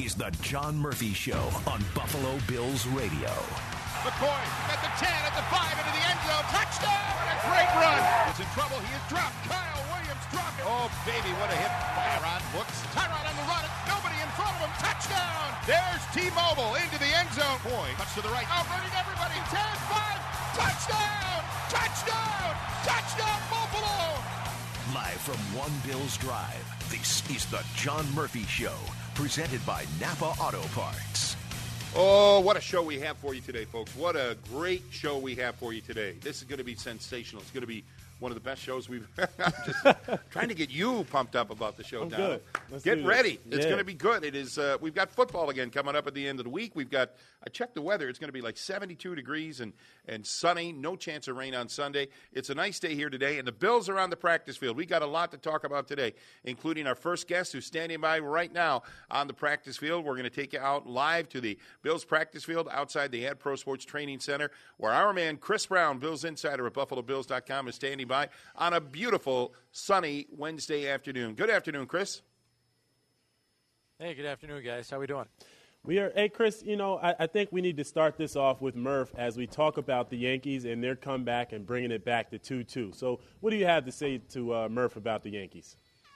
is the John Murphy Show on Buffalo Bills Radio. McCoy at the 10, at the 5, into the end zone. Touchdown! A great run. He's in trouble. He is dropped. Kyle Williams dropped it. Oh, baby, what a hit. Tyrod looks. Tyrod on the run. Nobody in front of him. Touchdown! There's T-Mobile into the end zone. Boy, touch to the right. Outrunning everybody. 10, 5. Touchdown! Touchdown! Touchdown, Buffalo! Live from One Bills Drive, this is the John Murphy Show, presented by Napa Auto Parts. Oh, what a show we have for you today, folks. What a great show we have for you today. This is going to be sensational. It's going to be one of the best shows we've I'm just trying to get you pumped up about the show, Don. Get ready. It's going to be good. It is. We've got football again coming up at the end of the week. We've got, I checked the weather. It's going to be like 72 degrees and sunny. No chance of rain on Sunday. It's a nice day here today, and the Bills are on the practice field. We got a lot to talk about today, including our first guest who's standing by right now on the practice field. We're going to take you out live to the Bills practice field outside the Ad Pro Sports Training Center, where our man Chris Brown, Bills Insider at BuffaloBills.com, is standing by on a beautiful, sunny Wednesday afternoon. Good afternoon, Chris. Hey, good afternoon, guys. How we doing? Hey, Chris, I think we need to start this off with Murph as we talk about the Yankees and their comeback and bringing it back to 2-2. So what do you have to say to Murph about the Yankees?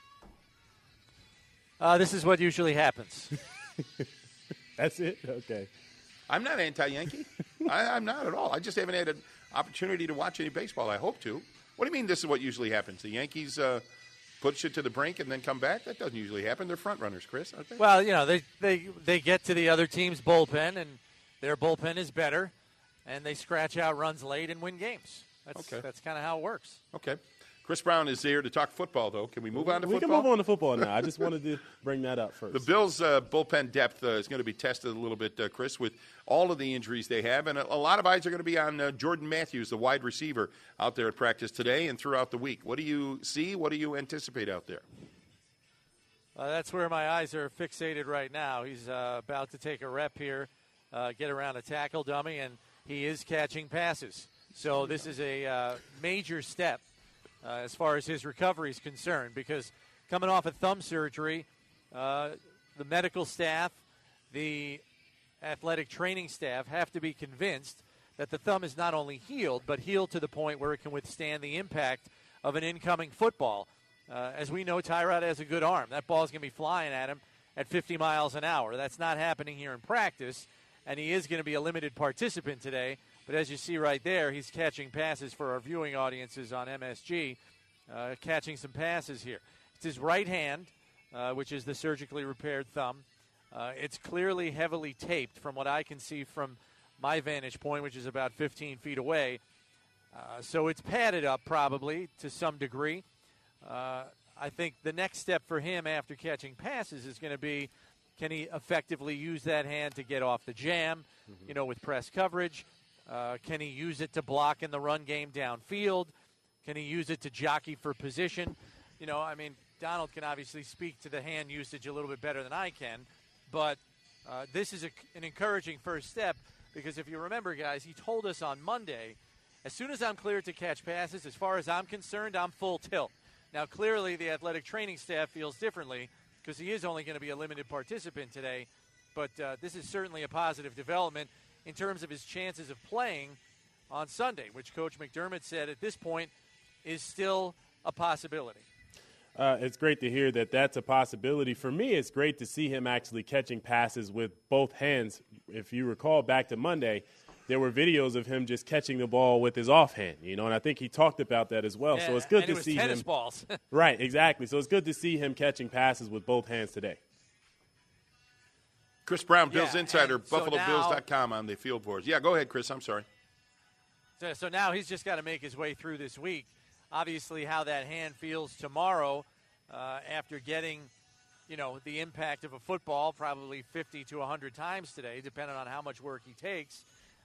This is what usually happens. That's it? Okay. I'm not anti-Yankee. I'm not at all. I just haven't had an opportunity to watch any baseball. I hope to. What do you mean this is what usually happens? The Yankees push it to the brink and then come back? That doesn't usually happen. They're front runners, Chris, aren't they? Well, they get to the other team's bullpen, and their bullpen is better, and they scratch out runs late and win games. That's kind of how it works. Okay. Chris Brown is here to talk football, though. Can we move on to football? We can move on to football now. I just wanted to bring that up first. The Bills' bullpen depth is going to be tested a little bit, Chris, with all of the injuries they have. And a lot of eyes are going to be on Jordan Matthews, the wide receiver, out there at practice today and throughout the week. What do you see? What do you anticipate out there? That's where my eyes are fixated right now. He's about to take a rep here, get around a tackle dummy, and he is catching passes. So this is a major step as far as his recovery is concerned, because coming off of thumb surgery, the medical staff, the athletic training staff have to be convinced that the thumb is not only healed, but healed to the point where it can withstand the impact of an incoming football. As we know, Tyrod has a good arm. That ball's going to be flying at him at 50 miles an hour. That's not happening here in practice, and he is going to be a limited participant today. But as you see right there, he's catching passes for our viewing audiences on MSG, catching some passes here. It's his right hand, which is the surgically repaired thumb. It's clearly heavily taped from what I can see from my vantage point, which is about 15 feet away. So it's padded up probably to some degree. I think the next step for him after catching passes is going to be, can he effectively use that hand to get off the jam, with press coverage? Can he use it to block in the run game downfield? Can he use it to jockey for position? Donald can obviously speak to the hand usage a little bit better than I can, but this is an encouraging first step, because if you remember, guys, he told us on Monday, as soon as I'm cleared to catch passes, as far as I'm concerned, I'm full tilt. Now, clearly, the athletic training staff feels differently, because he is only going to be a limited participant today, but this is certainly a positive development in terms of his chances of playing on Sunday, which Coach McDermott said at this point is still a possibility. It's great to hear that that's a possibility. For me, it's great to see him actually catching passes with both hands. If you recall back to Monday, there were videos of him just catching the ball with his offhand, and I think he talked about that as well. Yeah, so it's good and to it was see tennis him. Balls. Right, exactly. So it's good to see him catching passes with both hands today. Chris Brown, Bills Yeah, Insider, and so BuffaloBills.com on the field for us. Yeah, go ahead, Chris. I'm sorry. So now he's just got to make his way through this week. Obviously, how that hand feels tomorrow after getting, the impact of a football probably 50 to 100 times today, depending on how much work he takes,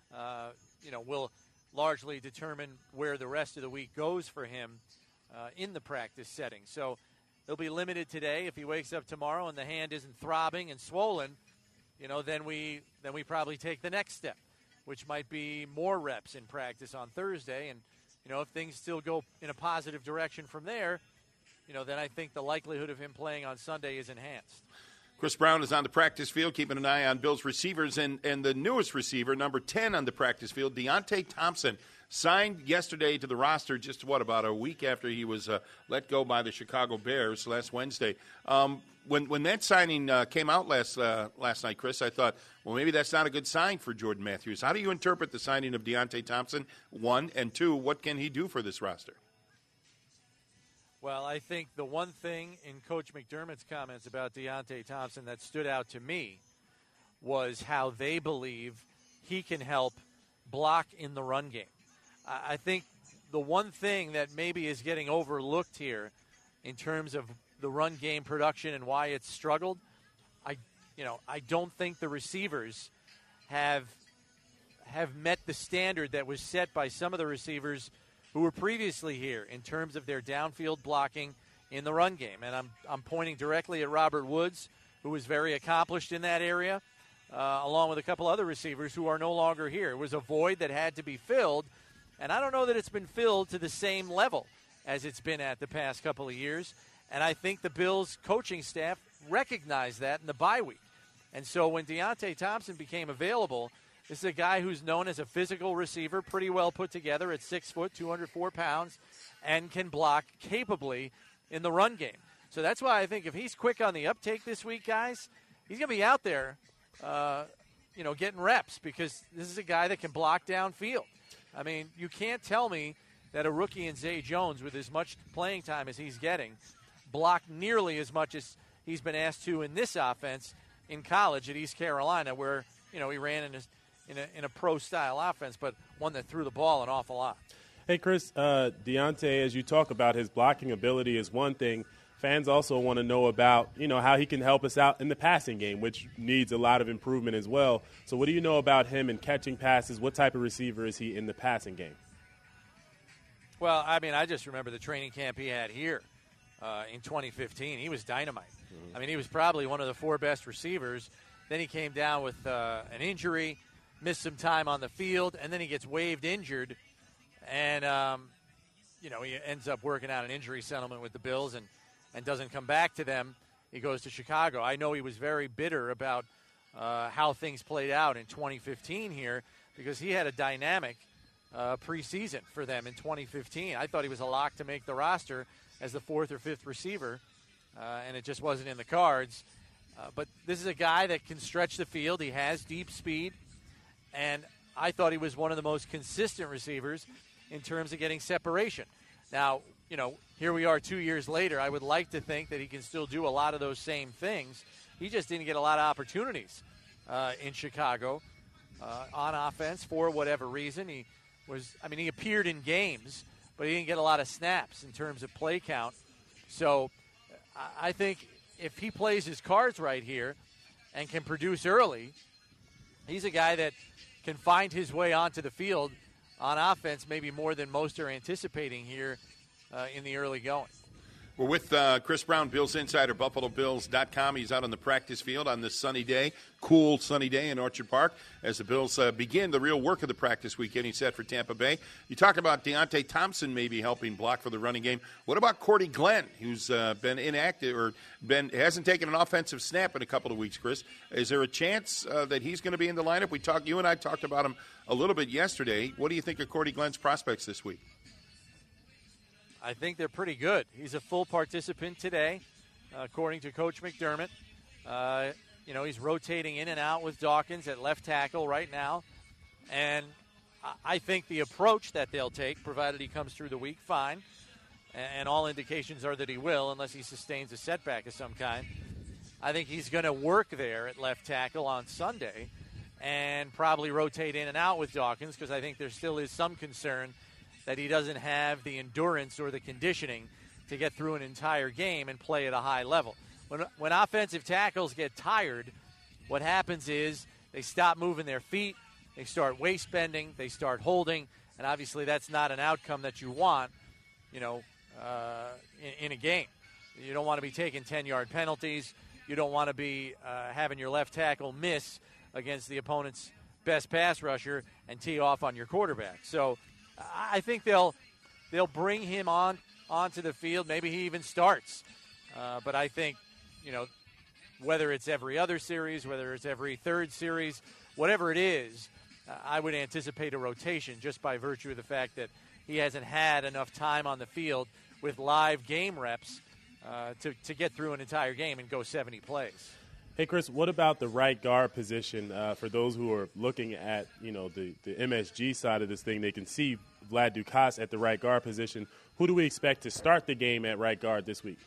will largely determine where the rest of the week goes for him in the practice setting. So he'll be limited today. If he wakes up tomorrow and the hand isn't throbbing and swollen, then we probably take the next step, which might be more reps in practice on Thursday. And, if things still go in a positive direction from there, then I think the likelihood of him playing on Sunday is enhanced. Chris Brown is on the practice field, keeping an eye on Bills receivers, and the newest receiver, number 10 on the practice field, Deontay Thompson, signed yesterday to the roster just, about a week after he was let go by the Chicago Bears last Wednesday. When that signing came out last night, Chris, I thought, well, maybe that's not a good sign for Jordan Matthews. How do you interpret the signing of Deontay Thompson, one? And two, what can he do for this roster? Well, I think the one thing in Coach McDermott's comments about Deontay Thompson that stood out to me was how they believe he can help block in the run game. I think the one thing that maybe is getting overlooked here in terms of the run game production and why it's struggled, I don't think the receivers have met the standard that was set by some of the receivers who were previously here in terms of their downfield blocking in the run game. And I'm pointing directly at Robert Woods, who was very accomplished in that area, along with a couple other receivers who are no longer here. It was a void that had to be filled, and I don't know that it's been filled to the same level as it's been at the past couple of years. And I think the Bills coaching staff recognized that in the bye week. And so when Deontay Thompson became available, this is a guy who's known as a physical receiver, pretty well put together at 6 foot, 204 pounds, and can block capably in the run game. So that's why I think if he's quick on the uptake this week, guys, he's going to be out there, getting reps, because this is a guy that can block downfield. I mean, you can't tell me that a rookie in Zay Jones, with as much playing time as he's getting, blocked nearly as much as he's been asked to in this offense in college at East Carolina, where, he ran in a pro-style offense, but one that threw the ball an awful lot. Hey, Chris, Deontay, as you talk about his blocking ability is one thing. Fans also want to know about, how he can help us out in the passing game, which needs a lot of improvement as well. So what do you know about him in catching passes? What type of receiver is he in the passing game? Well, I mean, I just remember the training camp he had here in 2015. He was dynamite. Mm-hmm. I mean, he was probably one of the 4 best receivers. Then he came down with an injury, missed some time on the field, and then he gets waived injured. And, he ends up working out an injury settlement with the Bills and doesn't come back to them. He goes to Chicago. I know he was very bitter about how things played out in 2015 here, because he had a dynamic preseason for them in 2015. I thought he was a lock to make the roster as the 4th or 5th receiver, and it just wasn't in the cards. But this is a guy that can stretch the field. He has deep speed, and I thought he was one of the most consistent receivers in terms of getting separation. Now, here we are 2 years later. I would like to think that he can still do a lot of those same things. He just didn't get a lot of opportunities in Chicago on offense for whatever reason. He appeared in games, but he didn't get a lot of snaps in terms of play count. So I think if he plays his cards right here and can produce early, he's a guy that can find his way onto the field on offense maybe more than most are anticipating here in the early going. We're with Chris Brown, Bills Insider, BuffaloBills.com. He's out on the practice field on this sunny day, cool sunny day in Orchard Park as the Bills begin the real work of the practice week getting set for Tampa Bay. You talked about Deontay Thompson maybe helping block for the running game. What about Cordy Glenn, who's been inactive or hasn't taken an offensive snap in a couple of weeks, Chris? Is there a chance that he's going to be in the lineup? You and I talked about him a little bit yesterday. What do you think of Cordy Glenn's prospects this week? I think they're pretty good. He's a full participant today, according to Coach McDermott. He's rotating in and out with Dawkins at left tackle right now. And I think the approach that they'll take, provided he comes through the week, fine, and all indications are that he will, unless he sustains a setback of some kind. I think he's going to work there at left tackle on Sunday and probably rotate in and out with Dawkins, because I think there still is some concern that he doesn't have the endurance or the conditioning to get through an entire game and play at a high level. When offensive tackles get tired, what happens is they stop moving their feet, they start waist bending, they start holding, and obviously that's not an outcome that you want, in a game. You don't want to be taking 10-yard penalties. You don't want to be having your left tackle miss against the opponent's best pass rusher and tee off on your quarterback. So I think they'll bring him onto the field. Maybe he even starts. But I think, whether it's every other series, whether it's every third series, whatever it is, I would anticipate a rotation just by virtue of the fact that he hasn't had enough time on the field with live game reps to get through an entire game and go 70 plays. Hey, Chris, what about the right guard position? For those who are looking at, the MSG side of this thing, they can see Vlad Dukas at the right guard position. Who do we expect to start the game at right guard this week?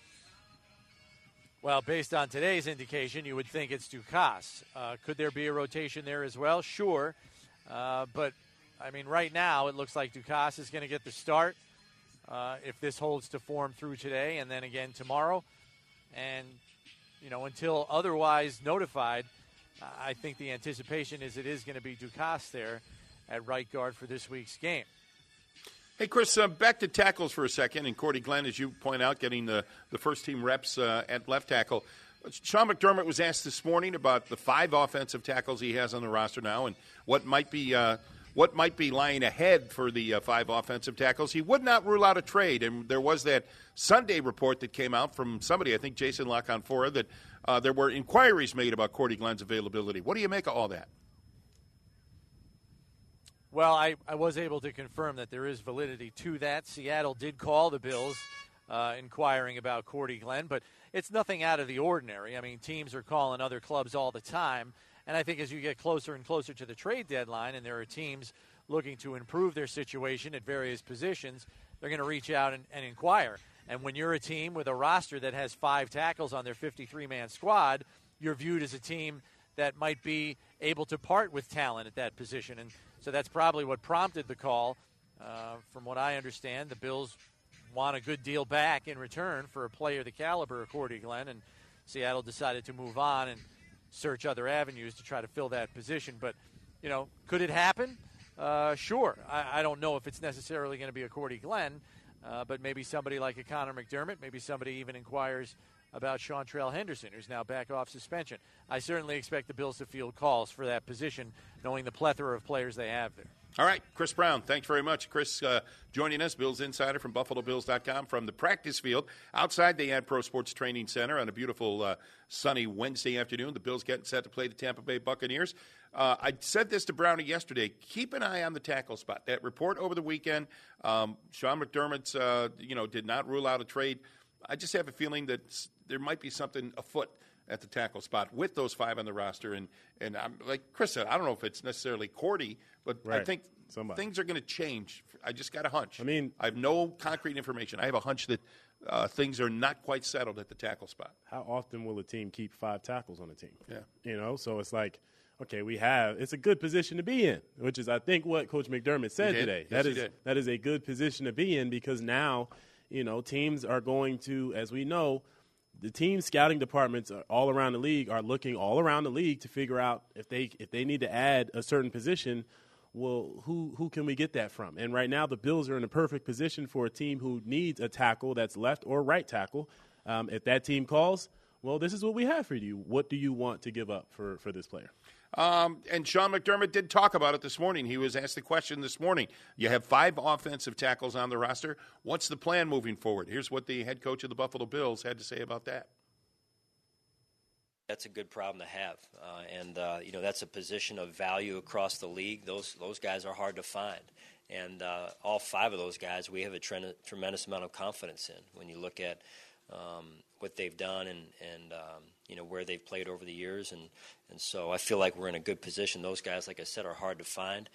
Well, based on today's indication, you would think it's Dukas. Could there be a rotation there as well? Sure. But, right now it looks like Dukas is going to get the start if this holds to form through today and then again tomorrow. And, until otherwise notified, I think the anticipation is it is going to be Dukas there at right guard for this week's game. Hey, Chris, back to tackles for a second. And Cordy Glenn, as you point out, getting the first-team reps at left tackle. Sean McDermott was asked this morning about the 5 offensive tackles he has on the roster now and what might be lying ahead for the 5 offensive tackles. He would not rule out a trade, and there was that Sunday report that came out from somebody, I think Jason Lacanfora, that there were inquiries made about Cordy Glenn's availability. What do you make of all that? Well, I was able to confirm that there is validity to that. Seattle did call the Bills inquiring about Cordy Glenn, but it's nothing out of the ordinary. Teams are calling other clubs all the time, and I think as you get closer and closer to the trade deadline and there are teams looking to improve their situation at various positions, they're going to reach out and inquire. And when you're a team with a roster that has 5 tackles on their 53-man squad, you're viewed as a team that might be able to part with talent at that position. And so that's probably what prompted the call. From what I understand, the Bills want a good deal back in return for a player the caliber of Cordy Glenn, and Seattle decided to move on and search other avenues to try to fill that position. But, could it happen? Sure. I don't know if it's necessarily going to be a Cordy Glenn, but maybe somebody like a Connor McDermott, maybe somebody even inquires about Seantrell Henderson, who's now back off suspension. I certainly expect the Bills to field calls for that position, knowing the plethora of players they have there. All right, Chris Brown, thanks very much. Chris joining us, Bills Insider from BuffaloBills.com from the practice field outside the Ad Pro Sports Training Center on a beautiful sunny Wednesday afternoon. The Bills getting set to play the Tampa Bay Buccaneers. I said this to Brownie yesterday. Keep an eye on the tackle spot. That report over the weekend, Sean McDermott's, did not rule out a trade. I just have a feeling that there might be something afoot at the tackle spot with those 5 on the roster. And I'm like Chris said, I don't know if it's necessarily Cordy, but right. I think things are going to change. I just got a hunch. I have no concrete information. I have a hunch that things are not quite settled at the tackle spot. How often will a team keep 5 tackles on a team? Yeah. So it's like, okay, it's a good position to be in, which is, I think, what Coach McDermott said today. Yes, that is a good position to be in because now, teams are going to, as we know, the team scouting departments all around the league are looking all around the league to figure out if they need to add a certain position, well, who can we get that from? And right now the Bills are in a perfect position for a team who needs a tackle that's left or right tackle. If that team calls, well, this is what we have for you. What do you want to give up for this player? And Sean McDermott did talk about it this morning. He was asked the question this morning. You have 5 offensive tackles on the roster. What's the plan moving forward? Here's what the head coach of the Buffalo Bills had to say about that. That's a good problem to have, and that's a position of value across the league. Those guys are hard to find, and all 5 of those guys we have a tremendous amount of confidence in. When you look at what they've done and where they've played over the years, and so I feel like we're in a good position. Those guys, like I said, are hard to find,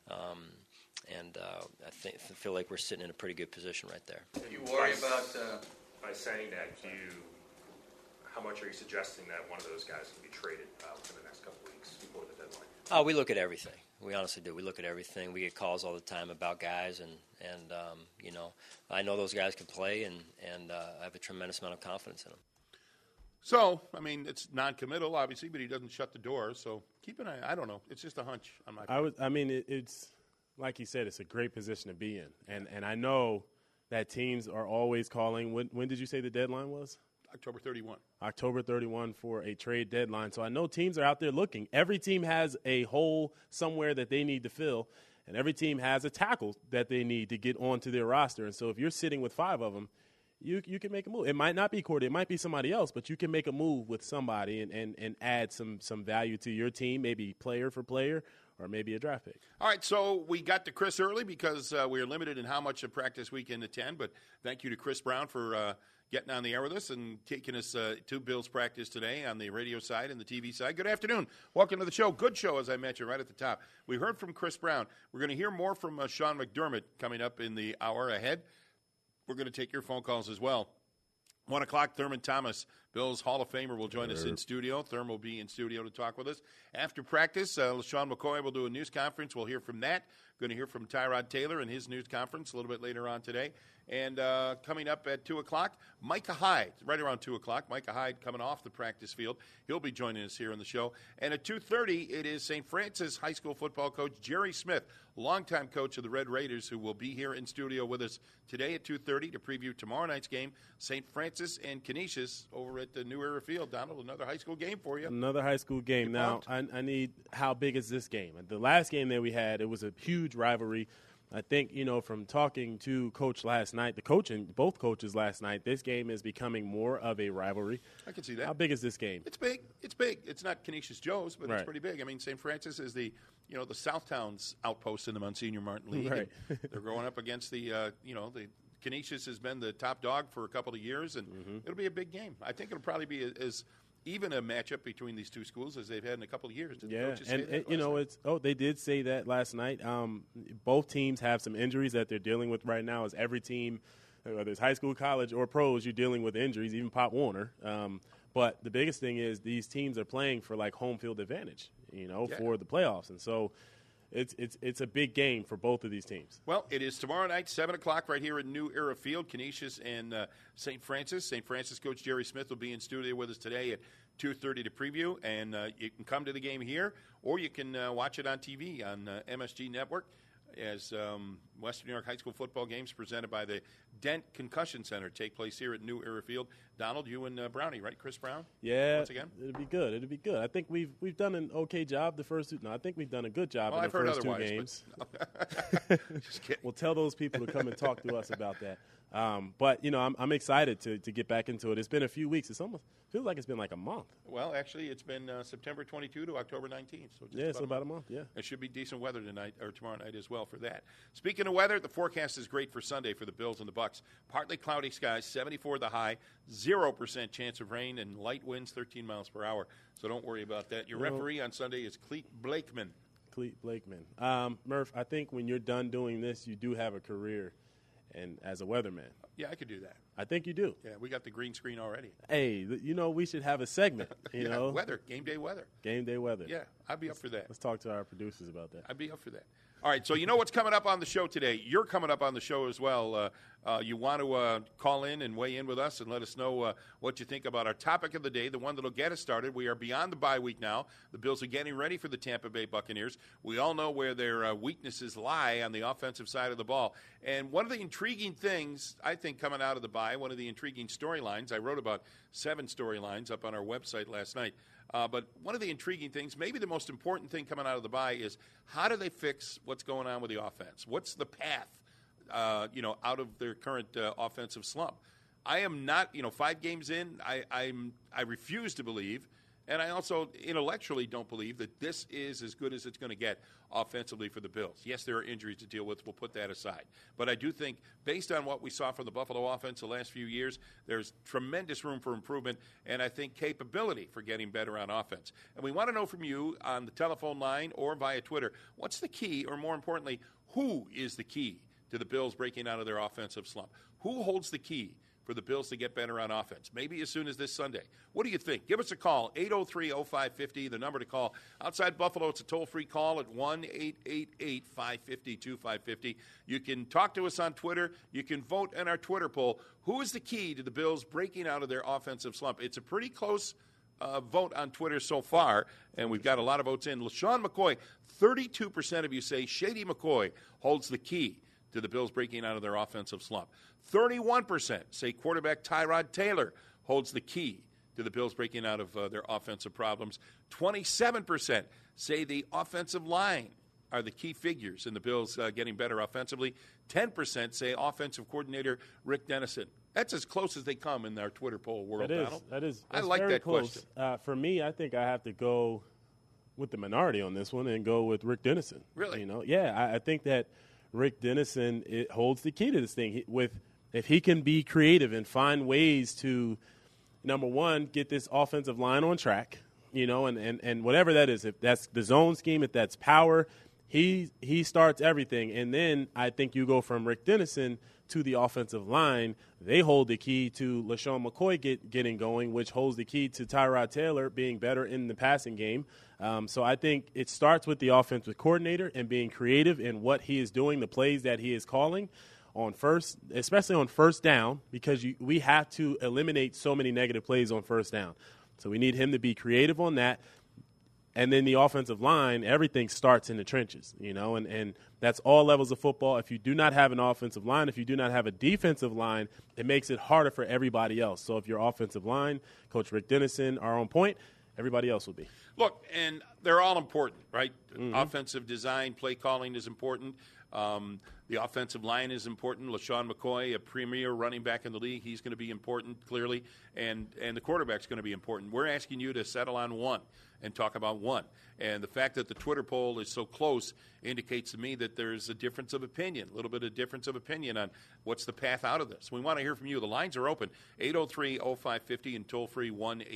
and I feel like we're sitting in a pretty good position right there. Do you worry about by saying that? How much are you suggesting that one of those guys can be traded within the next couple of weeks before the deadline? We look at everything. We honestly do. We look at everything. We get calls all the time about guys, and I know those guys can play, and I have a tremendous amount of confidence in them. So, it's non-committal, obviously, but he doesn't shut the door. So keep an eye. I don't know. It's just a hunch on my part. It's like he said, it's a great position to be in, and I know that teams are always calling. When did you say the deadline was? October 31. October 31 for a trade deadline. So I know teams are out there looking. Every team has a hole somewhere that they need to fill, and every team has a tackle that they need to get onto their roster. And so if you're sitting with 5 of them, you can make a move. It might not be Cordy. It might be somebody else, but you can make a move with somebody and add some value to your team, maybe player for player or maybe a draft pick. All right, so we got to Chris early because we are limited in how much of practice we can attend, but thank you to Chris Brown for getting on the air with us and taking us to Bills practice today on the radio side and the TV side. Good afternoon. Welcome to the show. Good show, as I mentioned right at the top. We heard from Chris Brown. We're going to hear more from Sean McDermott coming up in the hour ahead. We're going to take your phone calls as well. 1 o'clock, Thurman Thomas, Bills Hall of Famer, will join us in studio. Thurman will be in studio to talk with us. After practice, LaShawn McCoy will do a news conference. We'll hear from that. Going to hear from Tyrod Taylor in his news conference a little bit later on today. And coming up at 2 o'clock, Micah Hyde, right around 2 o'clock. Micah Hyde coming off the practice field. He'll be joining us here on the show. And at 2:30, it is St. Francis High School football coach Jerry Smith, longtime coach of the Red Raiders, who will be here in studio with us today at 2:30 to preview tomorrow night's game, St. Francis and Canisius over at the New Era Field. Donald, another high school game for you. Another high school game. Now, I need, how big is this game? The last game that we had, it was a huge rivalry. I think, from talking to Coach last night, both coaches last night, this game is becoming more of a rivalry. I can see that. How big is this game? It's big. It's big. It's not Canisius Joe's, but right. It's pretty big. I mean, St. Francis is the Southtowns outpost in the Monsignor Martin League. Right. They're going up against the Canisius has been the top dog for a couple of years, and it'll be a big game. I think it'll probably be as even a matchup between these two schools as they've had in a couple of years. Did the coaches say that they did say that last night. Both teams have some injuries that they're dealing with right now. As every team, whether it's high school, college, or pros, you're dealing with injuries. Even Pop Warner. But the biggest thing is these teams are playing for like home field advantage, for the playoffs, and so. It's a big game for both of these teams. Well, it is tomorrow night, 7 o'clock, right here at New Era Field, Canisius and St. Francis. St. Francis coach Jerry Smith will be in studio with us today at 2:30 to preview, and you can come to the game here, or you can watch it on TV on MSG Network as Western New York High School football games presented by the Dent Concussion Center take place here at New Era Field. Donald, you and Brownie, right? Chris Brown? Yeah. Once again? It'll be good. I think we've done an okay job the first two. No, I think we've done a good job in the first two games. Just kidding. We'll tell those people to come and talk to us about that. But I'm excited to get back into it. It's been a few weeks. It's almost feels like it's been like a month. Well, actually, it's been September 22 to October 19th. So about a month. Yeah, it should be decent weather tonight or tomorrow night as well for that. Speaking of weather, the forecast is great for Sunday for the Bills and the Bucs. Partly cloudy skies, 74 the high, 0% chance of rain, and light winds, 13 miles per hour. So don't worry about that. Your referee on Sunday is Cleet Blakeman. Murph, I think when you're done doing this, you do have a career and as a weatherman. Yeah, I could do that. I think you do. Yeah, we got the green screen already. Hey, we should have a segment, weather, game day weather. Game day weather. Yeah, I'd be up for that. Let's talk to our producers about that. I'd be up for that. All right, so you know what's coming up on the show today. You're coming up on the show as well. You want to call in and weigh in with us and let us know what you think about our topic of the day, the one that will get us started. We are beyond the bye week now. The Bills are getting ready for the Tampa Bay Buccaneers. We all know where their weaknesses lie on the offensive side of the ball. And one of the intriguing things, I think, coming out of the bye, one of the intriguing storylines, I wrote about 7 storylines up on our website last night. But one of the intriguing things, maybe the most important thing coming out of the bye is how do they fix what's going on with the offense? What's the path, out of their current offensive slump? I am not, 5 games in, I refuse to believe, and I also intellectually don't believe that this is as good as it's going to get offensively for the Bills. Yes, there are injuries to deal with. We'll put that aside. But I do think, based on what we saw from the Buffalo offense the last few years, there's tremendous room for improvement and I think capability for getting better on offense. And we want to know from you on the telephone line or via Twitter, what's the key, or more importantly, who is the key to the Bills breaking out of their offensive slump? Who holds the key for the Bills to get better on offense, maybe as soon as this Sunday? What do you think? Give us a call, 803-0550, the number to call. Outside Buffalo, it's a toll-free call at 1-888-550-2550. You can talk to us on Twitter. You can vote in our Twitter poll. Who is the key to the Bills breaking out of their offensive slump? It's a pretty close vote on Twitter so far, and we've got a lot of votes in. LaShawn McCoy, 32% of you say Shady McCoy holds the key to the Bills breaking out of their offensive slump. 31% say quarterback Tyrod Taylor holds the key to the Bills breaking out of their offensive problems. 27% say the offensive line are the key figures in the Bills getting better offensively. 10% say offensive coordinator Rick Dennison That's as close as they come in our Twitter poll world, Donald. That's I like very that close. question. For me, I think I have to go with the minority on this one and go with Rick Dennison. Really? Yeah, I think that Rick Dennison holds the key to this thing. If he can be creative and find ways to, number one, get this offensive line on track, and whatever that is, if that's the zone scheme, if that's power, he starts everything. And then I think you go from Rick Dennison to the offensive line. They hold the key to LaShawn McCoy getting going, which holds the key to Tyrod Taylor being better in the passing game. So I think it starts with the offensive coordinator and being creative in what he is doing, the plays that he is calling especially on first down, because we have to eliminate so many negative plays on first down. So we need him to be creative on that. And then the offensive line, everything starts in the trenches, and that's all levels of football. If you do not have an offensive line, if you do not have a defensive line, it makes it harder for everybody else. So if your offensive line, Coach Rick Dennison, are on point, everybody else will be. Look, and they're all important, right? Mm-hmm. Offensive design, play calling is important. The offensive line is important. LaShawn McCoy, a premier running back in the league, he's going to be important, clearly, and the quarterback's going to be important. We're asking you to settle on one and talk about one. And the fact that the Twitter poll is so close indicates to me that there's a difference of opinion, a little bit of difference of opinion on what's the path out of this. We want to hear from you. The lines are open, 803-0550 and toll-free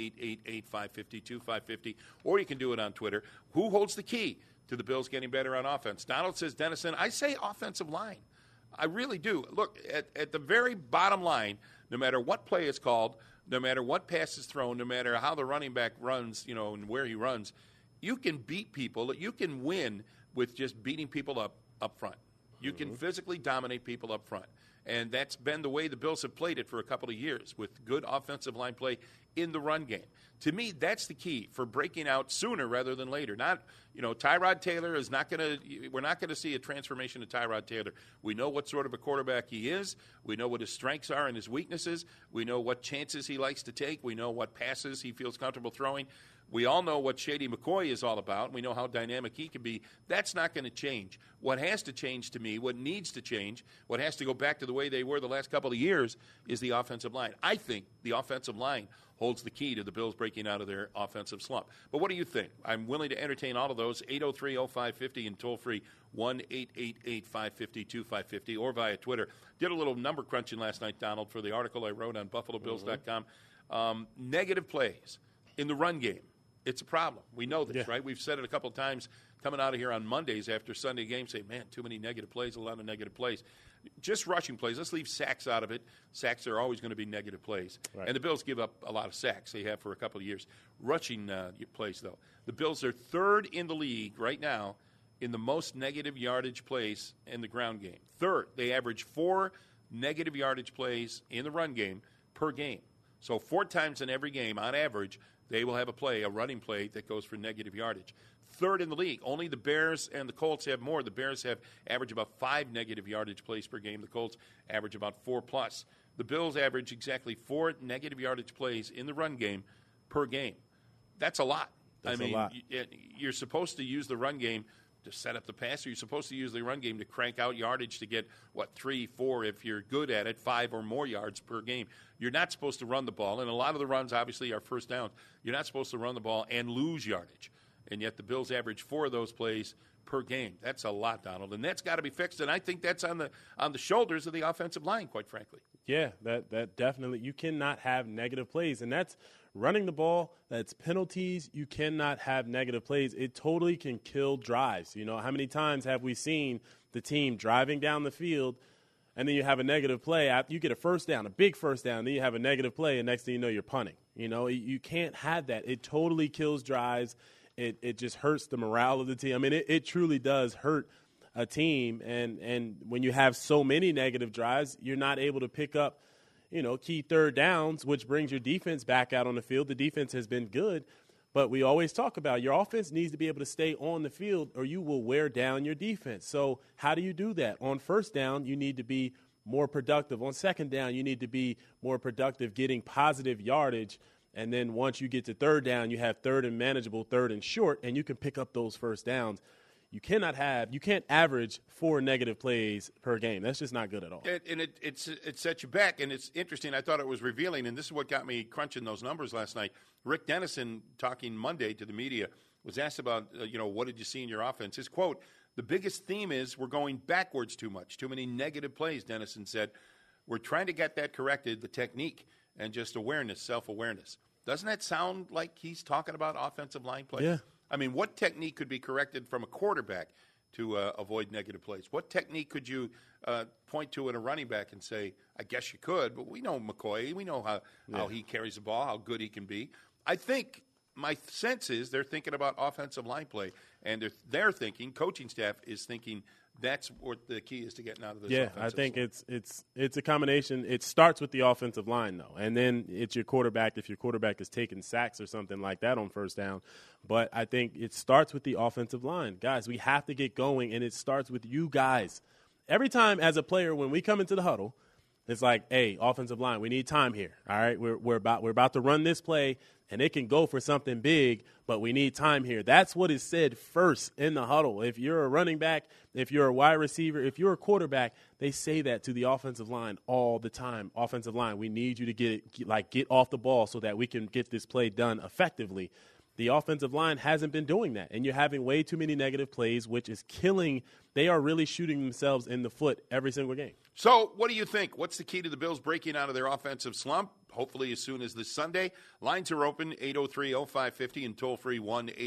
1-888-552-550, or you can do it on Twitter. Who holds the key to the Bills getting better on offense? Donald says Dennison. I say offensive line. I really do. Look, at the very bottom line, no matter what play is called, no matter what pass is thrown, no matter how the running back runs, and where he runs, you can beat people. You can win with just beating people up front. You can physically dominate people up front. And that's been the way the Bills have played it for a couple of years, with good offensive line play in the run game. To me, that's the key for breaking out sooner rather than later. Not, Tyrod Taylor is not going to – we're not going to see a transformation of Tyrod Taylor. We know what sort of a quarterback he is. We know what his strengths are and his weaknesses. We know what chances he likes to take. We know what passes he feels comfortable throwing. We all know what Shady McCoy is all about. We know how dynamic he can be. That's not going to change. What has to change to me, what needs to change, what has to go back to the way they were the last couple of years is the offensive line. I think the offensive line holds the key to the Bills breaking out of their offensive slump. But what do you think? I'm willing to entertain all of those, 803-0550 and toll-free 1-888-552-550 or via Twitter. Did a little number crunching last night, Donald, for the article I wrote on BuffaloBills.com. Negative plays in the run game. It's a problem. We know this, right? We've said it a couple of times coming out of here on Mondays after Sunday games, say, man, too many negative plays, a lot of negative plays. Just rushing plays. Let's leave sacks out of it. Sacks are always going to be negative plays. Right. And the Bills give up a lot of sacks. They have for a couple of years. Rushing plays, though. The Bills are third in the league right now in the most negative yardage plays in the ground game. Third. They average 4 negative yardage plays in the run game per game. So 4 times in every game, on average, they will have a running play that goes for negative yardage. Third in the league. Only the Bears and the Colts have more. The Bears average about 5 negative yardage plays per game. The Colts average about 4+. The Bills average exactly 4 negative yardage plays in the run game per game. That's a lot. That's a lot. You're supposed to use the run game to set up the pass, or you're supposed to use the run game to crank out yardage to get, 3, 4, if you're good at it, 5 or more yards per game. You're not supposed to run the ball, and a lot of the runs, obviously, are first downs. You're not supposed to run the ball and lose yardage, and yet the Bills average 4 of those plays per game. That's a lot, Donald, and that's got to be fixed, and I think that's on the shoulders of the offensive line, quite frankly. Yeah, that definitely. You cannot have negative plays, and that's running the ball, that's penalties. You cannot have negative plays. It totally can kill drives. How many times have we seen the team driving down the field, and then you have a negative play? You get a first down, a big first down, then you have a negative play, and next thing you know, you're punting. You can't have that. It totally kills drives. It just hurts the morale of the team. I mean, it truly does hurt a team, and when you have so many negative drives, you're not able to pick up key third downs, which brings your defense back out on the field. The defense has been good, but we always talk about your offense needs to be able to stay on the field or you will wear down your defense. So how do you do that? On first down, you need to be more productive. On second down, you need to be more productive, getting positive yardage. And then once you get to third down, you have third and manageable, third and short, and you can pick up those first downs. you can't average 4 negative plays per game. That's just not good at all. It sets you back, and it's interesting. I thought it was revealing, and this is what got me crunching those numbers last night. Rick Dennison, talking Monday to the media, was asked about, what did you see in your offense? His quote, "The biggest theme is we're going backwards too much, too many negative plays," Dennison said. "We're trying to get that corrected, the technique, and just awareness, self-awareness." Doesn't that sound like he's talking about offensive line play? Yeah. I mean, what technique could be corrected from a quarterback to avoid negative plays? What technique could you point to in a running back and say, I guess you could, but we know McCoy. We know how he carries the ball, how good he can be. I think my sense is they're thinking about offensive line play, and they're thinking, coaching staff is thinking, that's what the key is to getting out of this offensive I think line. it's a combination. It starts with the offensive line, though, and then it's your quarterback if your quarterback is taking sacks or something like that on first down. But I think it starts with the offensive line. Guys, we have to get going, and it starts with you guys. Every time as a player, when we come into the huddle, it's like, hey, offensive line, we need time here. All right, we're about to run this play, and it can go for something big, but we need time here. That's what is said first in the huddle. If you're a running back, if you're a wide receiver, if you're a quarterback, they say that to the offensive line all the time. Offensive line, we need you to get off the ball so that we can get this play done effectively. The offensive line hasn't been doing that, and you're having way too many negative plays, which is killing. They are really shooting themselves in the foot every single game. So what do you think? What's the key to the Bills breaking out of their offensive slump? Hopefully as soon as this Sunday. Lines are open, 803-0550 and toll-free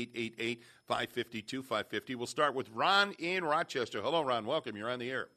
1-888-552-550. We'll start with Ron in Rochester. Hello, Ron. Welcome. You're on the air.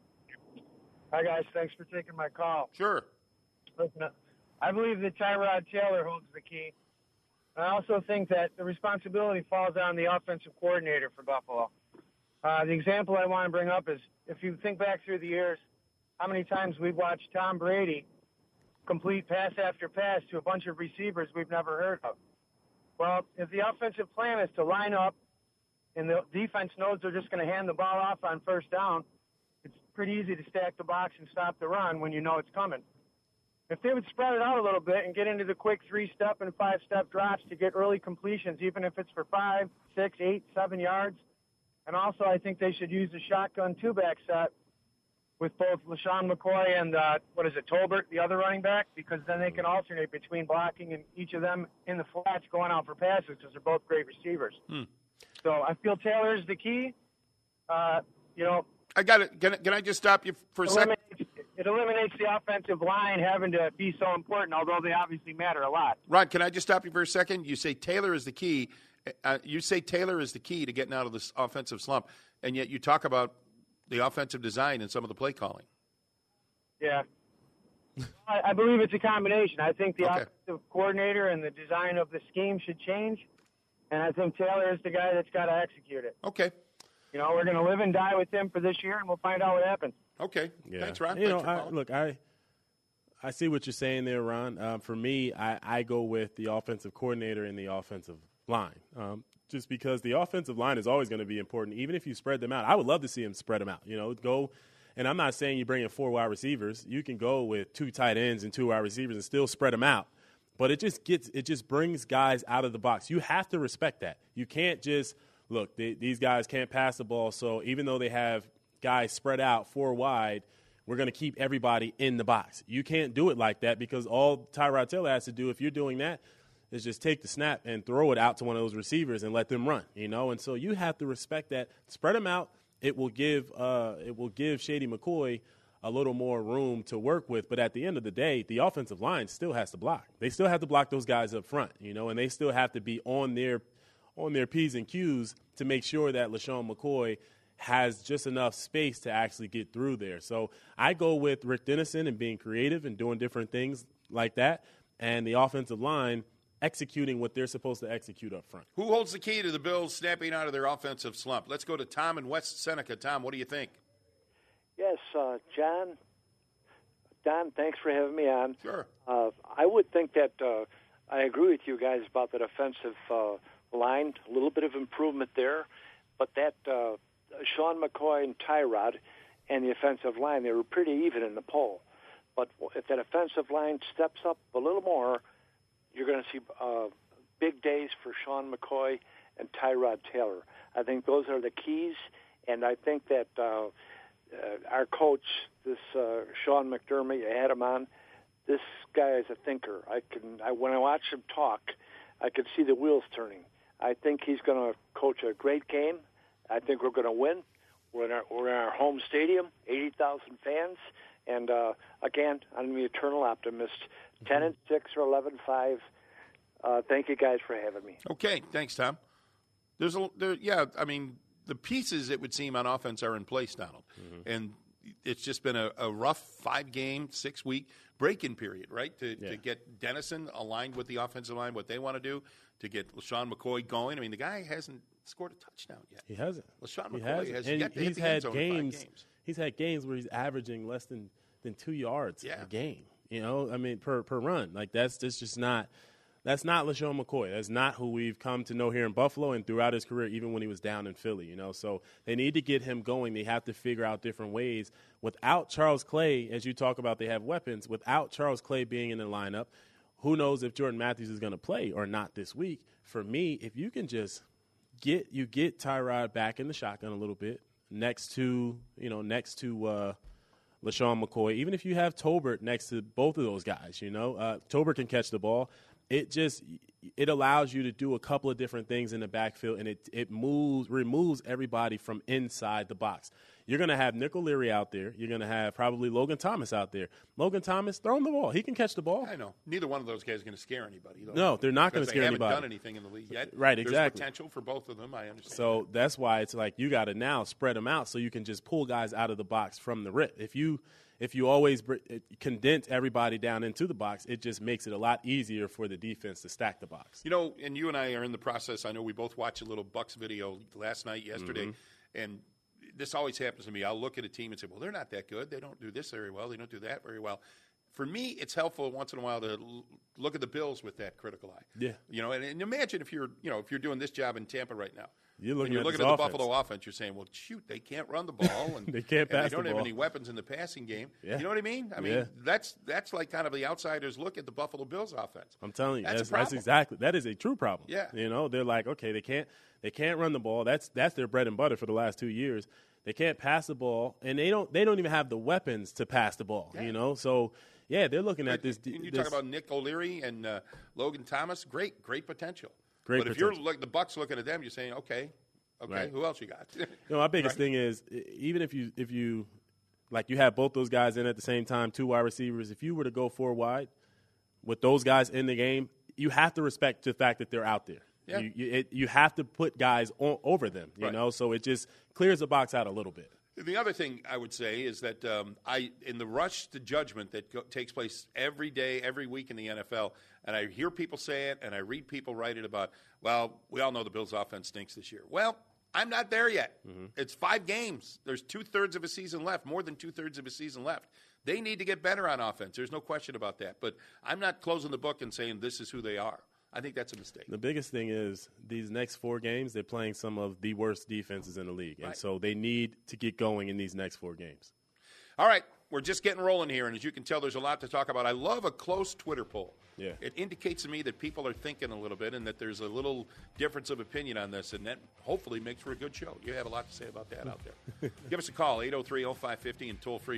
Hi, guys. Thanks for taking my call. Sure. Listen, I believe that Tyrod Taylor holds the key. I also think that the responsibility falls on the offensive coordinator for Buffalo. The example I want to bring up is if you think back through the years, how many times we've watched Tom Brady complete pass after pass to a bunch of receivers we've never heard of. Well, if the offensive plan is to line up and the defense knows they're just going to hand the ball off on first down, it's pretty easy to stack the box and stop the run when you know it's coming. If they would spread it out a little bit and get into the quick 3-step and 5-step drops to get early completions, even if it's for 5, 6, 8, 7 yards. And also I think they should use the shotgun 2-back set with both LaShawn McCoy and, Tolbert, the other running back, because then they can alternate between blocking and each of them in the flats going out for passes because they're both great receivers. So I feel Taylor is the key. I got it. Can I just stop you for a second? It eliminates the offensive line having to be so important, although they obviously matter a lot. Ron, can I just stop you for a second? You say Taylor is the key. You say Taylor is the key to getting out of this offensive slump, and yet you talk about the offensive design and some of the play calling. Yeah. I believe it's a combination. I think the offensive coordinator and the design of the scheme should change, and I think Taylor is the guy that's got to execute it. Okay. We're going to live and die with him for this year, and we'll find out what happens. Okay. Yeah. Thanks, Ron. I see what you're saying there, Ron. For me, I go with the offensive coordinator and the offensive line, just because the offensive line is always going to be important, even if you spread them out. I would love to see them spread them out. Go, and I'm not saying you bring in 4 wide receivers. You can go with 2 tight ends and 2 wide receivers and still spread them out. But it just brings guys out of the box. You have to respect that. You can't just look. These guys can't pass the ball, so even though they have guys spread out 4 wide, we're going to keep everybody in the box. You can't do it like that because all Tyrod Taylor has to do, if you're doing that, is just take the snap and throw it out to one of those receivers and let them run, And so you have to respect that. Spread them out. It will give Shady McCoy a little more room to work with. But at the end of the day, the offensive line still has to block. They still have to block those guys up front, and they still have to be on their P's and Q's to make sure that LaShawn McCoy has just enough space to actually get through there. So I go with Rick Dennison and being creative and doing different things like that, and the offensive line executing what they're supposed to execute up front. Who holds the key to the Bills snapping out of their offensive slump? Let's go to Tom in West Seneca. Tom, what do you think? Yes, John, Don, thanks for having me on. Sure. I would think that I agree with you guys about that offensive line, a little bit of improvement there, but that Sean McCoy and Tyrod and the offensive line, they were pretty even in the poll. But if that offensive line steps up a little more, you're going to see big days for Sean McCoy and Tyrod Taylor. I think those are the keys, and I think that our coach, this Sean McDermott, you had him on. This guy is a thinker. When I watch him talk, I could see the wheels turning. I think he's going to coach a great game. I think we're going to win. We're in our home stadium, 80,000 fans, and again, I'm the eternal optimist. 10-6 or 11-5. Thank you guys for having me. Okay, thanks, Tom. I mean, the pieces, it would seem, on offense are in place, Donald. And it's just been a rough 5-game, 6-week break-in period, right, to get Dennison aligned with the offensive line, what they want to do, to get LaShawn McCoy going. I mean, the guy hasn't scored a touchdown yet. He hasn't. LaShawn McCoy has and yet to hit the end zone in 5 games. He's had games where he's averaging less than 2 yards a game. You know, I mean, per run. Like, that's just not – that's not LaShawn McCoy. That's not who we've come to know here in Buffalo and throughout his career, even when he was down in Philly, you know. So they need to get him going. They have to figure out different ways. Without Charles Clay, as you talk about, they have weapons. Without Charles Clay being in the lineup, who knows if Jordan Matthews is going to play or not this week. For me, if you can just get Tyrod back in the shotgun a little bit next to LaShawn McCoy, even if you have Tolbert next to both of those guys, you know, Tolbert can catch the ball. It allows you to do a couple of different things in the backfield, and it removes everybody from inside the box. You're going to have Nick O'Leary out there. You're going to have probably Logan Thomas out there. Logan Thomas, throw him the ball. He can catch the ball. I know. Neither one of those guys is going to scare anybody. No, they're not going to scare anybody. They haven't done anything in the league yet. Right, exactly. There's potential for both of them, I understand. So that's why it's like you got to now spread them out so you can just pull guys out of the box from the rip. If you always condense everybody down into the box, it just makes it a lot easier for the defense to stack the box. You know, and you and I are in the process. I know we both watched a little Bucs video last night, yesterday, and this always happens to me. I'll look at a team and say, well, they're not that good. They don't do this very well. They don't do that very well. For me, it's helpful once in a while to look at the Bills with that critical eye. Yeah. You know, and imagine if you're doing this job in Tampa right now. You're looking at the Buffalo offense. You're saying, well, shoot, they can't run the ball, and they can't pass the ball. They don't have any weapons in the passing game. Yeah. You know what I mean? I mean, that's like kind of the outsider's look at the Buffalo Bills offense. I'm telling you, that's exactly, that is a true problem. Yeah. You know, they're like, okay, they can't run the ball. That's their bread and butter for the last 2 years. They can't pass the ball, and they don't even have the weapons to pass the ball. Yeah. You know, so. Yeah, they're looking at this. You talk about Nick O'Leary and Logan Thomas. Great potential. But if you're like the Bucs looking at them, you're saying, okay, right. Who else you got? My biggest thing is even if you like you have both those guys in at the same time, 2 wide receivers. If you were to go 4 wide with those guys in the game, you have to respect the fact that they're out there. Yeah. You have to put guys over them. You know, so it just clears the box out a little bit. The other thing I would say is that in the rush to judgment that takes place every day, every week in the NFL, and I hear people say it and I read people write it about, well, we all know the Bills' offense stinks this year. Well, I'm not there yet. It's 5 games. There's 2/3 of a season left, more than 2/3 of a season left. They need to get better on offense. There's no question about that. But I'm not closing the book and saying this is who they are. I think that's a mistake. The biggest thing is these next 4 games, they're playing some of the worst defenses in the league. And so they need to get going in these next 4 games. All right. We're just getting rolling here, and as you can tell, there's a lot to talk about. I love a close Twitter poll. Yeah. It indicates to me that people are thinking a little bit and that there's a little difference of opinion on this, and that hopefully makes for a good show. You have a lot to say about that out there. Give us a call, 803-0550, and toll-free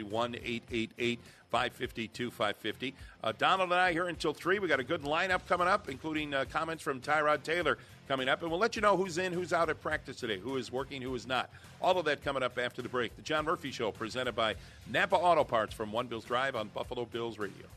1-888-550-2550. Donald and I here until 3. We got a good lineup coming up, including comments from Tyrod Taylor coming up, and we'll let you know who's in, who's out at practice today, who is working, who is not. All of that coming up after the break. The John Murphy Show, presented by Napa Auto Parts from One Bills Drive on Buffalo Bills Radio.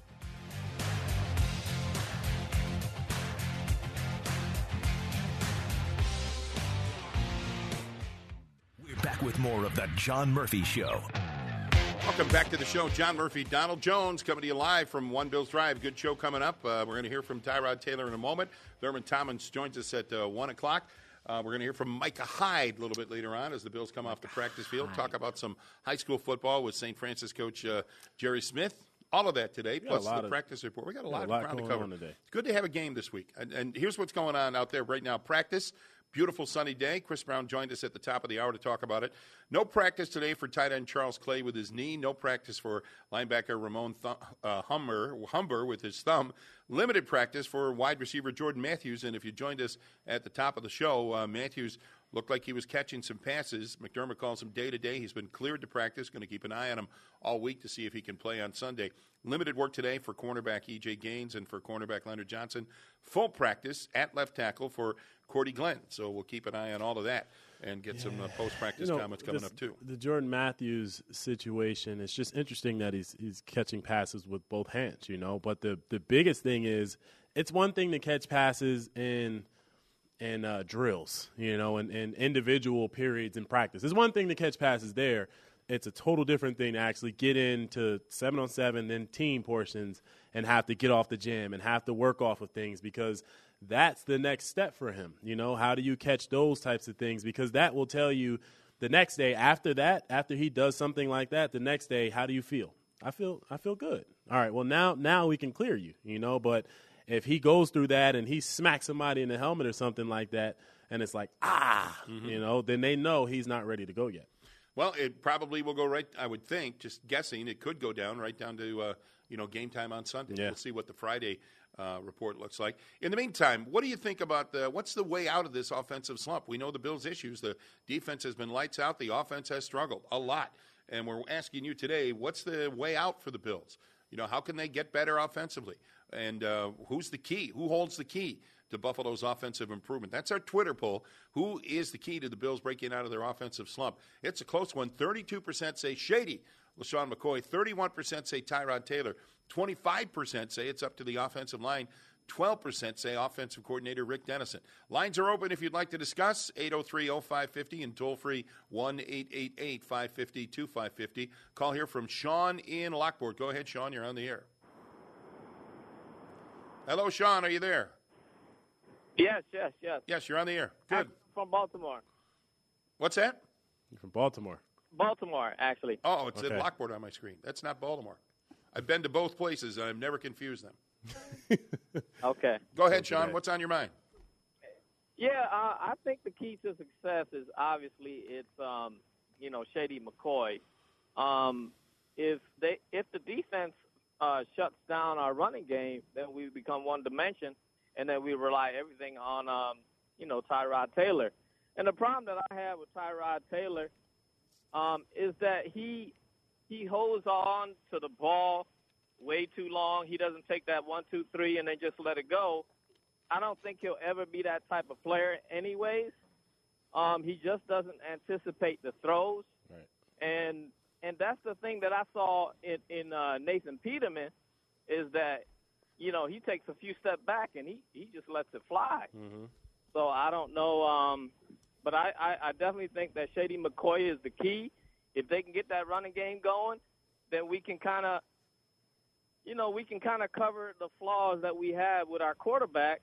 We're back with more of the John Murphy Show. Welcome back to the show. John Murphy, Donald Jones coming to you live from One Bills Drive. Good show coming up. We're going to hear from Tyrod Taylor in a moment. Thurman Thomas joins us at 1 o'clock. We're going to hear from Micah Hyde a little bit later on as the Bills come off the practice field. Talk about some high school football with St. Francis coach Jerry Smith. All of that today, plus the practice report. We got a lot of ground to cover. Today. It's good to have a game this week. And here's what's going on out there right now. Practice, Beautiful sunny day. Chris Brown joined us at the top of the hour to talk about it. No practice today for tight end Charles Clay with his knee. No practice for linebacker Ramon Humber with his thumb. Limited practice for wide receiver Jordan Matthews. And if you joined us at the top of the show, Matthews looked like he was catching some passes. McDermott calls him day-to-day. He's been cleared to practice. Going to keep an eye on him all week to see if he can play on Sunday. Limited work today for cornerback E.J. Gaines and for cornerback Leonard Johnson. Full practice at left tackle for Cordy Glenn. So we'll keep an eye on all of that and get some post-practice comments coming up too. The Jordan Matthews situation, it's just interesting that he's catching passes with both hands, But the biggest thing is it's one thing to catch passes in drills, and individual periods in practice. It's one thing to catch passes there. It's a total different thing to actually get into 7-on-7 and team portions and have to get off the gym and have to work off of things because that's the next step for him. How do you catch those types of things? Because that will tell you the next day after that, after he does something like that, the next day, how do you feel? I feel good. All right, well, now we can clear you, but if he goes through that and he smacks somebody in the helmet or something like that and it's like, then they know he's not ready to go yet. Well, it probably will go right, I would think, just guessing, it could go right down to, game time on Sunday. Yeah. We'll see what the Friday report looks like. In the meantime, what do you think about what's the way out of this offensive slump? We know the Bills' issues. The defense has been lights out. The offense has struggled a lot. And we're asking you today, what's the way out for the Bills? How can they get better offensively? And who's the key? Who holds the key to Buffalo's offensive improvement? That's our Twitter poll. Who is the key to the Bills breaking out of their offensive slump? It's a close one. 32% say Shady, LaShawn McCoy. 31% say Tyrod Taylor. 25% say it's up to the offensive line. 12% say offensive coordinator Rick Dennison. Lines are open if you'd like to discuss. 803-0550 and toll-free 1-888-550-2550. Call here from Sean in Lockport. Go ahead, Sean. You're on the air. Hello, Sean. Are you there? Yes. Yes, you're on the air. Good. I'm from Baltimore. What's that? You're from Baltimore. Baltimore, actually. Oh, it's at Lockport on my screen. That's not Baltimore. I've been to both places, and I've never confused them. Okay. Go ahead, Sean. What's on your mind? Yeah, I think the key to success is obviously it's Shady McCoy. If the defense shuts down our running game, then we become one dimension, and then we rely everything on Tyrod Taylor. And the problem that I have with Tyrod Taylor is that he holds on to the ball way too long. He doesn't take that 1, 2, 3 and then just let it go. I don't think he'll ever be that type of player anyways. He just doesn't anticipate the throws. Right. And that's the thing that I saw in Nathan Peterman is that, he takes a few steps back and he just lets it fly. Mm-hmm. So I don't know. But I definitely think that Shady McCoy is the key. If they can get that running game going, then we can kind of cover the flaws that we have with our quarterback.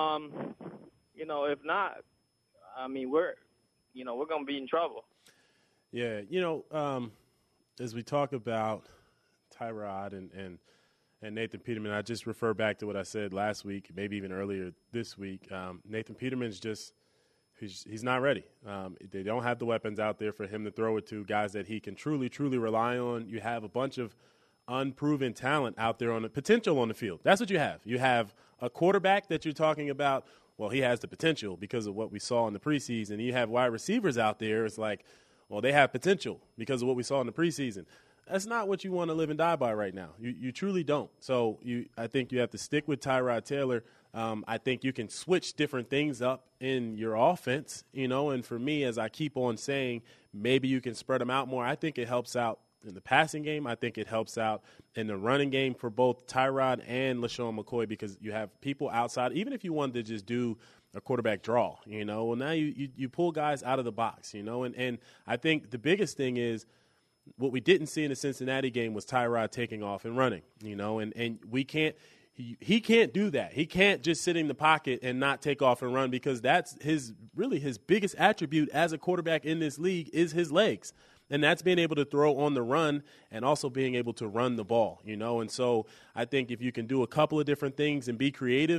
If not, we're going to be in trouble. Yeah, as we talk about Tyrod and Nathan Peterman, I just refer back to what I said last week, maybe even earlier this week. Nathan Peterman's he's not ready. They don't have the weapons out there for him to throw it to, guys that he can truly, truly rely on. You have a bunch of unproven talent out there on the potential on the field. That's what you have. You have a quarterback that you're talking about. Well, he has the potential because of what we saw in the preseason. You have wide receivers out there. It's like, well, they have potential because of what we saw in the preseason. That's not what you want to live and die by right now. You truly don't. So I think you have to stick with Tyrod Taylor. I think you can switch different things up in your offense, and for me, as I keep on saying, maybe you can spread them out more. I think it helps out in the passing game. I think it helps out in the running game for both Tyrod and LaShawn McCoy because you have people outside. Even if you wanted to just do a quarterback draw, well, now you pull guys out of the box, and I think the biggest thing is what we didn't see in the Cincinnati game was Tyrod taking off and running, and we can't – he can't do that. He can't just sit in the pocket and not take off and run because that's his biggest attribute as a quarterback in this league is his legs. And that's being able to throw on the run and also being able to run the ball, And so I think if you can do a couple of different things and be creative,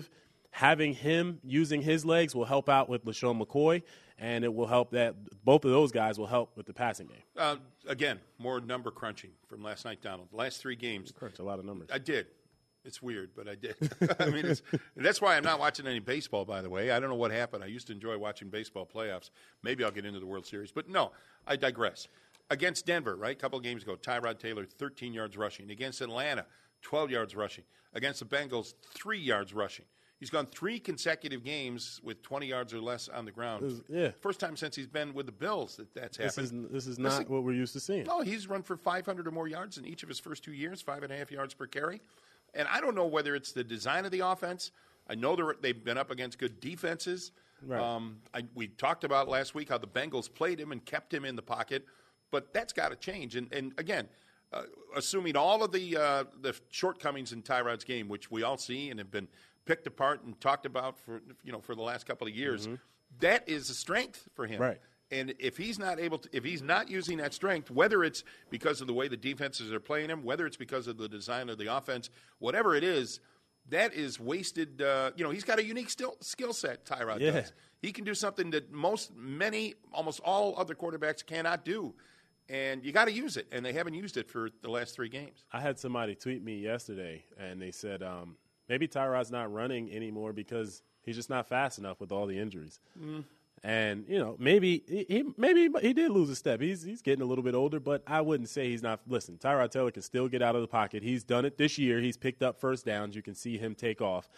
having him using his legs will help out with LaShawn McCoy, and it will help that both of those guys will help with the passing game. Again, more number crunching from last night, Donald. The last 3 games. You crunched a lot of numbers. I did. It's weird, but I did. I mean, that's why I'm not watching any baseball, by the way. I don't know what happened. I used to enjoy watching baseball playoffs. Maybe I'll get into the World Series. But no, I digress. Against Denver, right, a couple of games ago, Tyrod Taylor, 13 yards rushing. Against Atlanta, 12 yards rushing. Against the Bengals, 3 yards rushing. He's gone 3 consecutive games with 20 yards or less on the ground. First time since he's been with the Bills that's happened. This is not what we're used to seeing. No, he's run for 500 or more yards in each of his first 2 years, 5.5 yards per carry. And I don't know whether it's the design of the offense. I know they've been up against good defenses. Right. We talked about last week how the Bengals played him and kept him in the pocket, but that's got to change. And again, assuming all of the shortcomings in Tyrod's game, which we all see and have been picked apart and talked about for the last couple of years, that is a strength for him. Right. And if he's not using that strength, whether it's because of the way the defenses are playing him, whether it's because of the design of the offense, whatever it is, that is wasted. He's got a unique skill set, Tyrod does. He can do something that almost all other quarterbacks cannot do. And you got to use it, and they haven't used it for the last 3 games. I had somebody tweet me yesterday, and they said maybe Tyrod's not running anymore because he's just not fast enough with all the injuries. And, maybe he did lose a step. He's getting a little bit older, but I wouldn't say he's not. Listen, Tyrod Taylor can still get out of the pocket. He's done it this year. He's picked up first downs. You can see him take off.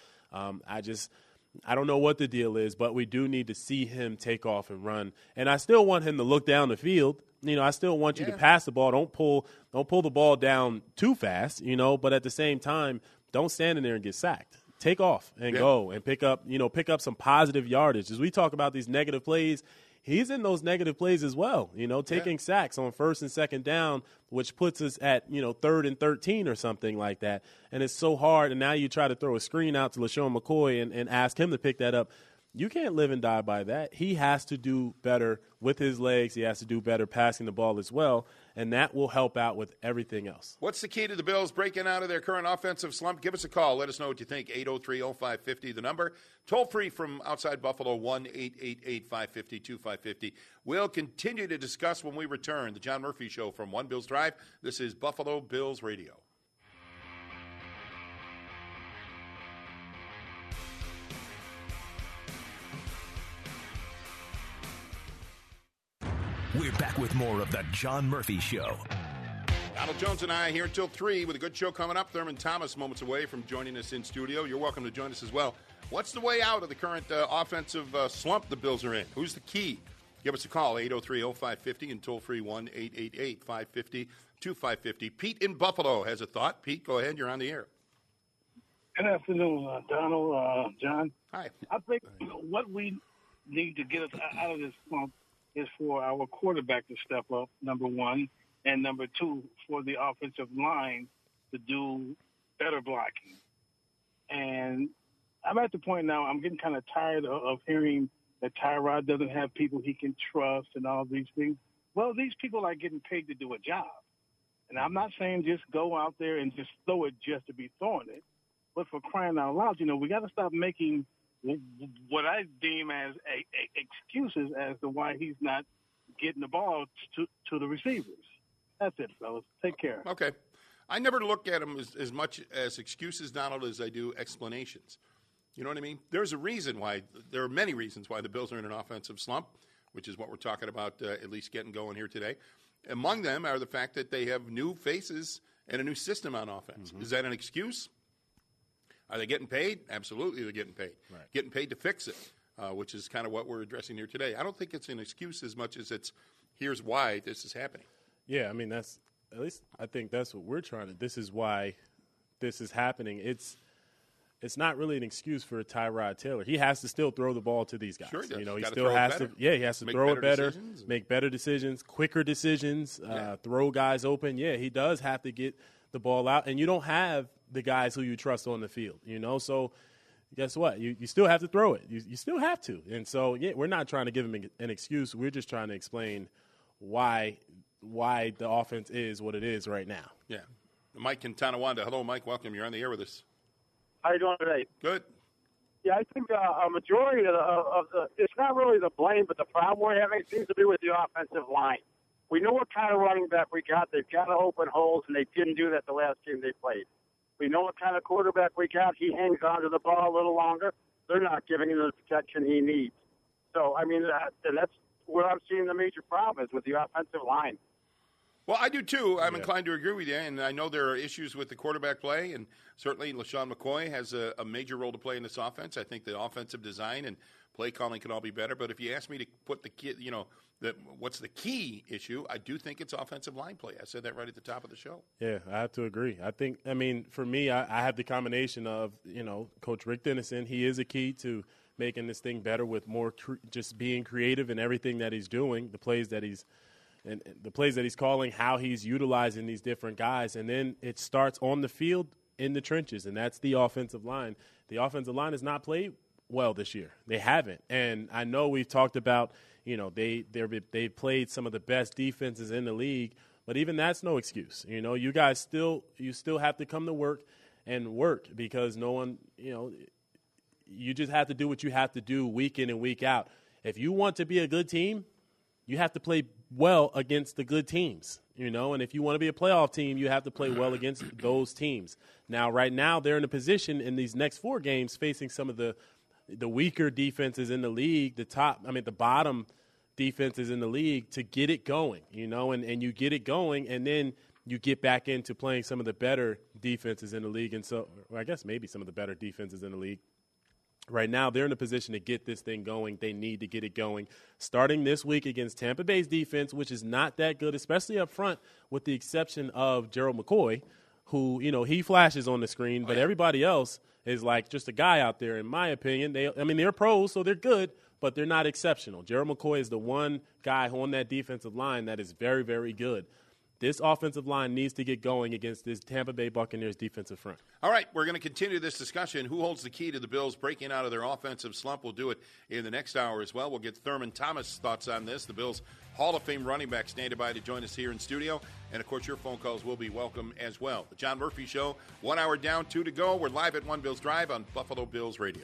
I don't know what the deal is, but we do need to see him take off and run. And I still want him to look down the field. I still want you to pass the ball. Don't pull the ball down too fast, but at the same time, don't stand in there and get sacked. Take off and go and pick up some positive yardage. As we talk about these negative plays, he's in those negative plays as well, taking sacks on first and second down, which puts us at, 3rd and 13 or something like that. And it's so hard. And now you try to throw a screen out to LaShawn McCoy and ask him to pick that up. You can't live and die by that. He has to do better with his legs. He has to do better passing the ball as well, and that will help out with everything else. What's the key to the Bills breaking out of their current offensive slump? Give us a call. Let us know what you think. 803-0550, the number. Toll free from outside Buffalo, 1-888-550-2550. We'll continue to discuss when we return. The John Murphy Show from One Bills Drive. This is Buffalo Bills Radio. We're back with more of the John Murphy Show. Donald Jones and I here until 3 with a good show coming up. Thurman Thomas moments away from joining us in studio. You're welcome to join us as well. What's the way out of the current offensive slump the Bills are in? Who's the key? Give us a call, 803-0550, and toll free 1-888-550-2550. Pete in Buffalo has a thought. Pete, go ahead. You're on the air. Good afternoon, Donald, John. Hi. I think what we need to get us out of this slump is for our quarterback to step up, number one, and number two, for the offensive line to do better blocking. And I'm at the point now, I'm getting kind of tired of hearing that Tyrod doesn't have people he can trust and all these things. Well, these people are getting paid to do a job. And I'm not saying just go out there and just throw it just to be throwing it. But for crying out loud, we got to stop making what I deem as excuses as to why he's not getting the ball to the receivers. That's it, fellas. Take care. Okay. I never look at them as much as excuses, Donald, as I do explanations. You know what I mean? There's a reason why. There are many reasons why the Bills are in an offensive slump, which is what we're talking about, at least getting going here today. Among them are the fact that they have new faces and a new system on offense. Mm-hmm. Is that an excuse? Are they getting paid? Absolutely, they're getting paid. Right. Getting paid to fix it, which is kind of what we're addressing here today. I don't think it's an excuse as much as it's here's why this is happening. Yeah, I mean, I think that's what we're trying to. This is why this is happening. It's not really an excuse for Tyrod Taylor. He has to still throw the ball to these guys. Sure he does. He still has to. Yeah, he has to throw it better, make better decisions, quicker decisions, throw guys open. Yeah, he does have to get the ball out, and you don't have the guys who you trust on the field, So guess what? You still have to throw it. You still have to. And so, yeah, we're not trying to give him an excuse. We're just trying to explain why the offense is what it is right now. Yeah. Mike in Tonawanda. Hello, Mike. Welcome. You're on the air with us. How are you doing today? Good. Yeah, I think a majority of the it's not really the blame, but the problem we're having seems to be with the offensive line. We know what kind of running back we got. They've got to open holes, and they didn't do that the last game they played. We know what kind of quarterback we got. He hangs on to the ball a little longer. They're not giving him the protection he needs. So, I mean, that's where I'm seeing the major problem is with the offensive line. Well, I do too. I'm inclined to agree with you, and I know there are issues with the quarterback play, and certainly LaShawn McCoy has a major role to play in this offense. I think the offensive design and play calling can all be better. But if you ask me to put what's the key issue, I do think it's offensive line play. I said that right at the top of the show. Yeah, I have to agree. I mean, for me, I have the combination of, Coach Rick Dennison. He is a key to making this thing better with more just being creative in everything that he's doing, the plays that he's calling, how he's utilizing these different guys. And then it starts on the field in the trenches, and that's the offensive line. The offensive line has not played well this year. They haven't. And I know we've talked about, they've played some of the best defenses in the league, but even that's no excuse. You guys still have to come to work because no one, you just have to do what you have to do week in and week out. If you want to be a good team, you have to play well against the good teams, and if you want to be a playoff team, you have to play well against those teams. Now, right now, they're in a position in these next 4 games facing some of the weaker defenses in the league, the bottom defenses in the league to get it going, and you get it going, and then you get back into playing some of the better defenses in the league, and so I guess maybe some of the better defenses in the league. Right now, they're in a position to get this thing going. They need to get it going. Starting this week against Tampa Bay's defense, which is not that good, especially up front, with the exception of Gerald McCoy, who, he flashes on the screen, but everybody else is like just a guy out there, in my opinion. They're pros, so they're good, but they're not exceptional. Gerald McCoy is the one guy on that defensive line that is very, very good. This offensive line needs to get going against this Tampa Bay Buccaneers defensive front. All right, we're going to continue this discussion. Who holds the key to the Bills breaking out of their offensive slump? We'll do it in the next hour as well. We'll get Thurman Thomas' thoughts on this. The Bills' Hall of Fame running back standing by to join us here in studio. And, of course, your phone calls will be welcome as well. The John Murphy Show, 1 hour down, 2 to go. We're live at One Bills Drive on Buffalo Bills Radio.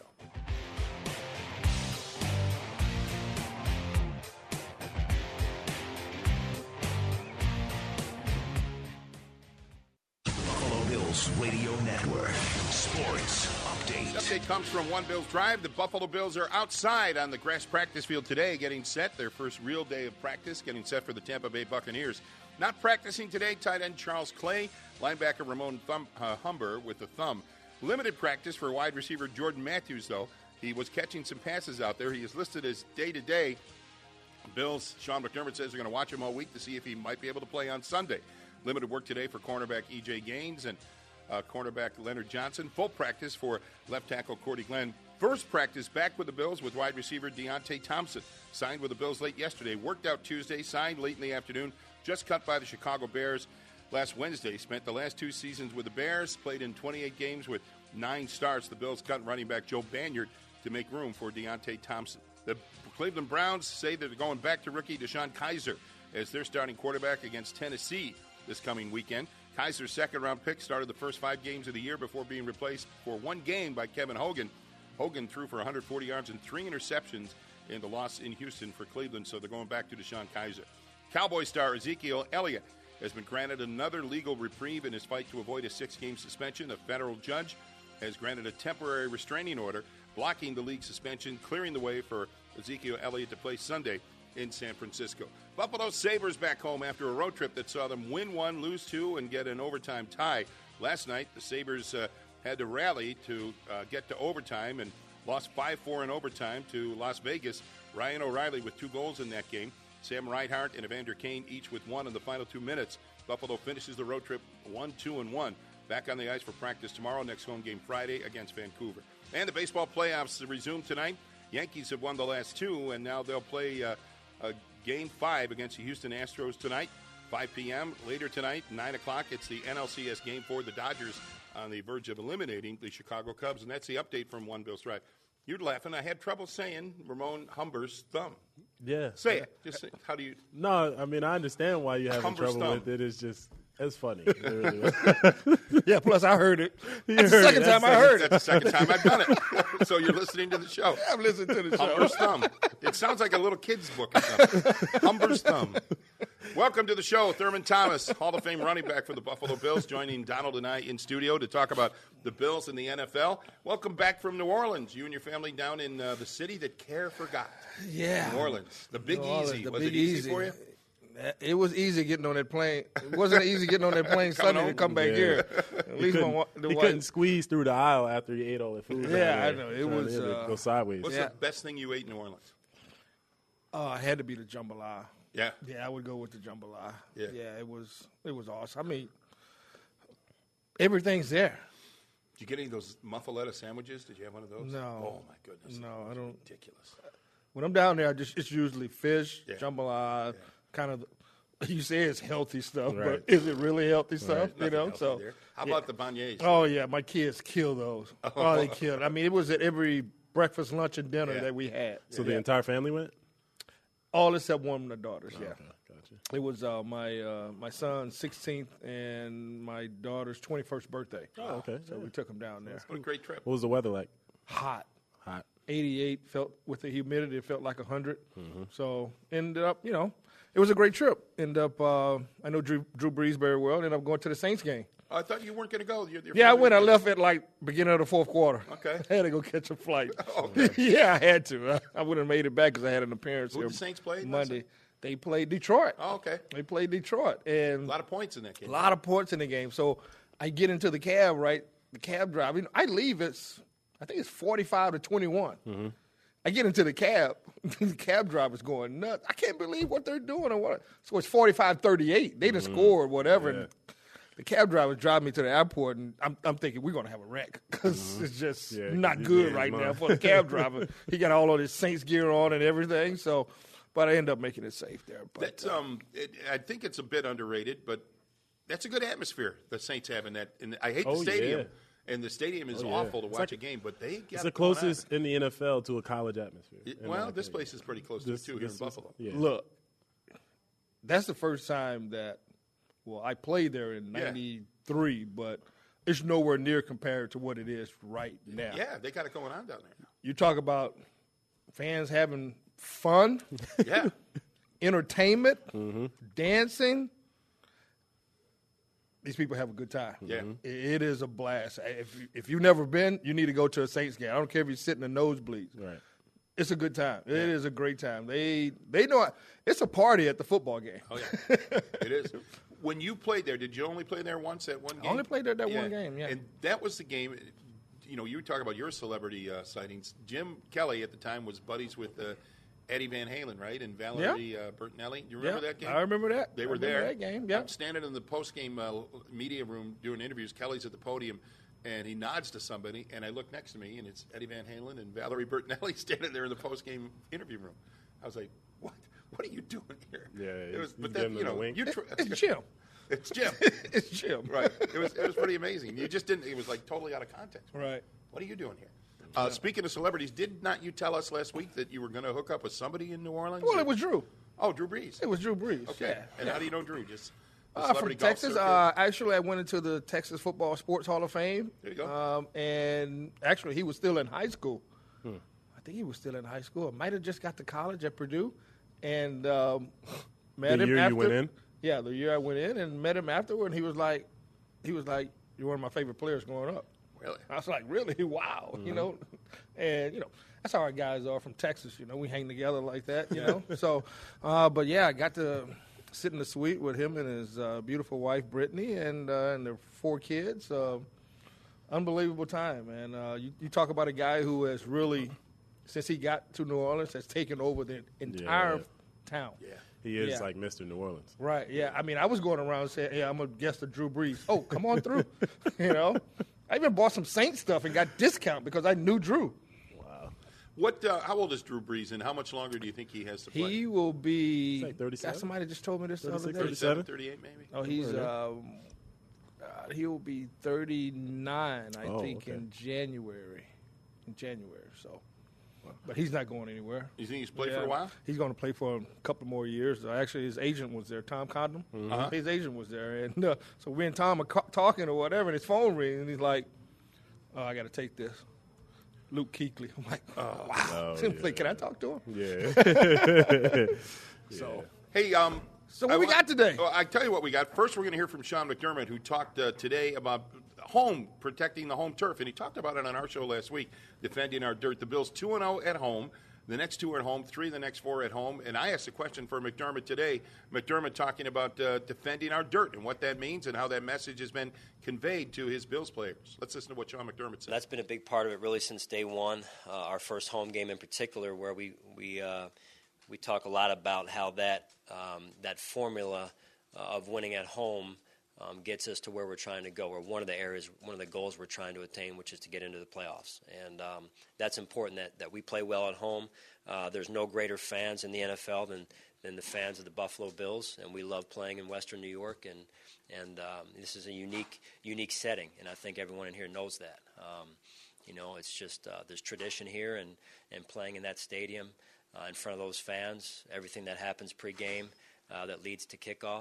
Radio Network. Sports Update. This update comes from One Bills Drive. The Buffalo Bills are outside on the grass practice field today, getting set. Their first real day of practice, getting set for the Tampa Bay Buccaneers. Not practicing today, tight end Charles Clay, linebacker Ramon Humber with the thumb. Limited practice for wide receiver Jordan Matthews, though. He was catching some passes out there. He is listed as day-to-day. Bills, Sean McDermott says they're going to watch him all week to see if he might be able to play on Sunday. Limited work today for cornerback E.J. Gaines and cornerback Leonard Johnson. Full practice for left tackle Cordy Glenn. First practice back with the Bills with wide receiver Deontay Thompson. Signed with the Bills late yesterday. Worked out Tuesday. Signed late in the afternoon. Just cut by the Chicago Bears last Wednesday. Spent the last 2 seasons with the Bears. Played in 28 games with 9 starts. The Bills cut running back Joe Banyard to make room for Deontay Thompson. The Cleveland Browns say that they're going back to rookie Deshaun Kaiser as their starting quarterback against Tennessee this coming weekend. Kaiser's second-round pick started the first 5 games of the year before being replaced for 1 game by Kevin Hogan. Hogan threw for 140 yards and 3 interceptions in the loss in Houston for Cleveland, so they're going back to Deshaun Kaiser. Cowboy star Ezekiel Elliott has been granted another legal reprieve in his fight to avoid a 6-game suspension. A federal judge has granted a temporary restraining order blocking the league suspension, clearing the way for Ezekiel Elliott to play Sunday in San Francisco. Buffalo Sabres back home after a road trip that saw them win 1, lose 2, and get an overtime tie. Last night, the Sabres had to rally to get to overtime and lost 5-4 in overtime to Las Vegas. Ryan O'Reilly with 2 goals in that game. Sam Reinhart and Evander Kane each with 1 in the final 2 minutes. Buffalo finishes the road trip 1-2-1. Back on the ice for practice tomorrow. Next home game Friday against Vancouver. And the baseball playoffs resume tonight. Yankees have won the last 2, and now they'll play Game 5 against the Houston Astros tonight, 5 p.m. Later tonight, 9 o'clock, it's the NLCS Game 4. The Dodgers on the verge of eliminating the Chicago Cubs, and that's the update from One Bills Drive. You're laughing. I had trouble saying Ramon Humber's thumb. Yeah. Say it. Just say, how do you? No, I mean, I understand why you're having Humber's trouble thumb. with it. It's just It's funny. It really was. Yeah, plus I heard it. That's the second time I heard it. That's the second time I've done it. So you're listening to the show. I'm listening to the show. Humber's Thumb. It sounds like a little kid's book or something. Humber's Thumb. Welcome to the show. Thurman Thomas, Hall of Fame running back for the Buffalo Bills, joining Donald and I in studio to talk about the Bills and the NFL. Welcome back from New Orleans. You and your family down in the city that care forgot. Yeah. New Orleans. The Big New Orleans, Easy. the Was Big it easy Easy. for you? It was easy getting on that plane. It wasn't easy getting on that plane Sunday to come back here. At least He couldn't squeeze through the aisle after he ate all the food. Yeah, I know. It was go sideways. What's the best thing you ate in New Orleans? It had to be the jambalaya. Yeah. Yeah, I would go with the jambalaya. Yeah. Yeah, it was awesome. I mean, everything's there. Did you get any of those muffaletta sandwiches? Did you have one of those? No. Oh, my goodness. No, I don't. Ridiculous. When I'm down there, it's usually fish, Yeah. jambalaya, kind of. You say it's healthy stuff, Right. but is it really healthy stuff? Nothing You know, healthy so there. How about the beignets? Oh yeah, my kids kill those. Oh, they kill. I mean, it was at every breakfast, lunch, and dinner Yeah. that we had. So the entire family went? All except one of the daughters. Yeah, Okay, gotcha. it was my son's 16th and my daughter's 21st birthday. Oh, okay. So we took them down there. What a great trip. What was the weather like? Hot. Hot. 88 felt with the humidity, it felt like 100. So ended up, it was a great trip. Ended up, I know Drew Brees very well. Ended up going to the Saints game. I thought you weren't going to go. Yeah, I went. I left at beginning of the fourth quarter. Okay. I had to go catch a flight. Okay. Yeah, I had to. I would have made it back because I had an appearance Who here did the Saints play? Monday. They played Detroit. Oh, okay. They played Detroit, and A lot of points in that game. a lot of points in the game. So I get into the cab, right? The cab drive. I leave. I think it's 45 to 21. I get into the cab. The cab driver's going nuts. I can't believe what they're doing. Or what? So it's 45-38. They just scored, whatever. Yeah. And the cab driver driving me to the airport, and I'm thinking we're going to have a wreck because it's just Yeah, not 'cause good he's right getting now mine. for the cab driver. He got all of his Saints gear on and everything. So, but I end up making it safe there. But That's I think it's a bit underrated, but that's a good atmosphere the Saints have in that. And I hate the Oh, stadium, yeah. and the stadium is Oh, yeah. awful to It's watch like- a game. But they got It's it the going on. closest in the NFL to a college atmosphere. in Well, my this opinion. place is pretty close to it too here in Buffalo. Yeah. look, that's the first time that, I played there in Yeah. '93, but it's nowhere near compared to what it is right now. Yeah, they got it going on down there. You talk about fans having fun, Yeah, entertainment, dancing. These people have a good time. Yeah. It is a blast. If you've never been, you need to go to a Saints game. I don't care if you're sitting in the nosebleeds. Right. It's a good time. It is a great time. They know it's a party at the football game. oh yeah, it is. When you played there, did you only play there once at one game? I only played there that one game, yeah. And that was the game. You were talking about your celebrity sightings. Jim Kelly at the time was buddies with Eddie Van Halen, right? And Valerie Bertinelli. Do you remember that game? I remember that. They I were remember there. that game, yeah. I'm standing in the post-game media room doing interviews. Kelly's at the podium, and he nods to somebody, and I look next to me, and it's Eddie Van Halen and Valerie Bertinelli standing there in the post-game interview room. I was like, "What? What are you doing here?" Yeah, it was. he's But then giving them a wink. It's Jim. It's Jim. It's Jim. Right. It was pretty amazing. You just didn't. It was like totally out of context. Right. What are you doing here? Speaking of celebrities, did not you tell us last week that you were going to hook up with somebody in New Orleans? Well, it was Drew. Oh, Drew Brees. It was Drew Brees. Okay. Yeah. And how do you know Drew? Just a From celebrity golf Texas. circuit? Actually, I went into the Texas Football Sports Hall of Fame. There you go. And actually, he was still in high school. I think he was still in high school. Might have just got to college at Purdue, and met The him year after. you went in? Yeah, the year I went in, and met him afterward. And he was like, "You're one of my favorite players growing up." Really? I was like, "Really? Wow!" And that's how our guys are from Texas. We hang together like that. So, but yeah, I got to sit in the suite with him and his beautiful wife Brittany and their 4 kids. Unbelievable time, man. You talk about a guy who has really, since he got to New Orleans, has taken over the entire town. Yeah. He is Yeah. like Mr. New Orleans. Right, yeah. I mean, I was going around saying, "Hey, I'm a guest of Drew Brees." Oh, come on through. I even bought some Saints stuff and got discount because I knew Drew. Wow. What? How old is Drew Brees, and how much longer do you think he has to play? He will be. He's like 37? God, somebody just told me this the other 36, day. 37, 38 maybe? Oh, he'll be 39, I Oh, think, okay. in January. So, But he's not going anywhere. You think he's played for a while? He's going to play for a couple more years. Actually, his agent was there, Tom Condon. His agent was there. And so we and Tom are talking or whatever, and his phone rings, and he's like, I got to take this. Luke Kuechly. I'm like, wow. Can I talk to him? Yeah. So, hey, so what we got today? I tell you what we got. First, we're going to hear from Sean McDermott, who talked today about protecting the home turf, and he talked about it on our show last week, defending our dirt. The Bills 2-0 at home. The next 2 are at home, 3 of the next 4 at home. And I asked a question for McDermott today. McDermott talking about defending our dirt and what that means and how that message has been conveyed to his Bills players. Let's listen to what Sean McDermott said. That's been a big part of it really since day one, our first home game in particular, where we talk a lot about how that formula of winning at home gets us to where we're trying to go, or one of the goals we're trying to attain, which is to get into the playoffs. And that's important that we play well at home. There's no greater fans in the NFL than the fans of the Buffalo Bills, and we love playing in Western New York, and this is a unique setting, and I think everyone in here knows that. It's just there's tradition here, and playing in that stadium in front of those fans, everything that happens pregame that leads to kickoff,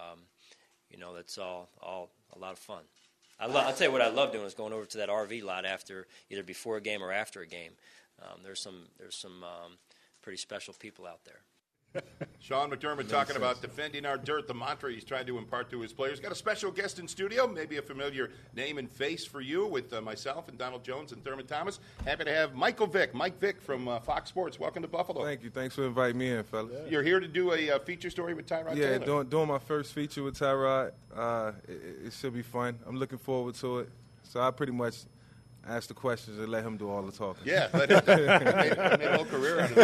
that's all a lot of fun. I'll tell you what I love doing is going over to that RV lot either before a game or after a game. There's some pretty special people out there. Sean McDermott talking about defending our dirt, the mantra he's trying to impart to his players. Got a special guest in studio, maybe a familiar name and face for you, with myself and Donald Jones and Thurman Thomas. Happy to have Mike Vick from Fox Sports. Welcome to Buffalo. Thank you. Thanks for inviting me in, fellas. You're here to do a feature story with Tyrod Taylor. Yeah, doing my first feature with Tyrod. It should be fun. I'm looking forward to it. So I pretty much ask the questions and let him do all the talking. Yeah, made a whole career out of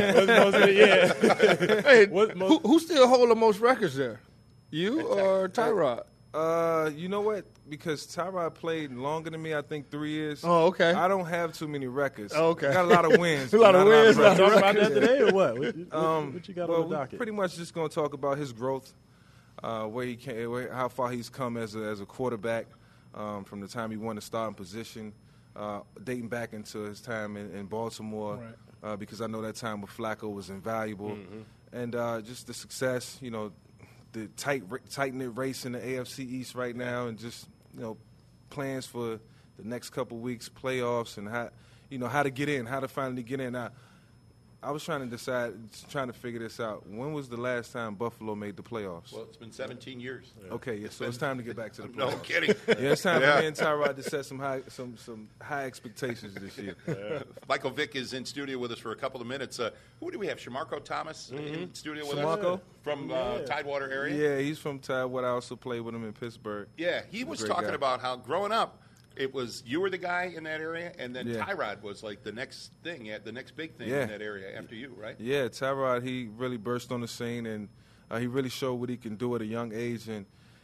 that. Hey, who still hold the most records there? You or Tyrod? You know what? Because Tyrod played longer than me, I think 3 years. Oh, okay. I don't have too many records. Oh, okay. I got a lot of wins. A lot of wins. Talk about that today or what? What you got on the docket? We're pretty much just going to talk about his growth, where he came, how far he's come as a quarterback, from the time he won the starting position. Dating back into his time in Baltimore, right. Because I know that time with Flacco was invaluable. And just the success, the tight-knit race in the AFC East right now, and just, plans for the next couple weeks, playoffs, and how to get in, how to finally get in. Now, I was trying to figure this out. When was the last time Buffalo made the playoffs? Well, it's been 17 years. Yeah. Okay, so it's time to get back to the playoffs. No kidding. Yeah, it's time for me and Tyrod to set some high expectations this year. Michael Vick is in studio with us for a couple of minutes. Who do we have? Shamarko Thomas in studio with us? From Tidewater area? Yeah, he's from Tidewater. I also played with him in Pittsburgh. Yeah, he was talking about how growing up, it was you were the guy in that area, and then Tyrod was like the next thing, the next big thing in that area after you, right? Yeah, Tyrod, he really burst on the scene, and he really showed what he can do at a young age. And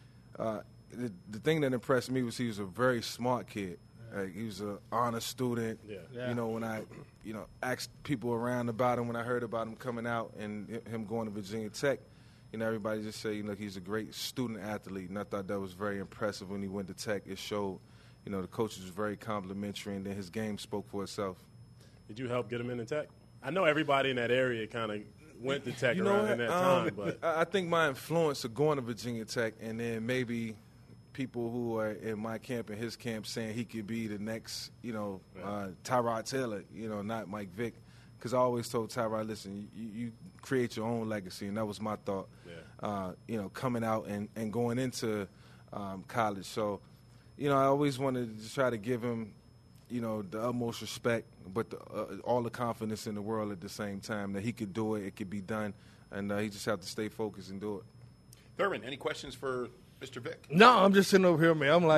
the thing that impressed me was he was a very smart kid. He was an honor student. Yeah. When I asked people around about him, when I heard about him coming out and him going to Virginia Tech, everybody just say, he's a great student athlete. And I thought that was very impressive when he went to Tech. It showed. The coach was very complimentary, and then his game spoke for itself. Did you help get him into Tech? I know everybody in that area kind of went to Tech around in that time. But I think my influence of going to Virginia Tech, and then maybe people who are in my camp and his camp saying he could be the next, Tyrod Taylor, not Mike Vick. Because I always told Tyrod, listen, you create your own legacy, and that was my thought, coming out and going into college. So, I always wanted to try to give him, the utmost respect, but all the confidence in the world at the same time that he could do it, it could be done, and he just have to stay focused and do it. Thurman, any questions for Mr. Vick? No, I'm just sitting over here, man. I'm like,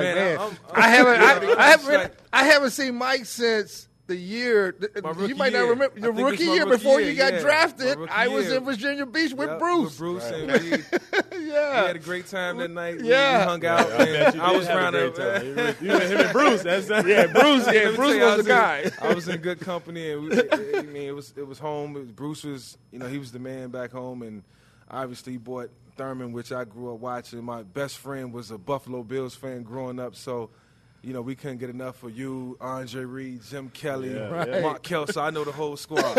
I haven't seen Mike since the year. You might not remember your rookie year before you got drafted. I was in Virginia Beach with Bruce. And we had a great time that night. We hung out. I was around there. You and him and Bruce. Bruce. Yeah, Bruce was the guy. I was in good company, and it was home. Bruce was, he was the man back home, and obviously he bought Thurman, which I grew up watching. My best friend was a Buffalo Bills fan growing up, so. you know, we couldn't get enough of you, Andre Reed, Jim Kelly, Yeah. Mark Kelso. I know the whole squad.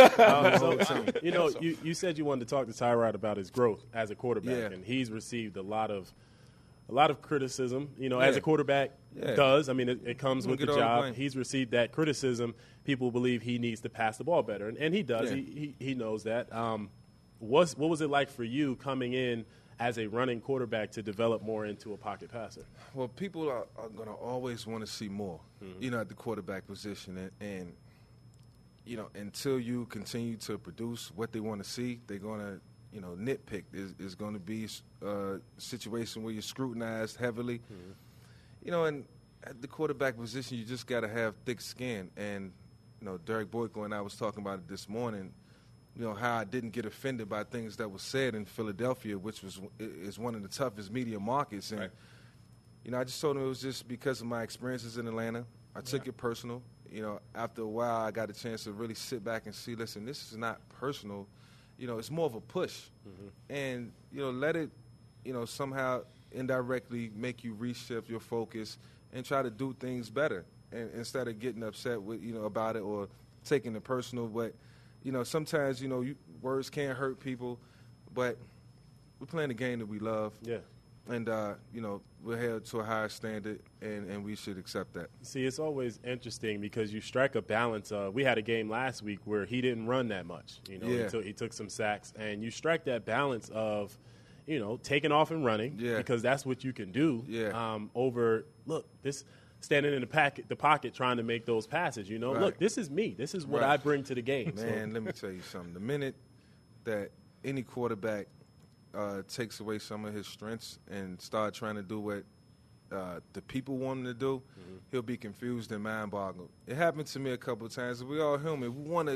You know, you said you wanted to talk to Tyrod about his growth as a quarterback, and he's received a lot of criticism. You know, as a quarterback does. I mean, it comes with the job. He's received that criticism. People believe he needs to pass the ball better, and he does. Yeah. He knows that. What was it like for you coming in as a running quarterback to develop more into a pocket passer? Well, people are going to always want to see more, you know, at the quarterback position. And, you know, until you continue to produce what they want to see, they're going to, you know, nitpick. Is going to be a situation where you're scrutinized heavily. You know, and at the quarterback position, you just got to have thick skin. And, you know, Derek Boyko and I was talking about it this morning, you know, how I didn't get offended by things that were said in Philadelphia, which is one of the toughest media markets. And, you know, I just told him it was just because of my experiences in Atlanta. I took it personal. You know, after a while, I got a chance to really sit back and see, listen, this is not personal. You know, it's more of a push. And, you know, let it, you know, somehow indirectly make you reshift your focus and try to do things better. And instead of getting upset with, you know, about it or taking it personal. But, you know, sometimes, you know, words can hurt people, but we're playing the game that we love. Yeah. And, you know, we're held to a higher standard, and we should accept that. See, it's always interesting because you strike a balance. We had a game last week where he didn't run that much. You know, he took some sacks, and you strike that balance of, you know, taking off and running because that's what you can do over, look, this – standing in the pocket trying to make those passes, you know. Look, this is me. This is what I bring to the game. Man, let me tell you something. The minute that any quarterback takes away some of his strengths and start trying to do what the people want him to do, he'll be confused and mind-boggled. It happened to me a couple of times. We're all human.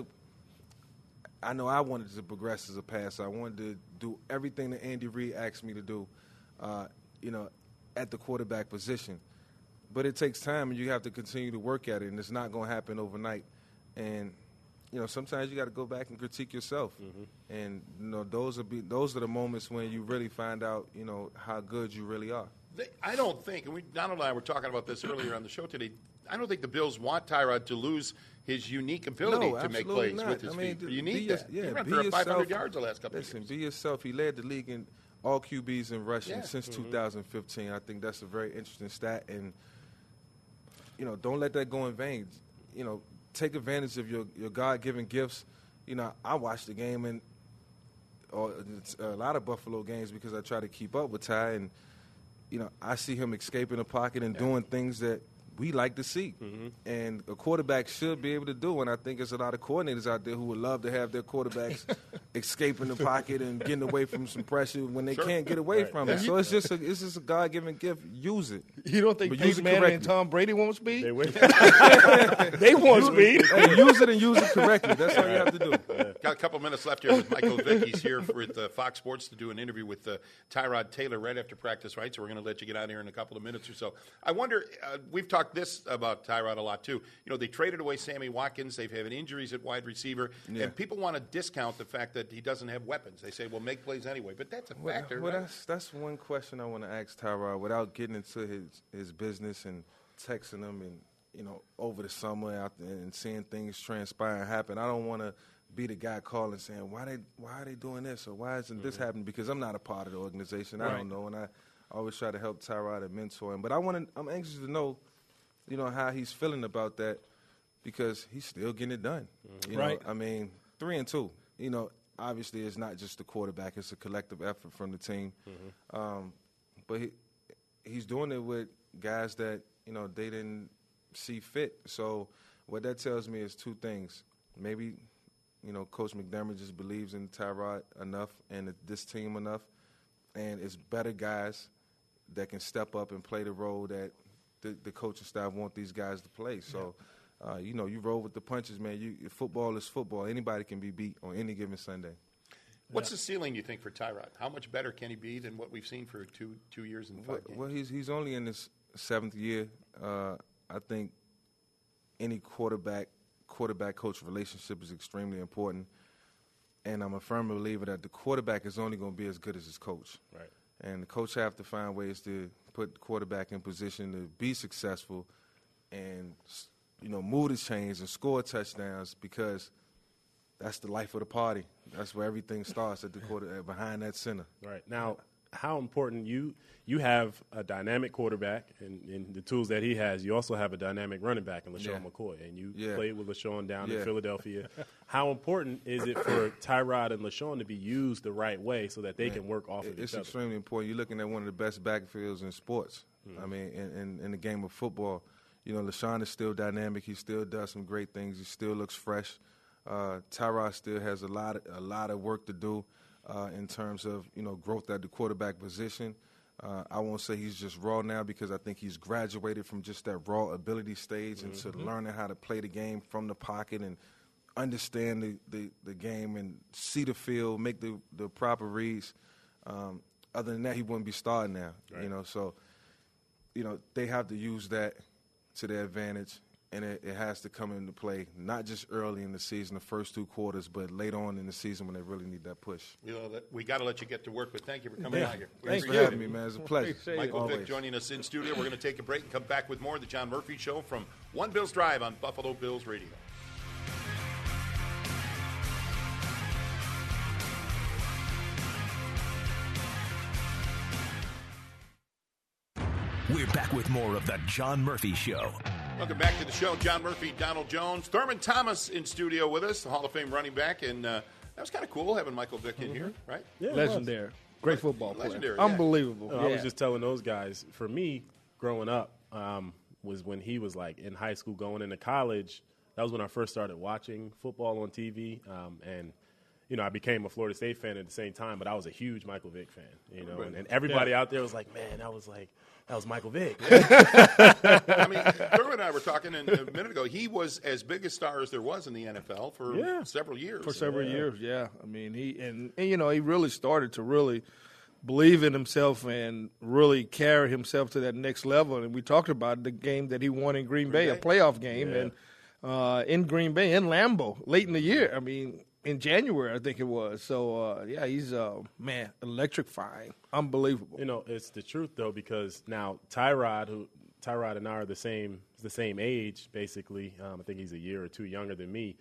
I know I wanted to progress as a passer. I wanted to do everything that Andy Reid asked me to do, you know, at the quarterback position. But it takes time, and you have to continue to work at it, and it's not going to happen overnight. And, you know, sometimes you got to go back and critique yourself. And, you know, those are the moments when you really find out, you know, how good you really are. I don't think, and Donald and I were talking about this earlier on the show today, I don't think the Bills want Tyrod to lose his unique ability to make plays with his feet. You need that. He ran for 500 yards the last couple of years. Listen, be yourself. He led the league in all QBs in rushing since 2015. I think that's a very interesting stat. And, you know, don't let that go in vain. You know, take advantage of your God-given gifts. You know, I watched the game or a lot of Buffalo games because I try to keep up with Ty, and, you know, I see him escaping the pocket and doing things that we like to see. And a quarterback should be able to do, and I think there's a lot of coordinators out there who would love to have their quarterbacks escaping the pocket and getting away from some pressure when they can't get away from it. So it's just a God-given gift. Use it. You don't think Peyton Manning and Tom Brady want speed? They will. They want speed. Hey, use it and use it correctly. That's all you have to do. Got a couple minutes left here with Michael Vick. He's here with Fox Sports to do an interview with Tyrod Taylor right after practice, right? So we're going to let you get out of here in a couple of minutes or so. I wonder, we've talked this about Tyrod a lot too. You know, they traded away Sammy Watkins. They've had injuries at wide receiver. And people want to discount the fact that he doesn't have weapons. They say, well, make plays anyway. But that's a factor, right? That's one question I want to ask Tyrod without getting into his business and texting him and, you know, over the summer out there and seeing things transpire and happen. I don't want to be the guy calling saying, why are they doing this or why isn't this happening? Because I'm not a part of the organization. I don't know, and I always try to help Tyrod and mentor him. But I'm anxious to know, you know, how he's feeling about that because he's still getting it done. You know, I mean, 3-2. You know, obviously it's not just the quarterback; it's a collective effort from the team. But he's doing it with guys that, you know, they didn't see fit. So what that tells me is two things. Maybe, you know, Coach McDermott just believes in Tyrod enough and this team enough, and it's better guys that can step up and play the role that the coaching staff want these guys to play. So, you know, you roll with the punches, man. Football is football. Anybody can be beat on any given Sunday. What's the ceiling, you think, for Tyrod? How much better can he be than what we've seen for two years and 5 games? Well, he's only in his 7th year. I think any quarterback-coach relationship is extremely important. And I'm a firm believer that the quarterback is only going to be as good as his coach. And the coach have to find ways to put the quarterback in position to be successful and mood has changed and score touchdowns because that's the life of the party. That's where everything starts at the quarter behind that center. Right. Now, how important you have a dynamic quarterback and the tools that he has. You also have a dynamic running back in LaShawn McCoy, and you played with LaShawn down in Philadelphia. How important is it for Tyrod and LaShawn to be used the right way so that they can work off of each other? It's extremely important. You're looking at one of the best backfields in sports. I mean, in the game of football, LaShawn is still dynamic. He still does some great things. He still looks fresh. Tyrod still has a lot of work to do in terms of growth at the quarterback position. I won't say he's just raw now because I think he's graduated from just that raw ability stage into learning how to play the game from the pocket and understand the game and see the field, make the proper reads. Other than that, he wouldn't be starting now. Right. So they have to use that to their advantage. And it has to come into play, not just early in the season, the first 2 quarters, but later on in the season when they really need that push. We got to let you get to work, but thank you for coming out here. Thanks for having me, man. It's a pleasure. Michael Vick joining us in studio. We're going to take a break and come back with more of the John Murphy Show from One Bills Drive on Buffalo Bills Radio. We're back with more of the John Murphy Show. Welcome back to the show. John Murphy, Donald Jones, Thurman Thomas in studio with us, the Hall of Fame running back. And that was kind of cool having Michael Vick in here, right? Yeah, legendary. Great football player. Legendary, Unbelievable. I was just telling those guys, for me, growing up, was when he was like in high school going into college. That was when I first started watching football on TV. And I became a Florida State fan at the same time, but I was a huge Michael Vick fan, and everybody out there was like, man, that was Michael Vick. I mean, Thurman and I were talking a minute ago. He was as big a star as there was in the NFL for several years. For several years, yeah. I mean, he really started to really believe in himself and really carry himself to that next level. And we talked about the game that he won in Green Bay, a playoff game, and in Green Bay, in Lambeau, late in the year. I mean, in January, I think it was. So, he's, electrifying. Unbelievable. It's the truth, though, because now Tyrod and I are the same age, basically. I think he's a year or two younger than me.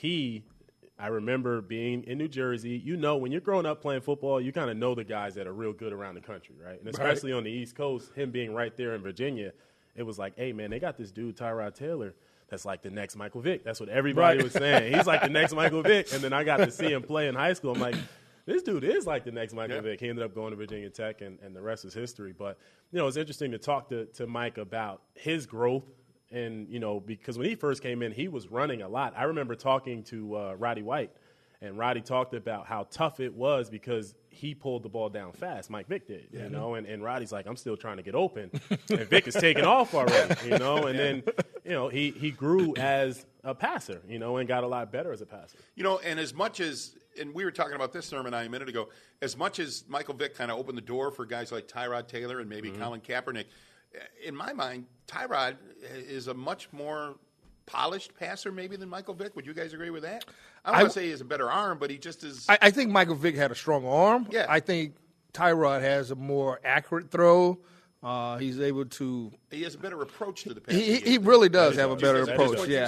I remember being in New Jersey. When you're growing up playing football, you kind of know the guys that are real good around the country, right? And especially on the East Coast, him being right there in Virginia, it was like, hey, man, they got this dude, Tyrod Taylor, that's like the next Michael Vick. That's what everybody was saying. He's like the next Michael Vick. And then I got to see him play in high school. I'm like, this dude is like the next Michael Vick. He ended up going to Virginia Tech, and the rest is history. But, it's interesting to talk to Mike about his growth. And, because when he first came in, he was running a lot. I remember talking to Roddy White, and Roddy talked about how tough it was because he pulled the ball down fast. Mike Vick did, and Roddy's like, I'm still trying to get open. And Vick is taking off already, and then, he grew as a passer, and got a lot better as a passer. And as much as, and we were talking about this, Thurman and I, a minute ago, as much as Michael Vick kind of opened the door for guys like Tyrod Taylor and maybe Colin Kaepernick, in my mind, Tyrod is a much more polished passer maybe than Michael Vick. Would you guys agree with that? I don't want to say he has a better arm, but he just is. I think Michael Vick had a strong arm. Yeah. I think Tyrod has a more accurate throw. He's able to. He has a better approach to the pass. He really does have a better approach. Yeah.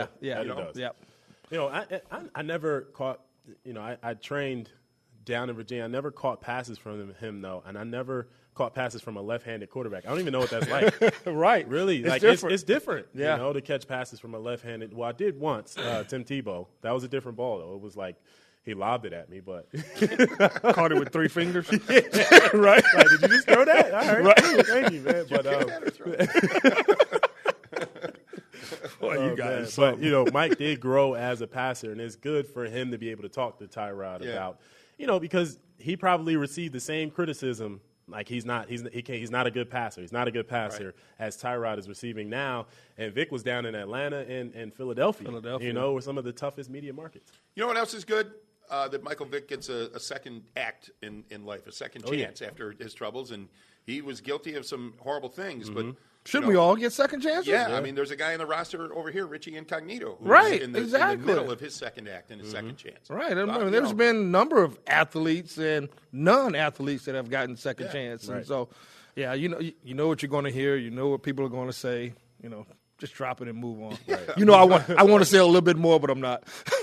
I never caught. I trained down in Virginia. I never caught passes from him though, and I never caught passes from a left-handed quarterback. I don't even know what that's like. Right. Really. It's different. Yeah. To catch passes from a left-handed. Well, I did once, Tim Tebow. That was a different ball, though. It was like he lobbed it at me, but. Caught it with 3 fingers? Right. Like, did you just throw that? All right. Right. Thank you, man. Boy, you guys. But, Mike did grow as a passer, and it's good for him to be able to talk to Tyrod about, because he probably received the same criticism. Like he's not a good passer. He's not a good passer as Tyrod is receiving now. And Vic was down in Atlanta and Philadelphia. Were some of the toughest media markets. You know what else is good? That Michael Vick gets a second act in life, a second chance after his troubles. And he was guilty of some horrible things, but shouldn't we all get second chances? Yeah, I mean, there's a guy in the roster over here, Richie Incognito, who's in the middle of his second act and his second chance. Right. There's been a number of athletes and non-athletes that have gotten second chance. Right. And so, you know what you're going to hear. You know what people are going to say. just drop it and move on. Right. You know, I want to say a little bit more, but I'm not.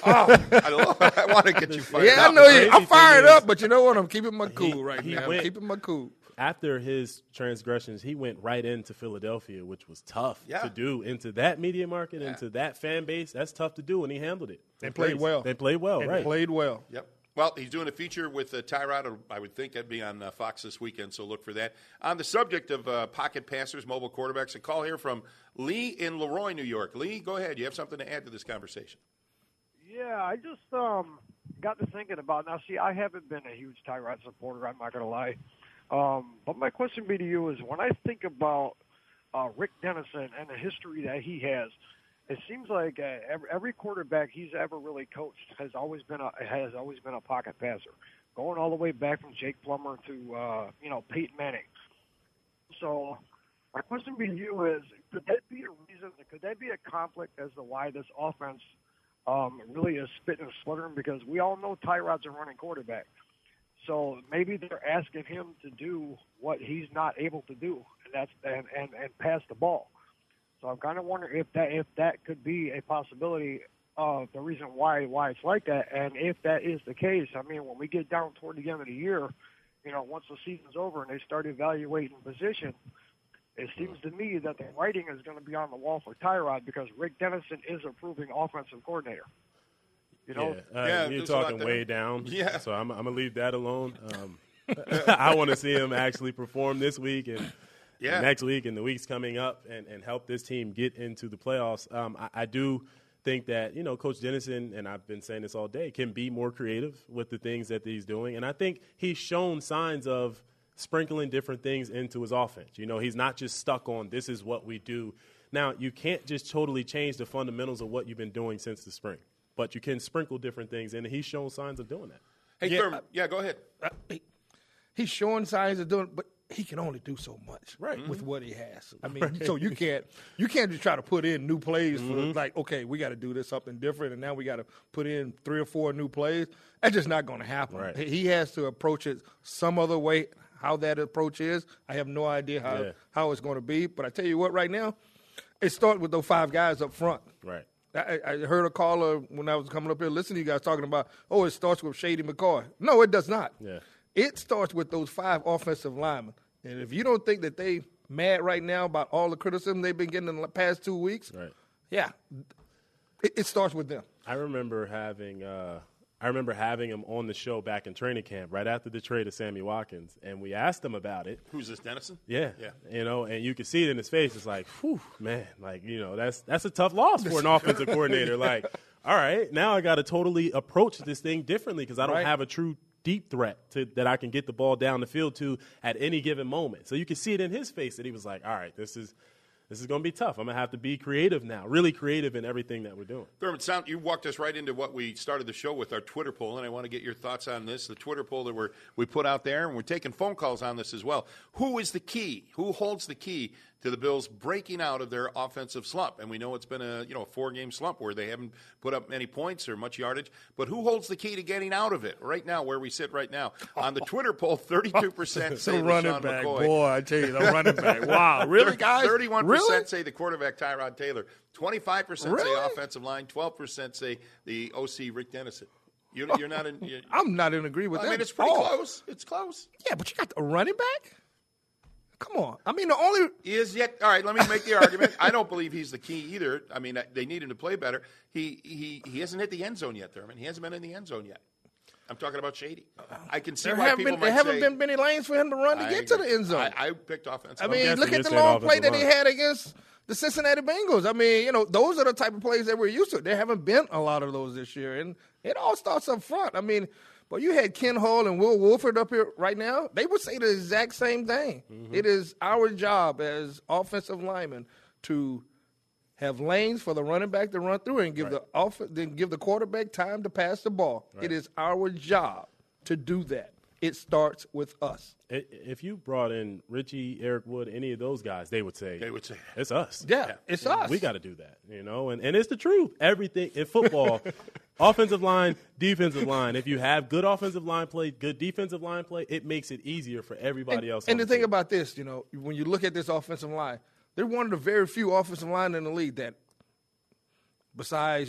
I want to get you fired up. Yeah, I know you. I'm fired up, but you know what? I'm keeping my cool now. I'm keeping my cool. After his transgressions, he went right into Philadelphia, which was tough to do, into that media market, into that fan base. That's tough to do, and he handled it. They played well. They played well, and right. They played well. Yep. Well, he's doing a feature with Tyrod. I would think that'd be on Fox this weekend, so look for that. On the subject of pocket passers, mobile quarterbacks, a call here from Lee in Leroy, New York. Lee, go ahead. You have something to add to this conversation. Yeah, I just got to thinking about, now, see, I haven't been a huge Tyrod supporter, I'm not going to lie. But my question be to you is, when I think about Rick Dennison and the history that he has, it seems like every quarterback he's ever really coached has always been a pocket passer, going all the way back from Jake Plummer to Peyton Manning. So my question be to you is, could that be a reason? Could that be a conflict as to why this offense really is spitting and sputtering? Because we all know Tyrod's a running quarterback. So maybe they're asking him to do what he's not able to do, and pass the ball. So I'm kind of wondering if that could be a possibility of the reason why it's like that. And if that is the case, I mean, when we get down toward the end of the year, once the season's over and they start evaluating position, it seems to me that the writing is going to be on the wall for Tyrod, because Rick Dennison is a proving offensive coordinator. You're talking way down. Yeah. So I'm going to leave that alone. I want to see him actually perform this week and next week and the weeks coming up and help this team get into the playoffs. I do think that, Coach Dennison, and I've been saying this all day, can be more creative with the things that he's doing. And I think he's shown signs of sprinkling different things into his offense. He's not just stuck on this is what we do. Now, you can't just totally change the fundamentals of what you've been doing since the spring. But you can sprinkle different things, and he's shown signs of doing that. Hey, Thurman, go ahead. He's showing signs of doing, but he can only do so much with what he has. I mean, so you can't just try to put in new plays for like, okay, we got to do this something different, and now we got to put in 3 or 4 new plays. That's just not going to happen. Right. He has to approach it some other way. How that approach is, I have no idea how it's going to be. But I tell you what, right now, it starts with those 5 guys up front. Right. I heard a caller when I was coming up here listening to you guys talking about, it starts with Shady McCoy. No, it does not. Yeah. It starts with those 5 offensive linemen. And if you don't think that they mad right now about all the criticism they've been getting in the past 2 weeks, it starts with them. I remember having him on the show back in training camp right after the trade of Sammy Watkins, and we asked him about it. Who's this, Dennison? Yeah. And you could see it in his face. It's like, whew, man, that's a tough loss for an offensive coordinator. Like, all right, now I got to totally approach this thing differently because I don't have a true deep threat that I can get the ball down the field to at any given moment. So you can see it in his face that he was like, all right, this is going to be tough. I'm going to have to be creative now, really creative in everything that we're doing. Thurman, you walked us right into what we started the show with, our Twitter poll, and I want to get your thoughts on this, the Twitter poll that we put out there, and we're taking phone calls on this as well. Who is the key? Who holds the key to the Bills breaking out of their offensive slump? And we know it's been a 4-game slump where they haven't put up many points or much yardage, but who holds the key to getting out of it right now, where we sit right now? On the Twitter poll, 32% say running back, McCoy. boy, I tell you, the running back. Wow, really, guys? 31% say the quarterback Tyrod Taylor. 25% say offensive line. 12% say the OC Rick Dennison. You're not in. I'm not in agreement with that. I mean, it's pretty close. It's close. Yeah, but you got a running back. Come on. I mean, the only is yet. All right, let me make the argument. I don't believe he's the key either. I mean, they need him to play better. He hasn't hit the end zone yet, Thurman. He hasn't been in the end zone yet. I'm talking about Shady. I can see why people might say. There haven't been many lanes for him to run to get to the end zone. I picked offense. I mean, look at the long play that he had against the Cincinnati Bengals. I mean, those are the type of plays that we're used to. There haven't been a lot of those this year, and it all starts up front. I mean, but you had Ken Hall and Will Wolford up here right now. They would say the exact same thing. Mm-hmm. It is our job as offensive linemen to have lanes for the running back to run through and give the quarterback time to pass the ball. Right. It is our job to do that. It starts with us. If you brought in Richie, Eric Wood, any of those guys, they would say it's us. Yeah, it's us. We got to do that, and it's the truth. Everything in football, offensive line, defensive line. If you have good offensive line play, good defensive line play, it makes it easier for everybody else. And the thing about this, when you look at this offensive line, they're one of the very few offensive linemen in the league that, besides,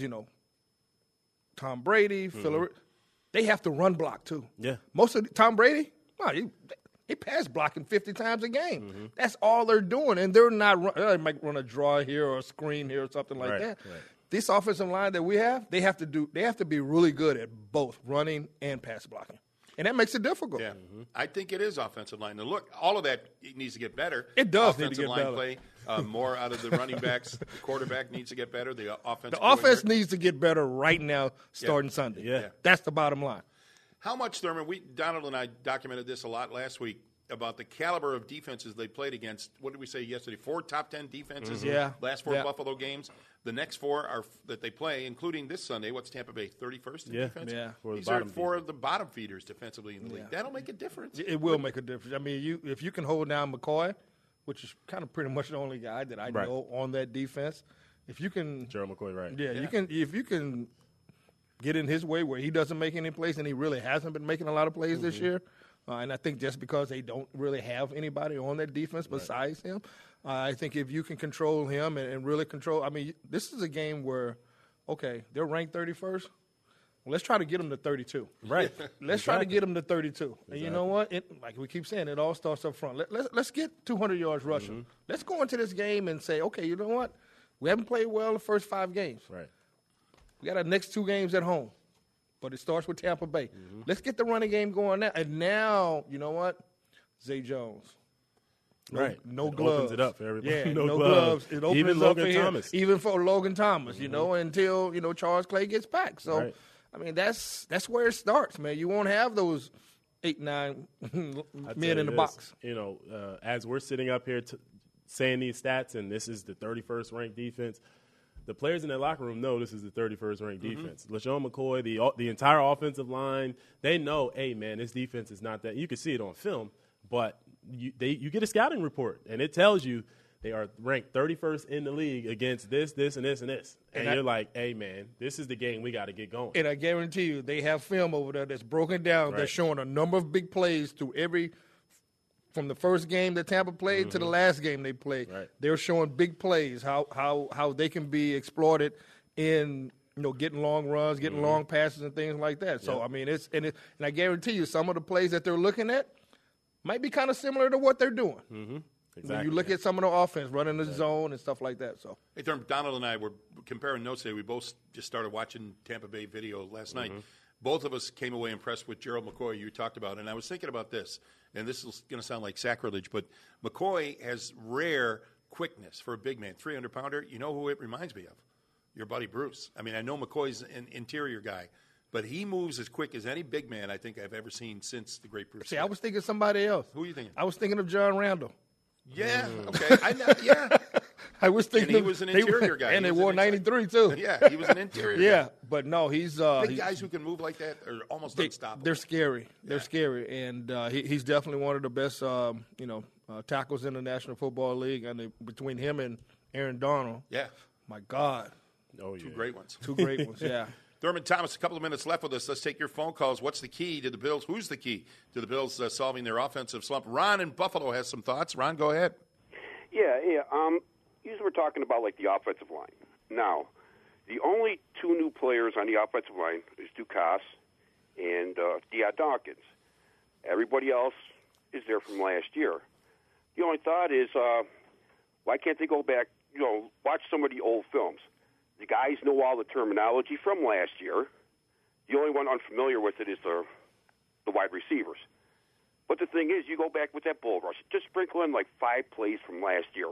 Tom Brady, Phil, they have to run block too. Yeah. Most of Tom Brady, he pass blocking 50 times a game. That's all they're doing, and they're not they might run a draw here or a screen here or something like that. Right. This offensive line that we have, they have to be really good at both running and pass blocking. And that makes it difficult. Yeah, I think it is offensive line. And look, all of that needs to get better. It does offensive need to get line better. Play, more out of the running backs. The quarterback needs to get better. The offense needs to get better right now, starting Sunday. Yeah. That's the bottom line. How much, Thurman? Donald and I documented this a lot last week about the caliber of defenses they played against. What did we say yesterday? 4 top 10 defenses. Last 4 Buffalo games. The next 4 are that they play, including this Sunday. What's Tampa Bay? 31st in defense. Yeah. These are 4 of the bottom feeders defensively in the league. That'll make a difference. It will make a difference. I mean, if you can hold down McCoy, which is kind of pretty much the only guy that I know on that defense, if you can, Gerald McCoy, right? Yeah, you can. If you can get in his way where he doesn't make any plays, and he really hasn't been making a lot of plays this year. And I think just because they don't really have anybody on that defense besides him, I think if you can control him and really control, I mean, this is a game where, okay, they're ranked 31st. Well, let's try to get them to 32. Right. Let's try to get them to 32. And you know what? Like we keep saying, it all starts up front. Let's get 200 yards rushing. Let's go into this game and say, okay, you know what? We haven't played well the first 5 games. Right. We got our next 2 games at home. But it starts with Tampa Bay. Let's get the running game going now. And now, you know what? Zay Jones. No gloves. Opens it up for everybody. Yeah, no gloves. It opens even it up Logan for Thomas. him, even for Logan Thomas, until, Charles Clay gets back. So, I mean, that's where it starts, man. You won't have those 8, 9 men in the box. As we're sitting up here saying these stats, and this is the 31st ranked defense, the players in that locker room know this is the 31st ranked defense. LeSean McCoy, the entire offensive line, they know, hey, man, this defense is not that. You can see it on film, but you get a scouting report, and it tells you they are ranked 31st in the league against this, this, and this, and this. And you're like, hey, man, this is the game we got to get going. And I guarantee you they have film over there that's broken down. They're showing a number of big plays through from the first game that Tampa played to the last game they played. Right. They're showing big plays, how they can be exploited in getting long runs, getting long passes and things like that. So I mean, and I guarantee you some of the plays that they're looking at might be kind of similar to what they're doing. Exactly. When you look at some of the offense, running the zone and stuff like that. So, hey, Donald and I were comparing notes today. We both just started watching Tampa Bay video last night. Both of us came away impressed with Gerald McCoy you talked about. And I was thinking about this, and this is going to sound like sacrilege, but McCoy has rare quickness for a big man, 300-pounder. You know who it reminds me of? Your buddy Bruce. I mean, I know McCoy's an interior guy, but he moves as quick as any big man I think I've ever seen since the great Bruce. See, I was thinking somebody else. Who are you thinking? I was thinking of John Randall. Yeah, okay. I was thinking and he was an interior guy. And they wore 93, too. Yeah, he was an interior guy. But no, he's big guys who can move like that are almost unstoppable. They're scary. They're scary, and he's definitely one of the best, tackles in the National Football League. And between him and Aaron Donald, my God, two great ones. Two great ones. Yeah. Thurman Thomas, a couple of minutes left with us. Let's take your phone calls. What's the key to the Bills? Who's the key to the Bills solving their offensive slump? Ron in Buffalo has some thoughts. Ron, go ahead. Yeah. Usually we're talking about like the offensive line. Now, the only 2 new players on the offensive line is Dukas and Deion Dawkins. Everybody else is there from last year. The only thought is, why can't they go back, watch some of the old films? The guys know all the terminology from last year. The only one unfamiliar with it is the wide receivers. But the thing is, you go back with that bull rush. Just sprinkle in like 5 plays from last year.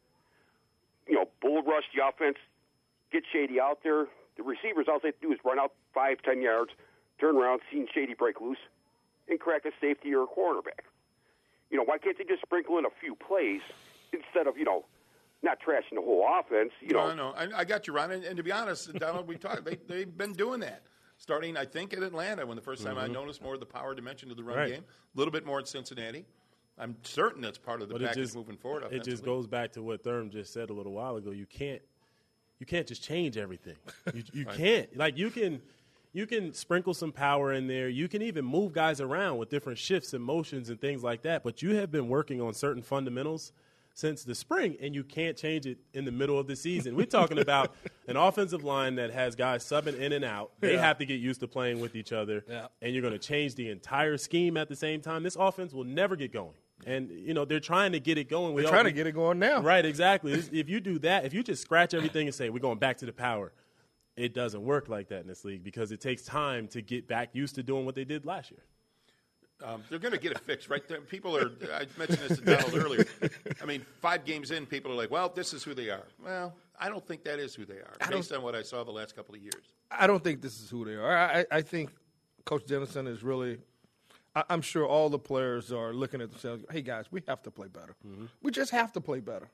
Bull rush the offense, get Shady out there. The receivers, all they have to do is run out 5-10 yards, turn around, see Shady break loose, and crack a safety or a quarterback. Why can't they just sprinkle in a few plays instead of, not trashing the whole offense? No. I got you, Ron. And to be honest, Donald, they've been doing that. Starting, I think, in Atlanta when the first time I noticed more of the power dimension of the run game. A little bit more in Cincinnati. I'm certain that's part of the package moving forward. It just goes back to what Thurman just said a little while ago. You can't just change everything. You can't. Like you can sprinkle some power in there. You can even move guys around with different shifts and motions and things like that. But you have been working on certain fundamentals since the spring, and you can't change it in the middle of the season. We're talking about an offensive line that has guys subbing in and out. They have to get used to playing with each other, and you're going to change the entire scheme at the same time. This offense will never get going. And, they're trying to get it going. They're trying to get it going now. Right, exactly. If you do that, if you just scratch everything and say we're going back to the power, it doesn't work like that in this league because it takes time to get back used to doing what they did last year. They're going to get it fixed, right? People are. I mentioned this to Donald earlier. I mean, 5 games in, people are like, "Well, this is who they are." Well, I don't think that is who they are, based on what I saw the last couple of years. I don't think this is who they are. I think Coach Dennison is really. I'm sure all the players are looking at themselves. Hey, guys, we have to play better. Mm-hmm. We just have to play better.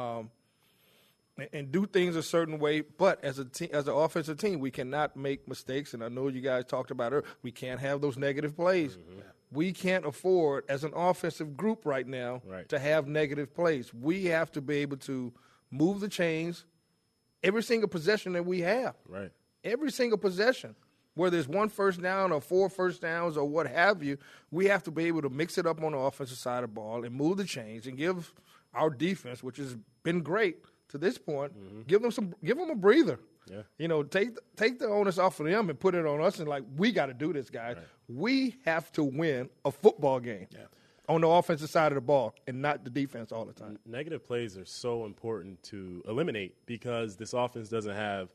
And do things a certain way, but as an offensive team, we cannot make mistakes. And I know you guys talked about it. We can't have those negative plays. Mm-hmm. We can't afford, as an offensive group right now, to have negative plays. We have to be able to move the chains every single possession that we have. Right. Every single possession. Whether it's 1 first down or 4 first downs or what have you, we have to be able to mix it up on the offensive side of the ball and move the chains and give our defense, which has been great to this point, give them a breather. Yeah. Take the onus off of them and put it on us and we got to do this, guys. Right. We have to win a football game on the offensive side of the ball and not the defense all the time. Negative plays are so important to eliminate because this offense doesn't have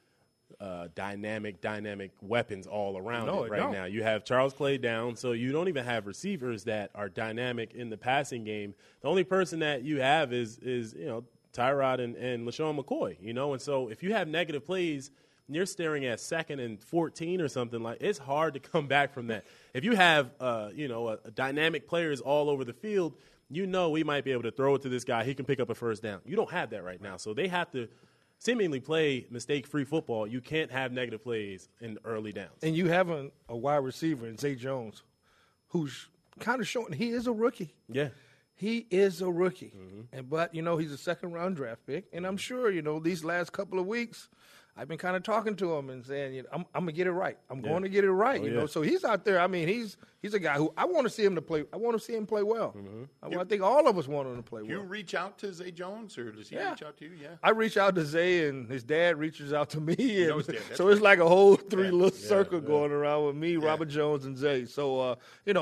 dynamic weapons all around it right now. You have Charles Clay down, so you don't even have receivers that are dynamic in the passing game. The only person that you have is Tyrod and LaShawn McCoy, and so if you have negative plays, you're staring at 2nd and 14 or something it's hard to come back from that. If you have dynamic players all over the field, we might be able to throw it to this guy. He can pick up a first down. You don't have that right now, so they have to seemingly play mistake-free football. You can't have negative plays in early downs. And you have a wide receiver in Zay Jones who's kind of showing he is a rookie. Yeah. He is a rookie. Mm-hmm. But he's a 2nd-round draft pick. And I'm sure, these last couple of weeks, I've been kind of talking to him and saying, I'm going to get it right. I'm going to get it right, So he's out there. I mean, he's a guy who I want to see him to play. I want to see him play well. Mm-hmm. I think all of us want him to play well. You reach out to Zay Jones, or does he reach out to you? Yeah. I reach out to Zay, and his dad reaches out to me. And so it's like a whole three-little circle going around with me, Robert Jones, and Zay. So,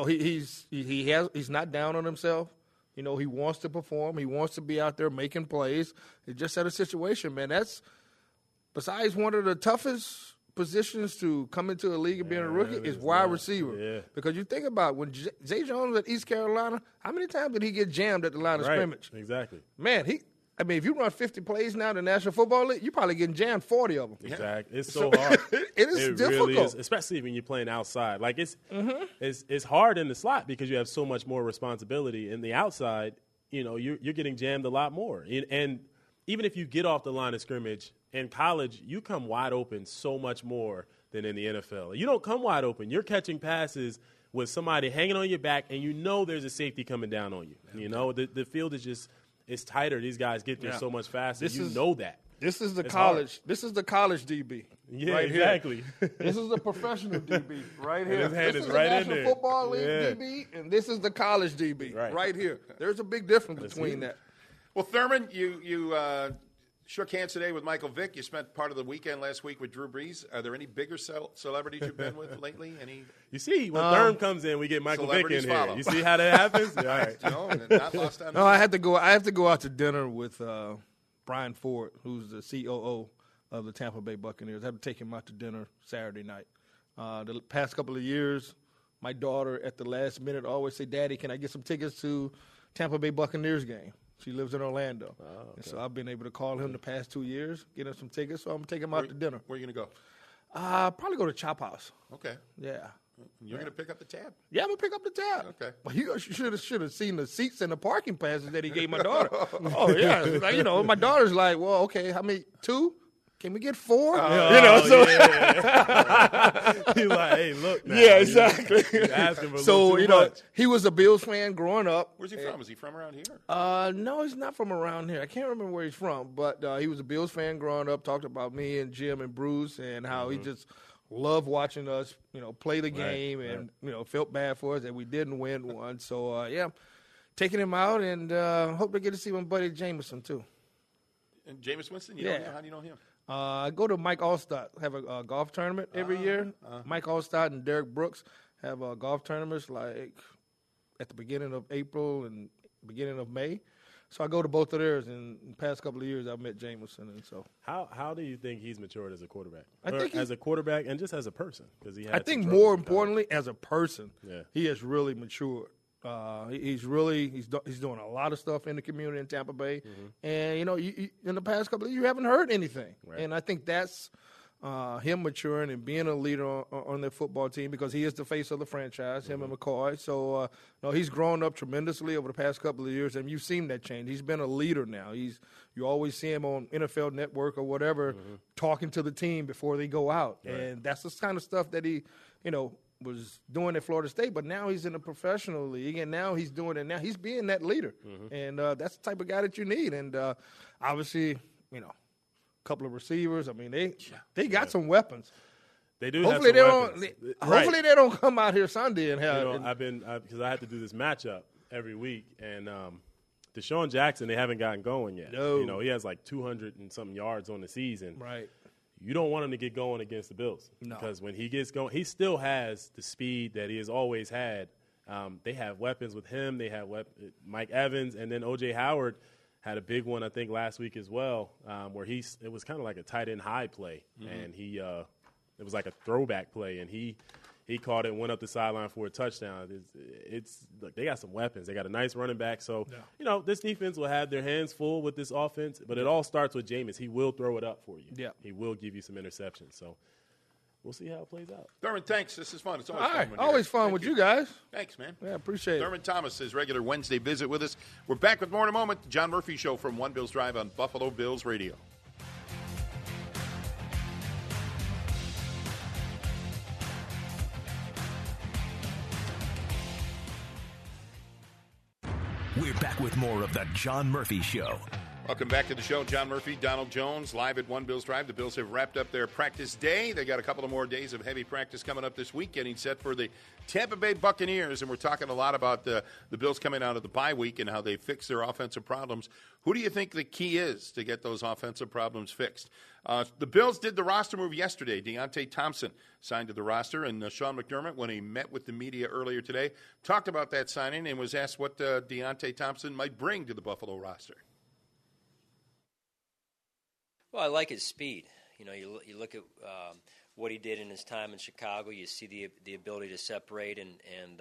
he's not down on himself. He wants to perform. He wants to be out there making plays. It's just at a situation, man. That's besides one of the toughest positions to come into a league and being a rookie is wide receiver. Yeah. Because you think about when Zay Jones was at East Carolina, how many times did he get jammed at the line of scrimmage? Exactly. Man, if you run 50 plays now in the National Football League, you're probably getting jammed 40 of them. Exactly. It's so hard. It is difficult. Really is, especially when you're playing outside. It's hard in the slot because you have so much more responsibility. In the outside, you're getting jammed a lot more. And even if you get off the line of scrimmage, in college, you come wide open so much more than in the NFL. You don't come wide open. You're catching passes with somebody hanging on your back, and there's a safety coming down on you. The field is just it's tighter. These guys get there so much faster. That. This is the college. Hard. This is the college DB. Yeah, right exactly. This is the professional DB right here. His hand this is right the in there. National Football League DB, and this is the college DB right here. There's a big difference between that. Well, Thurman, you shook hands today with Michael Vick. You spent part of the weekend last week with Drew Brees. Are there any bigger celebrities you've been with lately? You see, when Thurman comes in, we get Michael Vick in here. You see how that happens? All right. Not lost on I have to go out to dinner with Brian Ford, who's the COO of the Tampa Bay Buccaneers. I have to take him out to dinner Saturday night. The past couple of years, my daughter at the last minute always say, "Daddy, can I get some tickets to Tampa Bay Buccaneers game?" She lives in Orlando. Oh, okay. And so I've been able to call him the past 2 years, get him some tickets, so I'm going to take him out to dinner. Where are you going to go? Probably go to Chop House. Okay. Yeah. You're going to pick up the tab? Yeah, I'm going to pick up the tab. Okay. Well, you should have seen the seats and the parking passes that he gave my daughter. Oh, yeah. My daughter's like, well, okay, how many? 2? Can we get 4? He's like, hey, look now. Yeah, exactly. You're asking for too much. He was a Bills fan growing up. Where's he from? Is he from around here? No, he's not from around here. I can't remember where he's from, but he was a Bills fan growing up, talked about me and Jim and Bruce and how he just loved watching us, play the game and, felt bad for us that we didn't win one. So, taking him out, and hope to get to see my buddy Jameson too. And Jameis Winston, how do you know him? I go to Mike Allstott, have a golf tournament every year. Mike Allstott and Derek Brooks have golf tournaments like at the beginning of April and beginning of May. So I go to both of theirs, and in the past couple of years I've met Jameson. And so, how do you think he's matured as a quarterback? I think as a quarterback and just as a person, because I think more importantly as a person, he has really matured. He's doing a lot of stuff in the community in Tampa Bay, and you, in the past couple of years you haven't heard anything, and I think that's him maturing and being a leader on their football team, because he is the face of the franchise, him and McCoy. So he's grown up tremendously over the past couple of years, and you've seen that change. He's been a leader now. You always see him on NFL Network or whatever, talking to the team before they go out, and that's the kind of stuff that he, was doing at Florida State, but now he's in a professional league, and now he's doing it. Now he's being that leader, and that's the type of guy that you need. And obviously, a couple of receivers. I mean, they got some weapons. They do. Hopefully have some weapons. Hopefully they don't come out here Sunday and have. Because I have to do this matchup every week, and Deshaun Jackson, they haven't gotten going yet. No. He has like 200 and something yards on the season. Right. You don't want him to get going against the Bills. No. Because when he gets going, he still has the speed that he has always had. They have weapons with him. They have Mike Evans, and then O.J. Howard had a big one, I think, last week as well, where it was kind of like a tight end high play, and it was like a throwback play, and he caught it and went up the sideline for a touchdown. Look, they got some weapons. They got a nice running back. So, this defense will have their hands full with this offense, but it all starts with Jameis. He will throw it up for you. Yeah. He will give you some interceptions. So we'll see how it plays out. Thurman, thanks. This is fun. It's always All right. fun. Always fun with you guys. Thanks, man. Yeah, appreciate it. Thurman Thomas, his regular Wednesday visit with us. We're back with more in a moment. The John Murphy Show from One Bills Drive on Buffalo Bills Radio. We're back with more of the John Murphy Show. Welcome back to the show. John Murphy, Donald Jones, live at One Bills Drive. The Bills have wrapped up their practice day. They got a couple of more days of heavy practice coming up this week, getting set for the Tampa Bay Buccaneers. And we're talking a lot about the Bills coming out of the bye week and how they fix their offensive problems. Who do you think the key is to get those offensive problems fixed? The Bills did the roster move yesterday. Deontay Thompson signed to the roster, and Sean McDermott, when he met with the media earlier today, talked about that signing and was asked what Deontay Thompson might bring to the Buffalo roster. Well, I like his speed. You look at what he did in his time in Chicago. You see the ability to separate, and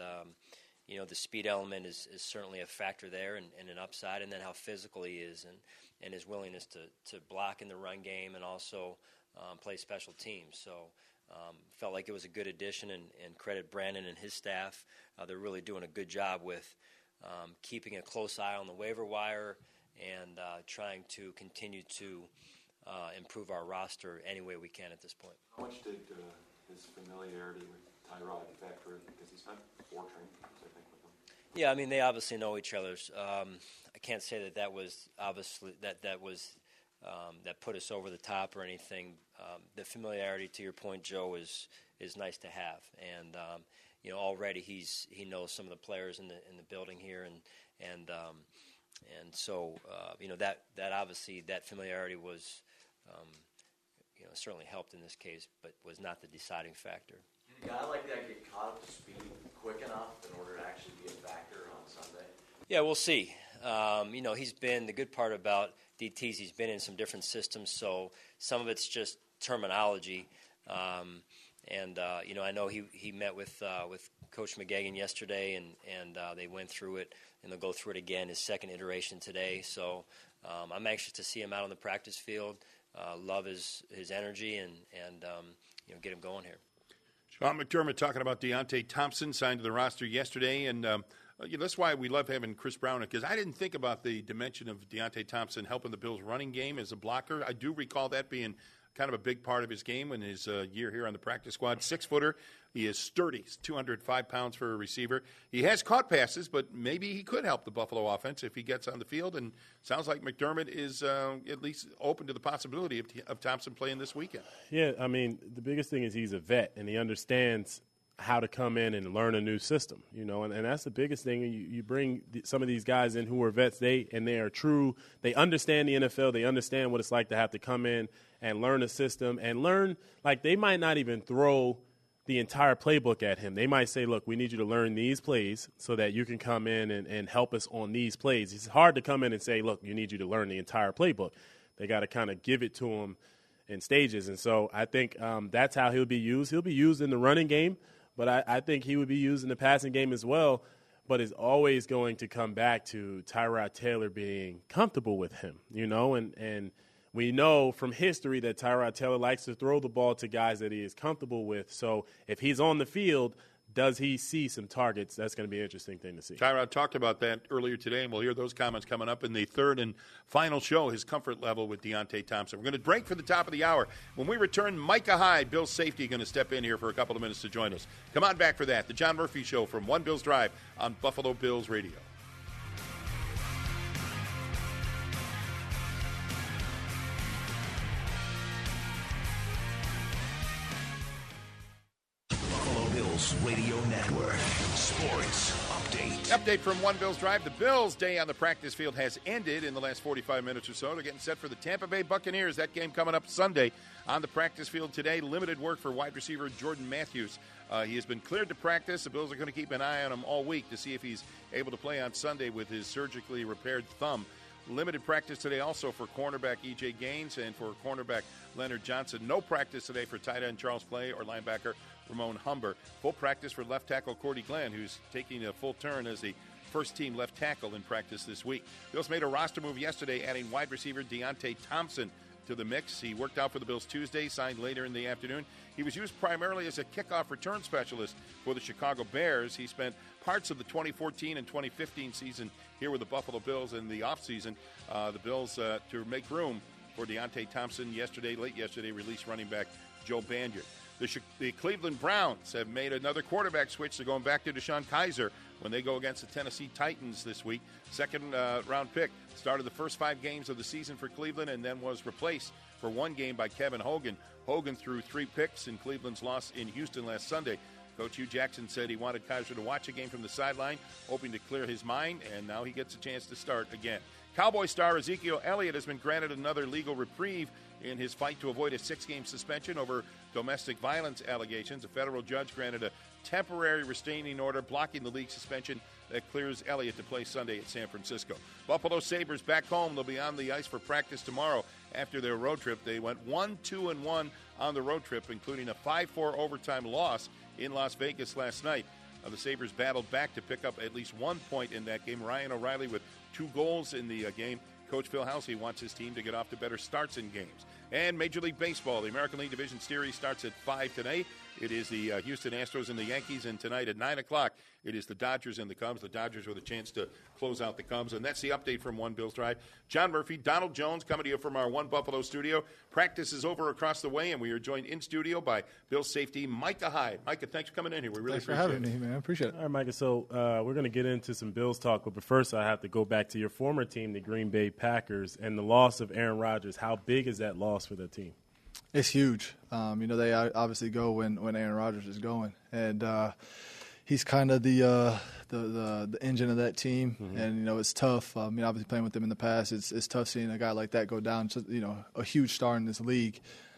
the speed element is certainly a factor there, and an upside. And then how physical he is, and his willingness to block in the run game and also play special teams. So felt like it was a good addition, and credit Brandon and his staff. They're really doing a good job with keeping a close eye on the waiver wire and trying to continue to improve our roster any way we can at this point. How much did his familiarity with Tyrod factor in? Because he spent 4 training camps, I think, with him. Yeah, I mean, they obviously know each other. I can't say that was obviously that was that put us over the top or anything. The familiarity, to your point, Joe, is nice to have, and already he knows some of the players in the building here, and so that obviously that familiarity was. Certainly helped in this case, but was not the deciding factor. Can a guy like that get caught up to speed quick enough in order to actually be a factor on Sunday? Yeah, we'll see. He's been the good part about DT's. He's been in some different systems, so some of it's just terminology. I know he met with Coach McGagan yesterday, and they went through it, and they'll go through it again, his second iteration today. So I'm anxious to see him out on the practice field. Love his energy and get him going here. Sean McDermott talking about Deontay Thompson signed to the roster yesterday, and that's why we love having Chris Brown, because I didn't think about the dimension of Deontay Thompson helping the Bills' running game as a blocker. I do recall that being kind of a big part of his game in his year here on the practice squad. 6-footer. He is sturdy. He's 205 pounds for a receiver. He has caught passes, but maybe he could help the Buffalo offense if he gets on the field. And sounds like McDermott is at least open to the possibility of Thompson playing this weekend. Yeah, I mean, the biggest thing is he's a vet, and he understands how to come in and learn a new system, you know, and that's the biggest thing. You bring some of these guys in who are vets, they are true. They understand the NFL. They understand what it's like to have to come in and learn a system and learn, like, they might not even throw the entire playbook at him. They might say, look, we need you to learn these plays so that you can come in and help us on these plays. It's hard to come in and say, look, you need you to learn the entire playbook. They got to kind of give it to him in stages. And so I think that's how he'll be used. He'll be used in the running game, but I think he would be used in the passing game as well. But it's always going to come back to Tyrod Taylor being comfortable with him, you know, and we know from history that Tyrod Taylor likes to throw the ball to guys that he is comfortable with. So if he's on the field, does he see some targets? That's going to be an interesting thing to see. Tyrod talked about that earlier today, and we'll hear those comments coming up in the third and final show, his comfort level with Deontay Thompson. We're going to break for the top of the hour. When we return, Micah Hyde, Bill's safety, going to step in here for a couple of minutes to join us. Come on back for that. The John Murphy Show from One Bills Drive on Buffalo Bills Radio. Radio Network. Sports Update. Update from One Bills Drive. The Bills' day on the practice field has ended in the last 45 minutes or so. They're getting set for the Tampa Bay Buccaneers. That game coming up Sunday on the practice field today. Limited work for wide receiver Jordan Matthews. He has been cleared to practice. The Bills are going to keep an eye on him all week to see if he's able to play on Sunday with his surgically repaired thumb. Limited practice today also for cornerback E.J. Gaines and for cornerback Leonard Johnson. No practice today for tight end Charles Clay or linebacker Ramon Humber. Full practice for left tackle Cordy Glenn, who's taking a full turn as the first-team left tackle in practice this week. Bills made a roster move yesterday, adding wide receiver Deontay Thompson to the mix. He worked out for the Bills Tuesday, signed later in the afternoon. He was used primarily as a kickoff return specialist for the Chicago Bears. He spent parts of the 2014 and 2015 season here with the Buffalo Bills. In the offseason, the Bills, to make room for Deontay Thompson late yesterday, released running back Joe Banyard. The Cleveland Browns have made another quarterback switch. They're going back to Deshaun Kaiser when they go against the Tennessee Titans this week. Second-round pick. Started the first 5 games of the season for Cleveland and then was replaced for 1 game by Kevin Hogan. Hogan threw 3 picks in Cleveland's loss in Houston last Sunday. Coach Hugh Jackson said he wanted Kaiser to watch a game from the sideline, hoping to clear his mind, and now he gets a chance to start again. Cowboy star Ezekiel Elliott has been granted another legal reprieve in his fight to avoid a 6-game suspension over domestic violence allegations. A federal judge granted a temporary restraining order blocking the league suspension that clears Elliott to play Sunday at San Francisco. Buffalo Sabres back home. They'll be on the ice for practice tomorrow after their road trip. They went 1-2-1 on the road trip, including a 5-4 overtime loss in Las Vegas last night. The Sabres battled back to pick up at least 1 point in that game. Ryan O'Reilly with 2 goals in the game. Coach Phil Housey wants his team to get off to better starts in games. And Major League Baseball, the American League Division Series starts at 5 today. It is the Houston Astros and the Yankees, and tonight at 9 o'clock, it is the Dodgers and the Cubs. The Dodgers with a chance to close out the Cubs, and that's the update from One Bills Drive. John Murphy, Donald Jones coming to you from our One Buffalo studio. Practice is over across the way, and we are joined in studio by Bills safety Micah Hyde. Micah, thanks for coming in here. We really appreciate it. Thanks for having me, man. I appreciate it. All right, Micah, so we're going to get into some Bills talk, but first I have to go back to your former team, the Green Bay Packers, and the loss of Aaron Rodgers. How big is that loss for the team? It's huge. They obviously go when Aaron Rodgers is going, and he's kind of the engine of that team. Mm-hmm. And it's tough. Obviously playing with them in the past, it's tough seeing a guy like that go down. A huge star in this league,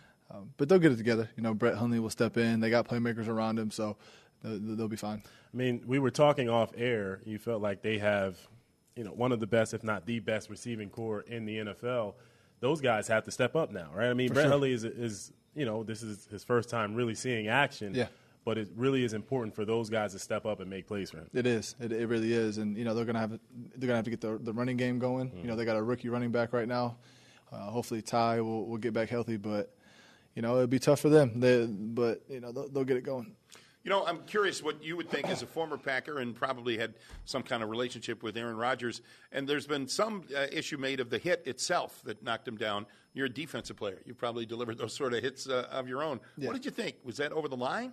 but they'll get it together. Brett Hundley will step in. They got playmakers around him, so they'll be fine. I mean, we were talking off air. You felt like they have, one of the best, if not the best, receiving core in the NFL. Those guys have to step up now, right? I mean, Brett Hundley is this is his first time really seeing action. Yeah. But it really is important for those guys to step up and make plays for him. It is. It really is. And they're gonna have to get the running game going. Mm-hmm. They got a rookie running back right now. Hopefully Ty will get back healthy, but it'll be tough for them. They'll get it going. I'm curious what you would think as a former Packer and probably had some kind of relationship with Aaron Rodgers. And there's been some issue made of the hit itself that knocked him down. You're a defensive player. You probably delivered those sort of hits of your own. Yeah. What did you think? Was that over the line?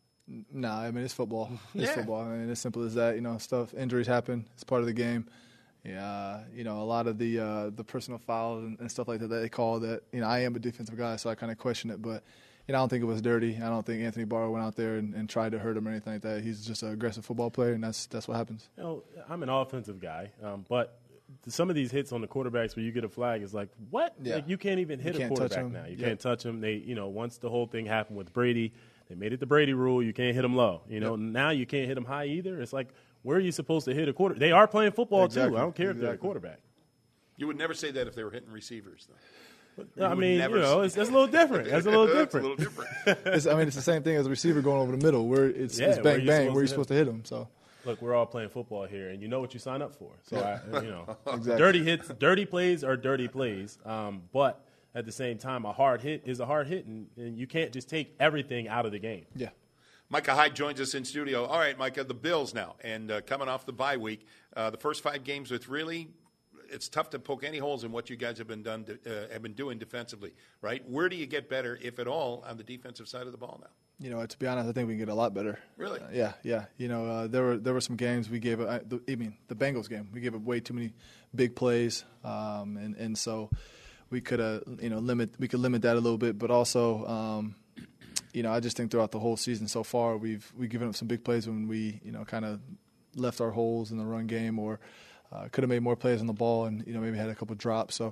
No, it's football. It's football. As simple as that. Injuries happen. It's part of the game. Yeah, a lot of the personal fouls and stuff like that they call that. I am a defensive guy, so I kind of question it, but I don't think it was dirty. I don't think Anthony Barr went out there and tried to hurt him or anything like that. He's just an aggressive football player, and that's what happens. I'm an offensive guy, but some of these hits on the quarterbacks where you get a flag is like, what? Yeah. Like, you can't even hit a quarterback now. You can't touch him. They, once the whole thing happened with Brady, they made it the Brady rule. You can't hit him low. Now you can't hit him high either. It's like, where are you supposed to hit a quarter? They are playing football too. I don't care if they're a quarterback. You would never say that if they were hitting receivers, though. I mean, it's a little different. That's a little different. It's a little different. It's the same thing as a receiver going over the middle, where it's bang, bang, where you're supposed to hit him. So. Look, we're all playing football here, and you know what you sign up for. So, exactly. Dirty hits, dirty plays are dirty plays. But at the same time, a hard hit is a hard hit, and you can't just take everything out of the game. Yeah. Micah Hyde joins us in studio. All right, Micah, the Bills now, and coming off the bye week, the first 5 games with really – it's tough to poke any holes in what you guys have been doing defensively, right? Where do you get better, if at all, on the defensive side of the ball now? To be honest, I think we can get a lot better. Really? Yeah. There were some games we gave up. The Bengals game, we gave up way too many big plays, and so we could limit that a little bit. But also, I just think throughout the whole season so far, we've given up some big plays when we kind of left our holes in the run game, or could have made more plays on the ball, and maybe had a couple drops. So,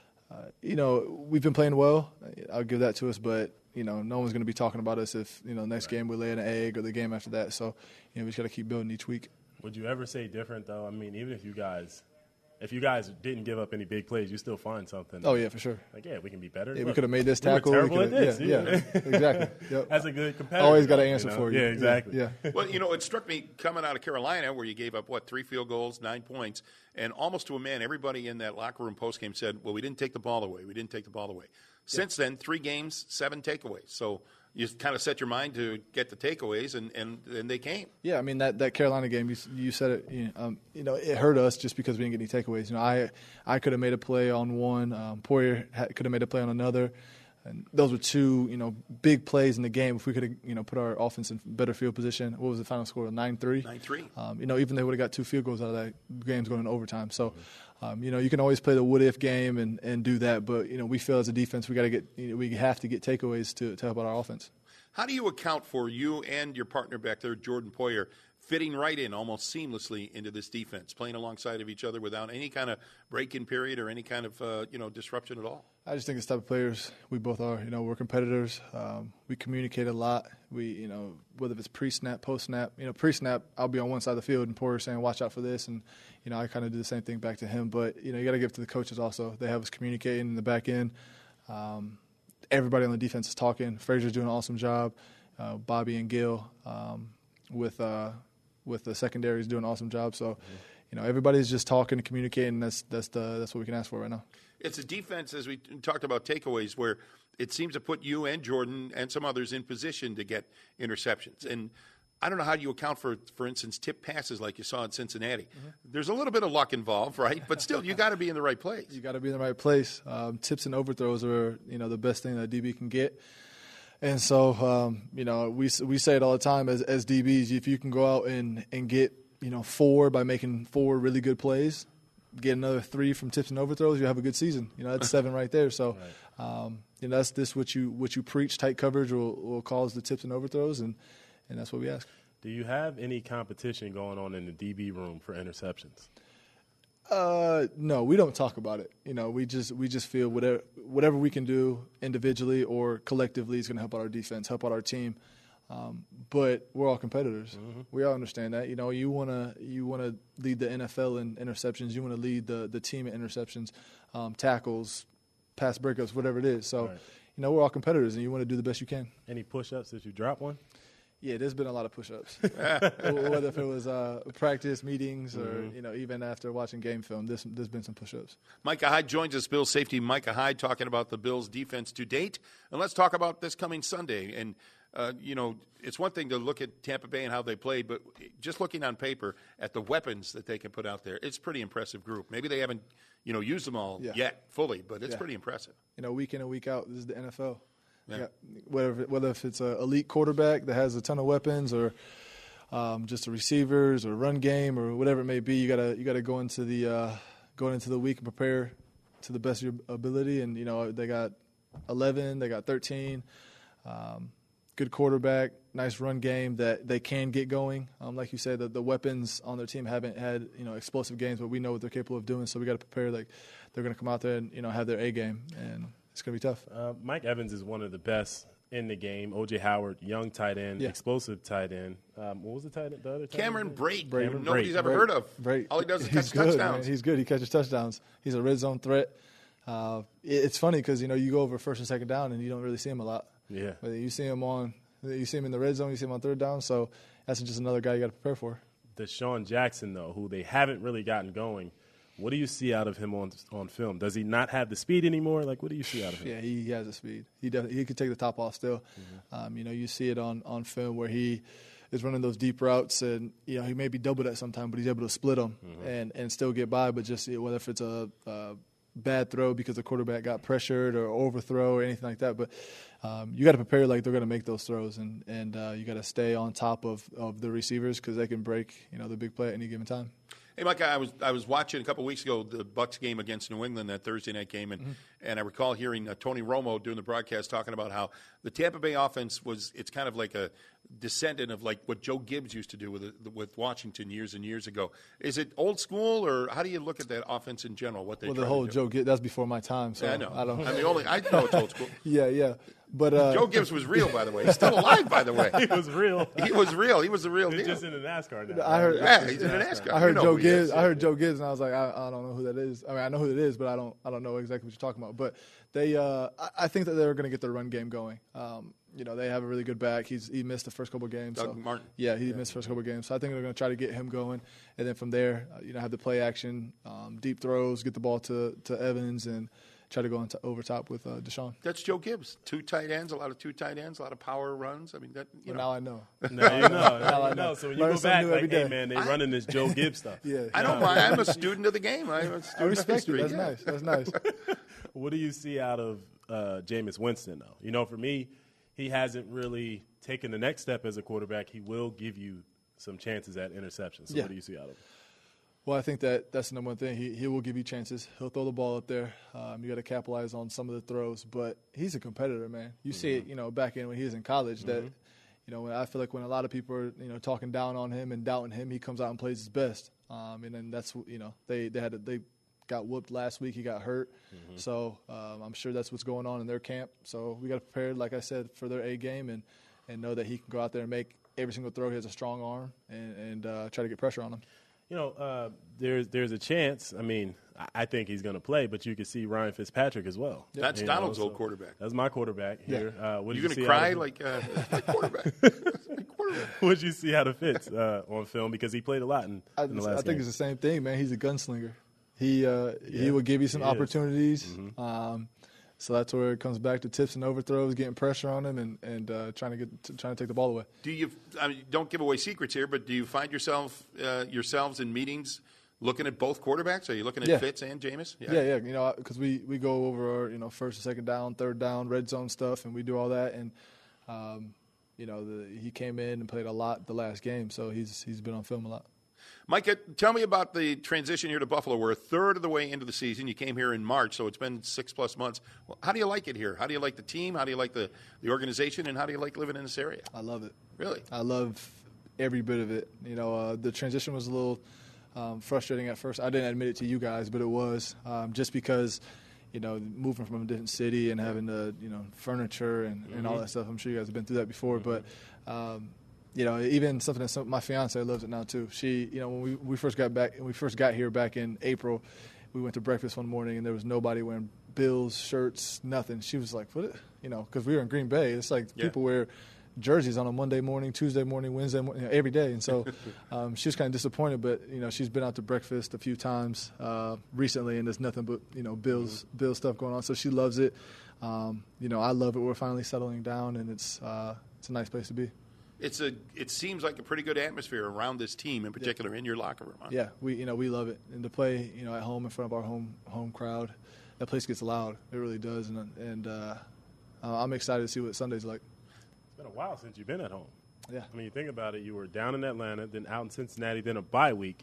we've been playing well. I'll give that to us, but. No one's going to be talking about us if, next game we lay an egg or the game after that. So, we just got to keep building each week. Would you ever say different, though? I mean, even if you guys didn't give up any big plays, you still find something. Oh, yeah, for sure. Like, yeah, we can be better. Yeah, we could have made this tackle. We were terrible at this. Yeah, exactly. Yep. That's a good competitor. Always got an answer for you. Yeah, exactly. Yeah. Well, it struck me coming out of Carolina where you gave up, 3 field goals, 9 points, and almost to a man, everybody in that locker room postgame said, well, we didn't take the ball away. Since then, 3 games, 7 takeaways. So you kind of set your mind to get the takeaways, and they came. Yeah, I mean, that Carolina game, you said it, it hurt us just because we didn't get any takeaways. I could have made a play on one. Poyer could have made a play on another. And those were 2, big plays in the game. If we could have put our offense in better field position, what was the final score? 9-3? 9-3. Even they would have got 2 field goals out of that game's going in overtime. So, you can always play the what-if game and do that. But, we feel as a defense we have to get takeaways to help out our offense. How do you account for you and your partner back there, Jordan Poyer, fitting right in almost seamlessly into this defense, playing alongside of each other without any kind of break-in period or any kind of disruption at all? I just think it's the type of players we both are. We're competitors. We communicate a lot. We, whether it's pre-snap, post-snap. Pre-snap, I'll be on one side of the field and Poyer saying, watch out for this. And, I kind of do the same thing back to him. But, you got to give it to the coaches also. They have us communicating in the back end. Everybody on the defense is talking. Frazier's doing an awesome job. Bobby and Gil with the secondary is doing an awesome job. So, everybody's just talking and communicating. That's what we can ask for right now. It's a defense, as we talked about takeaways, where it seems to put you and Jordan and some others in position to get interceptions. And I don't know how you account for instance, tip passes like you saw in Cincinnati. Mm-hmm. There's a little bit of luck involved, right? But still, you got to be in the right place. You got to be in the right place. Tips and overthrows are, the best thing that DB can get. And so, we say it all the time as DBs, if you can go out and get, 4 by making 4 really good plays, get another 3 from tips and overthrows, you have a good season. That's 7 right there. So, that's what you preach. Tight coverage will cause the tips and overthrows, and that's what we ask. Do you have any competition going on in the DB room for interceptions? No, we don't talk about it. We just feel whatever we can do individually or collectively is going to help out our defense, help out our team. But we're all competitors. Mm-hmm. We all understand that. You wanna lead the NFL in interceptions. You want to lead the team in interceptions, tackles, pass breakups, whatever it is. So, right. We're all competitors, and you want to do the best you can. Any push-ups if you drop one? Yeah, there's been a lot of push-ups. Whether if it was practice, meetings, or even after watching game film, there's been some push-ups. Micah Hyde joins us, Bills safety Micah Hyde, talking about the Bills' defense to date. And let's talk about this coming Sunday. And, it's one thing to look at Tampa Bay and how they played, but just looking on paper at the weapons that they can put out there, it's a pretty impressive group. Maybe they haven't, used them all yet fully, but it's pretty impressive. Week in and week out, this is the NFL. Yeah. Whether if it's an elite quarterback that has a ton of weapons, or just the receivers, or run game, or whatever it may be, you gotta go into the week and prepare to the best of your ability. And they got 11, they got 13. Good quarterback, nice run game that they can get going. Like you said, the weapons on their team haven't had explosive games, but we know what they're capable of doing. So we got to prepare like they're going to come out there and have their A game, and it's going to be tough. Mike Evans is one of the best in the game. O.J. Howard, young tight end, explosive tight end. What was the tight end? The other tight Cameron end? Brate. Cameron Nobody's Brate. ever heard of. Brate. All he does is He's catch good, touchdowns. Man. He's good. He catches touchdowns. He's a red zone threat. It's funny because you go over first and second down and you don't really see him a lot. Yeah. But you see him in the red zone. You see him on third down. So that's just another guy you got to prepare for. Deshaun Jackson, though, who they haven't really gotten going. What do you see out of him on film? Does he not have the speed anymore? Like, what do you see out of him? Yeah, he has the speed. He could take the top off still. Mm-hmm. You see it on film where he is running those deep routes, and he may be doubled at some time, but he's able to split them and still get by. But just whether if it's a bad throw because the quarterback got pressured or overthrow or anything like that, but you got to prepare like they're going to make those throws, and you got to stay on top of the receivers because they can break the big play at any given time. Hey, Mike, I was watching a couple of weeks ago the Bucs game against New England, that Thursday night game, and I recall hearing Tony Romo during the broadcast talking about how the Tampa Bay offense it's kind of like a descendant of like what Joe Gibbs used to do with Washington years and years ago. Is it old school, or how do you look at that offense in general? What they the whole Joe Gibbs, that's before my time. So I know. I don't. I know it's old school. Yeah. But Joe Gibbs was real, by the way. He's still alive, by the way. He was real. He was real. He was the real He's deal. just in the NASCAR now. I heard, he's in the NASCAR. I heard Joe Gibbs. I heard Joe Gibbs, and I was like, I don't know who that is. I mean, I know who it is, but I don't know exactly what you're talking about. But they, I think that they're going to get their run game going. They have a really good back. He missed the first couple of games. Doug Martin. Yeah, he missed the first couple of games. So I think they're going to try to get him going, and then from there, have the play action, deep throws, get the ball to Evans, and try to go into over top with Deshaun. That's Joe Gibbs. Two tight ends, a lot of power runs. I mean, now I know. Now you know. So when you go back, like, hey, man, they running this Joe Gibbs stuff. Yeah. I don't mind. I'm a student of the game. I'm a student I respect of history. you. That's nice. What do you see out of Jameis Winston, though? For me, he hasn't really taken the next step as a quarterback. He will give you some chances at interceptions. So what do you see out of him? Well, I think that's the number one thing. He will give you chances. He'll throw the ball up there. You got to capitalize on some of the throws. But he's a competitor, man. You see it, back in when he was in college. That when I feel like when a lot of people are talking down on him and doubting him, he comes out and plays his best. And then that's they got whooped last week. He got hurt. So I'm sure that's what's going on in their camp. So we got to prepare, like I said, for their A game and know that he can go out there and make every single throw. He has a strong arm and try to get pressure on him. There's a chance. I mean, I think he's going to play, but you can see Ryan Fitzpatrick as well. Yeah. That's Donald's old quarterback. That's my quarterback here. What you going to cry like my quarterback? What did you see out of Fitz on film? Because he played a lot in the last game. I think it's the same thing, man. He's a gunslinger. He will give you some opportunities. So that's where it comes back to tips and overthrows, getting pressure on him, and trying to take the ball away. Don't give away secrets here, but do you find yourselves in meetings looking at both quarterbacks? Are you looking at Fitz and Jameis? Yeah. Because we go over our first and second down, third down, red zone stuff, and we do all that. And he came in and played a lot the last game, so he's been on film a lot. Mike, tell me about the transition here to Buffalo. We're a third of the way into the season. You came here in March, so it's been 6+ months. Well, how do you like it here? How do you like the team? How do you like the organization? And how do you like living in this area? I love it. Really? I love every bit of it. The transition was a little frustrating at first. I didn't admit it to you guys, but it was just because, moving from a different city and having the, furniture and all that stuff. I'm sure you guys have been through that before, but even something that my fiance loves it now too. She, when we first got here back in April, we went to breakfast one morning and there was nobody wearing Bills shirts, nothing. She was like, "What?" Because we were in Green Bay. It's like people wear jerseys on a Monday morning, Tuesday morning, Wednesday morning, every day. And so she was kind of disappointed, but she's been out to breakfast a few times recently, and there's nothing but Bills stuff going on. So she loves it. I love it. We're finally settling down, and it's a nice place to be. It seems like a pretty good atmosphere around this team, in particular, in your locker room. Huh? Yeah, we love it, and to play at home in front of our home crowd, that place gets loud. It really does, and I'm excited to see what Sunday's like. It's been a while since you've been at home. Yeah, I mean, you think about it. You were down in Atlanta, then out in Cincinnati, then a bye week.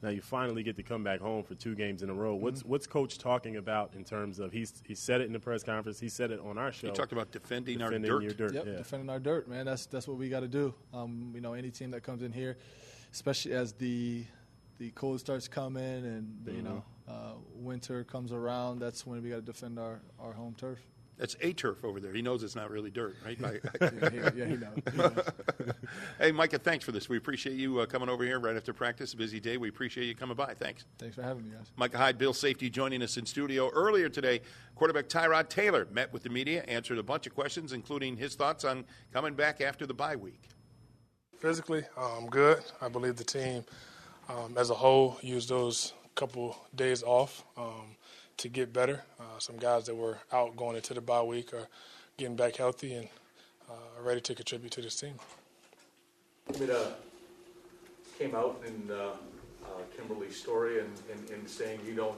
Now you finally get to come back home for 2 games in a row. What's Coach talking about in terms of he said it in the press conference, he said it on our show. He talked about defending our your dirt. dirt. Yep, defending our dirt, man. That's what we got to do. Any team that comes in here, especially as the cold starts coming and winter comes around, that's when we got to defend our home turf. That's a turf over there. He knows it's not really dirt, right? Yeah, he knows. Hey, Micah, thanks for this. We appreciate you coming over here right after practice. A busy day. We appreciate you coming by. Thanks. Thanks for having me, guys. Micah Hyde, Bill Safety, joining us in studio. Earlier today, quarterback Tyrod Taylor met with the media, answered a bunch of questions, including his thoughts on coming back after the bye week. Physically, I'm good. I believe the team as a whole used those couple days off to get better. Some guys that were out going into the bye week are getting back healthy and are ready to contribute to this team. It came out in Kimberly's story and saying you don't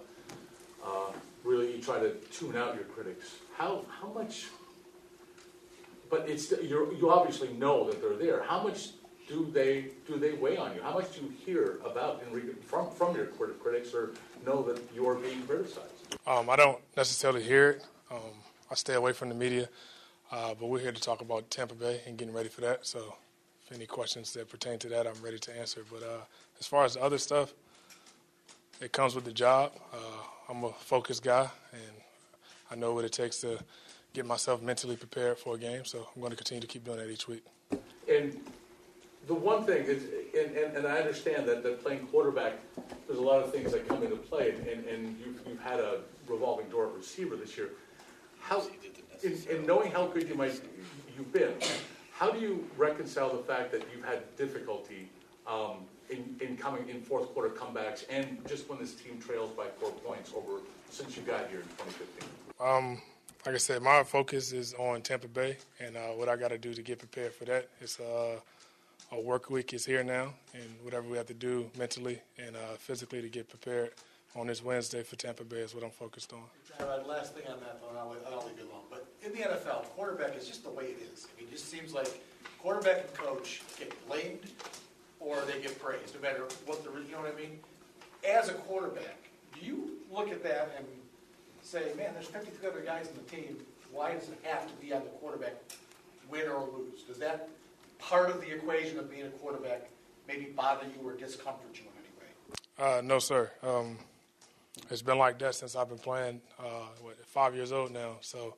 you try to tune out your critics. How much? But you obviously know that they're there. How much do they weigh on you? How much do you hear about from your critics or know that you're being criticized? I don't necessarily hear it. I stay away from the media, but we're here to talk about Tampa Bay and getting ready for that. So if any questions that pertain to that, I'm ready to answer. But as far as the other stuff, it comes with the job. I'm a focused guy, and I know what it takes to get myself mentally prepared for a game. So I'm going to continue to keep doing that each week. And the one thing is, and I understand that playing quarterback, there's a lot of things that come into play, and you've had a revolving door at receiver this year. How, in knowing how good you've been, how do you reconcile the fact that you've had difficulty in coming in fourth quarter comebacks, and just when this team trails by 4 points since you got here in 2015? Like I said, my focus is on Tampa Bay, and what I got to do to get prepared for that. It's a work week is here now, and whatever we have to do mentally and physically to get prepared on this Wednesday for Tampa Bay is what I'm focused on. Last thing on that, though, and I'll leave you alone. But in the NFL, quarterback is just the way it is. I mean, it just seems like quarterback and coach get blamed or they get praised, no matter what you know what I mean? As a quarterback, do you look at that and say, man, there's 53 other guys on the team. Why does it have to be on the quarterback, win or lose? Does that part of the equation of being a quarterback maybe bother you or discomfort you in any way? No, sir. It's been like that since I've been playing, 5 years old now. So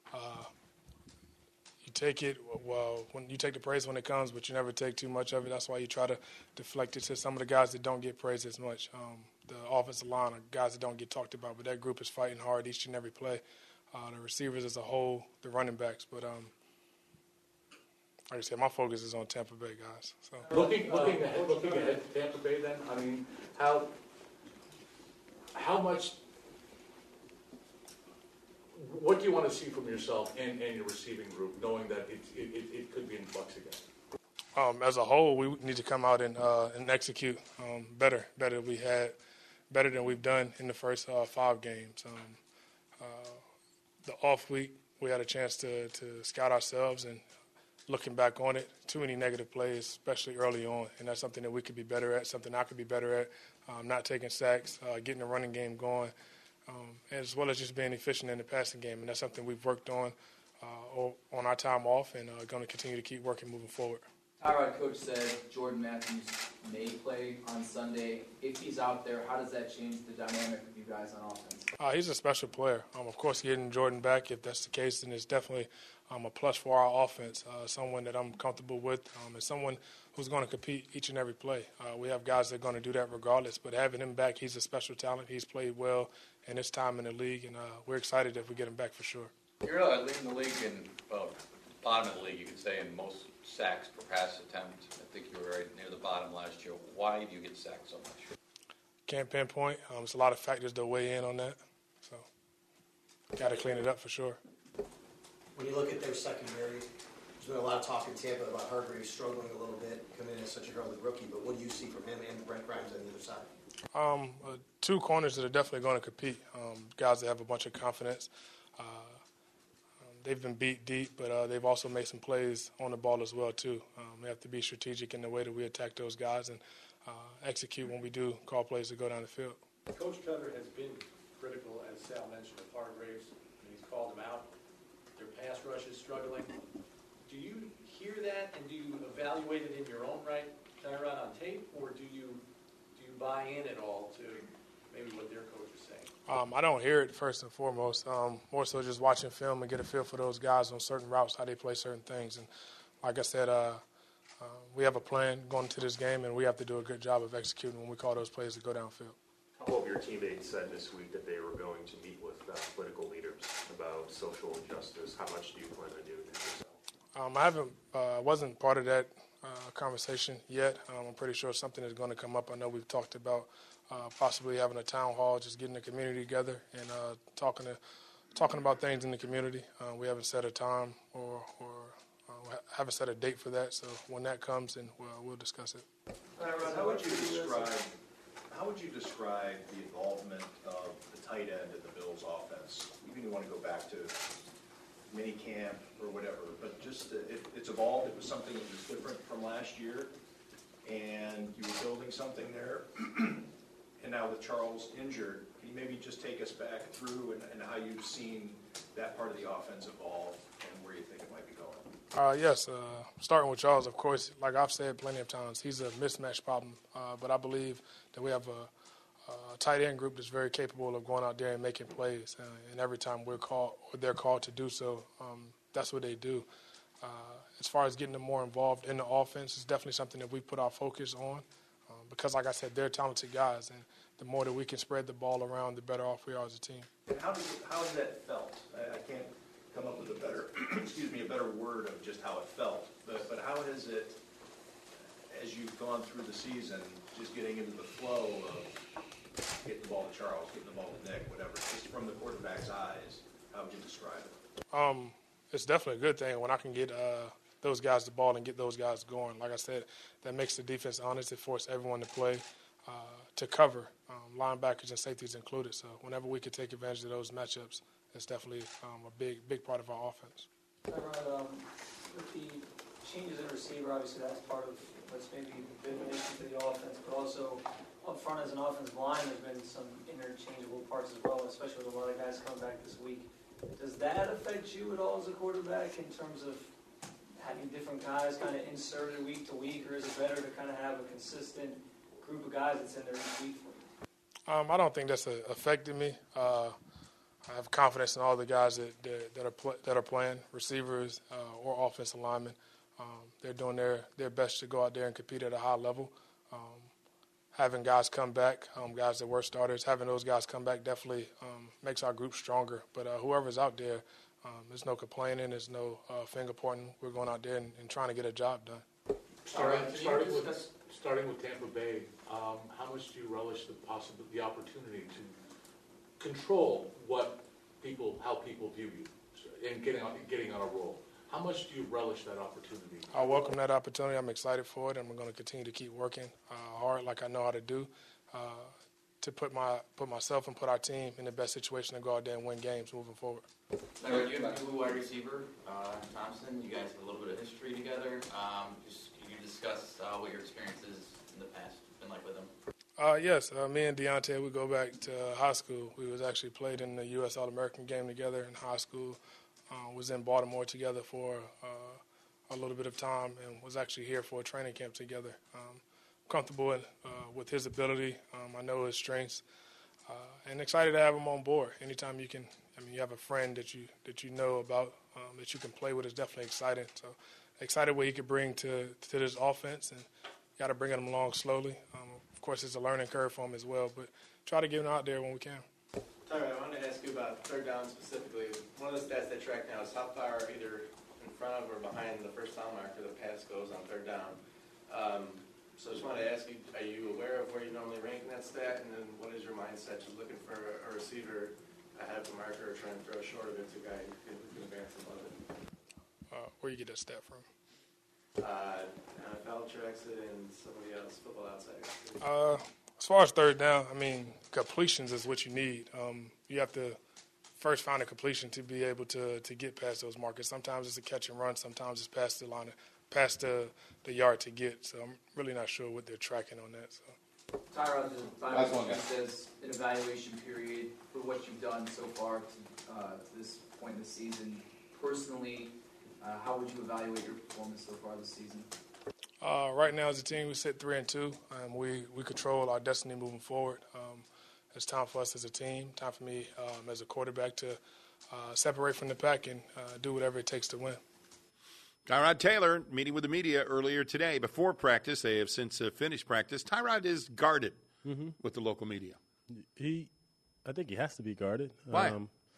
you take it, when you take the praise when it comes, but you never take too much of it. That's why you try to deflect it to some of the guys that don't get praised as much. The offensive line are guys that don't get talked about, but that group is fighting hard each and every play. The receivers as a whole, the running backs. But like I said, my focus is on Tampa Bay, guys. So. Looking ahead to Tampa Bay, then, I mean, how much? What do you want to see from yourself and your receiving group, knowing that it could be in flux again? As a whole, we need to come out and execute better than we've done in the first 5 games. The off week, we had a chance to scout ourselves, and looking back on it, too many negative plays, especially early on, and that's something that we could be better at, something I could be better at, not taking sacks, getting the running game going, as well as just being efficient in the passing game, and that's something we've worked on our time off and going to continue to keep working moving forward. Tyrod, coach said Jordan Matthews may play on Sunday. If he's out there, how does that change the dynamic of you guys on offense? He's a special player. Of course, getting Jordan back, if that's the case, then it's definitely a plus for our offense. Someone that I'm comfortable with, and someone who's going to compete each and every play. We have guys that are going to do that regardless, but having him back, he's a special talent. He's played well in his time in the league, and we're excited if we get him back for sure. You're leading the league in, bottom of the league, you could say, in most sacks per pass attempt. I think you were right near the bottom last year. Why do you get sacked so much? Can't pinpoint. There's a lot of factors that weigh in on that. So, got to clean it up for sure. When you look at their secondary, there's been a lot of talk in Tampa about Hargreaves struggling a little bit, coming in as such an early rookie. But what do you see from him and Brent Grimes on the other side? 2 corners that are definitely going to compete. Guys that have a bunch of confidence. They've been beat deep, but they've also made some plays on the ball as well, too. We have to be strategic in the way that we attack those guys, and execute when we do call plays to go down the field. Coach Cutter has been critical, as Sal mentioned, of Hargraves, and he's called him out. Their pass rush is struggling. Do you hear that, and do you evaluate it in your own right, Tyrod, on tape, or do you buy in at all to maybe what their coach is saying? I don't hear it first and foremost. More so just watching film and get a feel for those guys on certain routes, how they play certain things. And like I said, we have a plan going into this game, and we have to do a good job of executing when we call those plays to go downfield. A couple of your teammates said this week that they were going to meet with political leaders about social injustice. How much do you plan on doing that yourself? I wasn't part of that conversation yet. I'm pretty sure something is going to come up. I know we've talked about possibly having a town hall, just getting the community together and talking about things in the community. We haven't set a time or haven't set a date for that. So when that comes, then we'll discuss it. Tyrod, how would you describe the involvement of the tight end in the Bills' offense? Even if you want to go back to mini camp or whatever, but just it's evolved. It was something that was different from last year, and you were building something there. And now with Charles injured, can you maybe just take us back through and how you've seen that part of the offense evolve and where you think it might be going? Yes, starting with Charles, of course, like I've said plenty of times, he's a mismatch problem, but I believe that we have a tight end group that's very capable of going out there and making plays, and every time we're called or they're called to do so, that's what they do. As far as getting them more involved in the offense, it's definitely something that we put our focus on because, like I said, they're talented guys, and the more that we can spread the ball around, the better off we are as a team. And how has that felt? I can't come up with a better word of just how it felt, but how has it, as you've gone through the season, just getting into the flow of getting the ball to Charles, getting the ball to Nick, whatever, just from the quarterback's eyes, how would you describe it? It's definitely a good thing when I can get those guys the ball and get those guys going. Like I said, that makes the defense honest. It forces everyone to play, to cover, linebackers and safeties included. So whenever we can take advantage of those matchups, it's definitely a big part of our offense. Tyrod, with the changes in receiver, obviously that's part of what's maybe a bit of an issue for the offense, but also up front as an offensive line, there's been some interchangeable parts as well, especially with a lot of guys coming back this week. Does that affect you at all as a quarterback in terms of having different guys kind of inserted week to week, or is it better to kind of have a consistent group of guys that's in there each week for you? I don't think that's affected me. I have confidence in all the guys that are playing, receivers or offensive linemen. They're doing their best to go out there and compete at a high level. Having guys come back, guys that were starters, having those guys come back definitely makes our group stronger. But whoever's out there, there's no complaining, there's no finger pointing. We're going out there and trying to get a job done. Starting with Tampa Bay, how much do you relish the opportunity to control how people view you and getting on a roll? How much do you relish that opportunity? I welcome that opportunity. I'm excited for it, and we're going to continue to keep working hard like I know how to do to put myself and put our team in the best situation to go out there and win games moving forward. Larry, you have a new wide receiver, Thompson. You guys have a little bit of history together. Can you discuss what your experiences in the past have been like with him? Yes, me and Deontay, we go back to high school. We was actually played in the U.S. All-American game together in high school. Was in Baltimore together for a little bit of time and was actually here for a training camp together. Comfortable with his ability. I know his strengths. And excited to have him on board. Anytime you have a friend that you know about that you can play with is definitely exciting. So excited what he could bring to this offense, and got to bring him along slowly. Of course, it's a learning curve for him as well, but try to get him out there when we can. Tyler, I wanted to ask you about third down specifically. One of the stats they track now is how far either in front of or behind the first down marker the pass goes on third down. So I just wanted to ask you, are you aware of where you normally rank in that stat? And then what is your mindset just looking for a receiver ahead of the marker or trying to throw short of it to a guy who can advance above it? Where you get that stat from? NFL tracks it and somebody else, Football Outsiders. As far as third down, completions is what you need. You have to first find a completion to be able to get past those markers. Sometimes it's a catch and run. Sometimes it's past the line past the yard to get. So I'm really not sure what they're tracking on that. So. Tyrod, the Bible says an evaluation period for what you've done so far to this point in the season. Personally, how would you evaluate your performance so far this season? Right now, as a team, we sit 3-2. We control our destiny moving forward. It's time for us as a team, time for me as a quarterback to separate from the pack and do whatever it takes to win. Tyrod Taylor meeting with the media earlier today before practice. They have since finished practice. Tyrod is guarded with the local media. I think he has to be guarded. Why?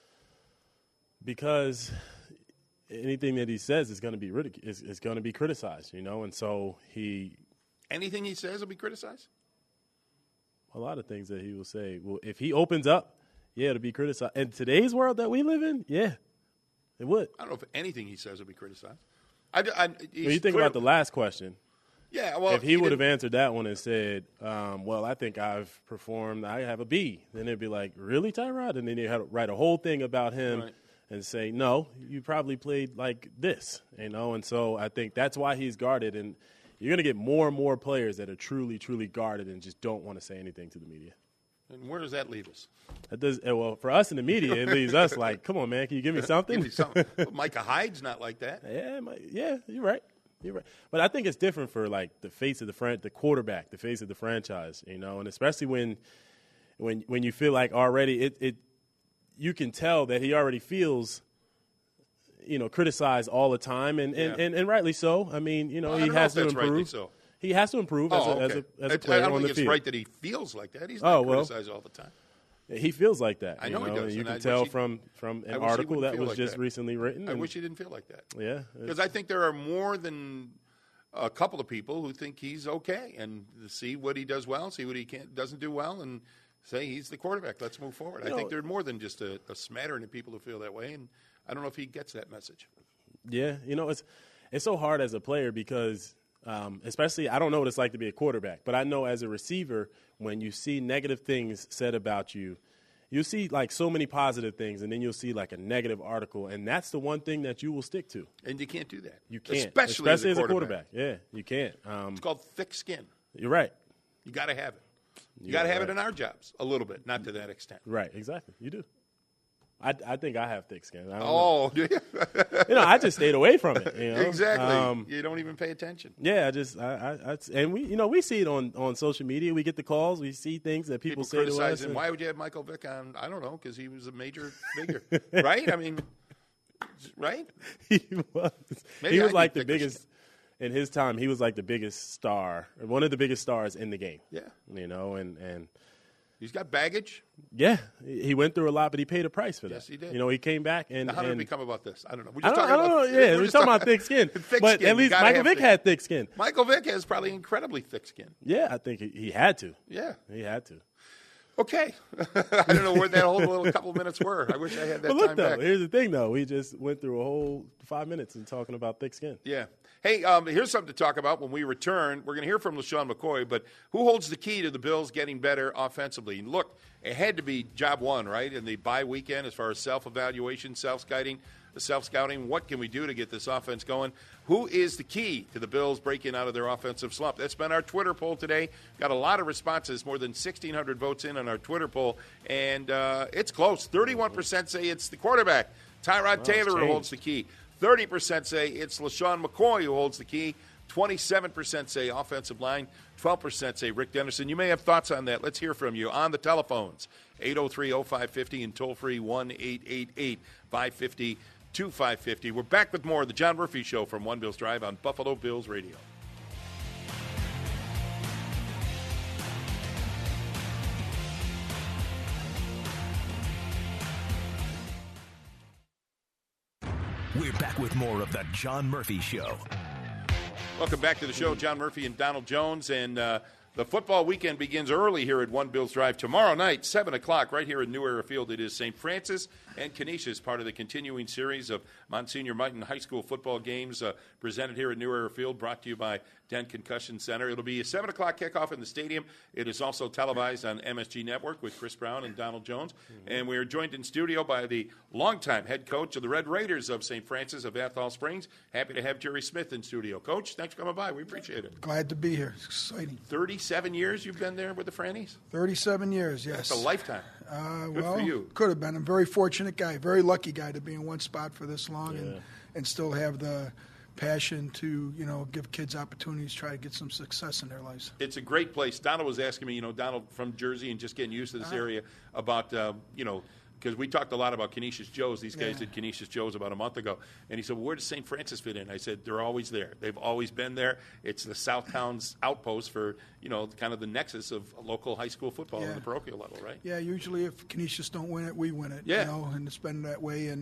Because anything that he says is going to be is going to be criticized, and so anything he says will be criticized. A lot of things that he will say. Well, if he opens up, it'll be criticized. In today's world that we live in, it would. I don't know if anything he says will be criticized. When you think about the last question, well, if he would have answered that one and said, well, I think I've performed, I have a B, then it'd be like, really, Tyrod? And then you had to write a whole thing about him and say, no, you probably played like this, and so I think that's why he's guarded, and you're going to get more and more players that are truly, truly guarded and just don't want to say anything to the media. And where does that leave us? Well, for us in the media, it leaves us like, come on, man, can you give me something? Give me something. Well, Micah Hyde's not like that. Yeah, you're right. But I think it's different for like the face of the quarterback, the face of the franchise, and especially when you feel like already you can tell that he already feels, criticized all the time, and rightly so. I mean, he has to improve. So. He has to improve as a player on the field. I don't think it's right that he feels like that. He's not criticized all the time. He feels like that. I know he does. And you can tell from an article that was just recently written. I wish he didn't feel like that. Yeah. Because I think there are more than a couple of people who think he's okay and see what he does well, see what he doesn't do well, and say he's the quarterback. Let's move forward. I think there are more than just a smattering of people who feel that way, and I don't know if he gets that message. Yeah. It's so hard as a player because especially, I don't know what it's like to be a quarterback, but I know as a receiver, when you see negative things said about you, you see like so many positive things, and then you'll see like a negative article, and that's the one thing that you will stick to. And you can't do that. You can't, especially as a quarterback. Yeah, you can't. It's called thick skin. You're right. You got to have it. You got to have it in our jobs a little bit, not to that extent. Right, exactly. You do. I think I have thick skin. Do you? I just stayed away from it. Exactly. You don't even pay attention. Yeah, and we see it on social media. We get the calls. We see things that people say to us. And why would you have Michael Vick on? I don't know, because he was a major figure, right? I mean, right? He was. He was like the biggest in his time. He was like the biggest star, one of the biggest stars in the game. Yeah. And he's got baggage. Yeah, he went through a lot, but he paid a price for that. Yes, he did. He came back and. Now, how did it become about this? I don't know. I don't know. Yeah, we're talking about thick skin. But at least Michael Vick had thick skin. Michael Vick has probably incredibly thick skin. Yeah, I think he had to. Yeah, he had to. Okay. I don't know where that whole little couple minutes were. I wish I had that time back. Here's the thing, though. We just went through a whole 5 minutes and talking about thick skin. Yeah. Hey, here's something to talk about when we return. We're going to hear from LeSean McCoy, but who holds the key to the Bills getting better offensively? And look, it had to be job one, right, in the bye weekend as far as self-evaluation, self-scouting. What can we do to get this offense going? Who is the key to the Bills breaking out of their offensive slump? That's been our Twitter poll today. Got a lot of responses, more than 1,600 votes in on our Twitter poll, and it's close. 31% say it's the quarterback, Tyrod Taylor, who holds the key. 30% say it's LeSean McCoy who holds the key. 27% say offensive line. 12% say Rick Dennison. You may have thoughts on that. Let's hear from you on the telephones. 803-0550 and toll-free 1-888-550-2550. We're back with more of the John Murphy Show from One Bills Drive on Buffalo Bills Radio. We're back with more of the John Murphy Show. Welcome back to the show. John Murphy and Donald Jones. And the football weekend begins early here at One Bills Drive. Tomorrow night, 7 o'clock, right here at New Era Field. It is St. Francis and Canisius, part of the continuing series of Monsignor Mighton High School football games presented here at New Era Field, brought to you by Dent Concussion Center. It'll be a 7 o'clock kickoff in the stadium. It is also televised on MSG Network with Chris Brown and Donald Jones. And we are joined in studio by the longtime head coach of the Red Raiders of St. Francis of Athol Springs. Happy to have Jerry Smith in studio. Coach, thanks for coming by. We appreciate it. Glad to be here. It's exciting. 37 years you've been there with the Frannies? 37 years, yes. That's a lifetime. Good well, for you. Could have been. I'm a very fortunate guy, very lucky guy to be in one spot for this long and still have the passion to, give kids opportunities, try to get some success in their lives. It's a great place. Donald was asking me, Donald from Jersey and just getting used to this area about, because we talked a lot about Canisius Joe's. These guys did Canisius Joe's about a month ago. And he said, well, where does St. Francis fit in? I said, they're always there. They've always been there. It's the Southtown's outpost for, kind of the nexus of local high school football on the parochial level, right? Yeah, usually if Canisius don't win it, we win it. Yeah. And it's been that way. And,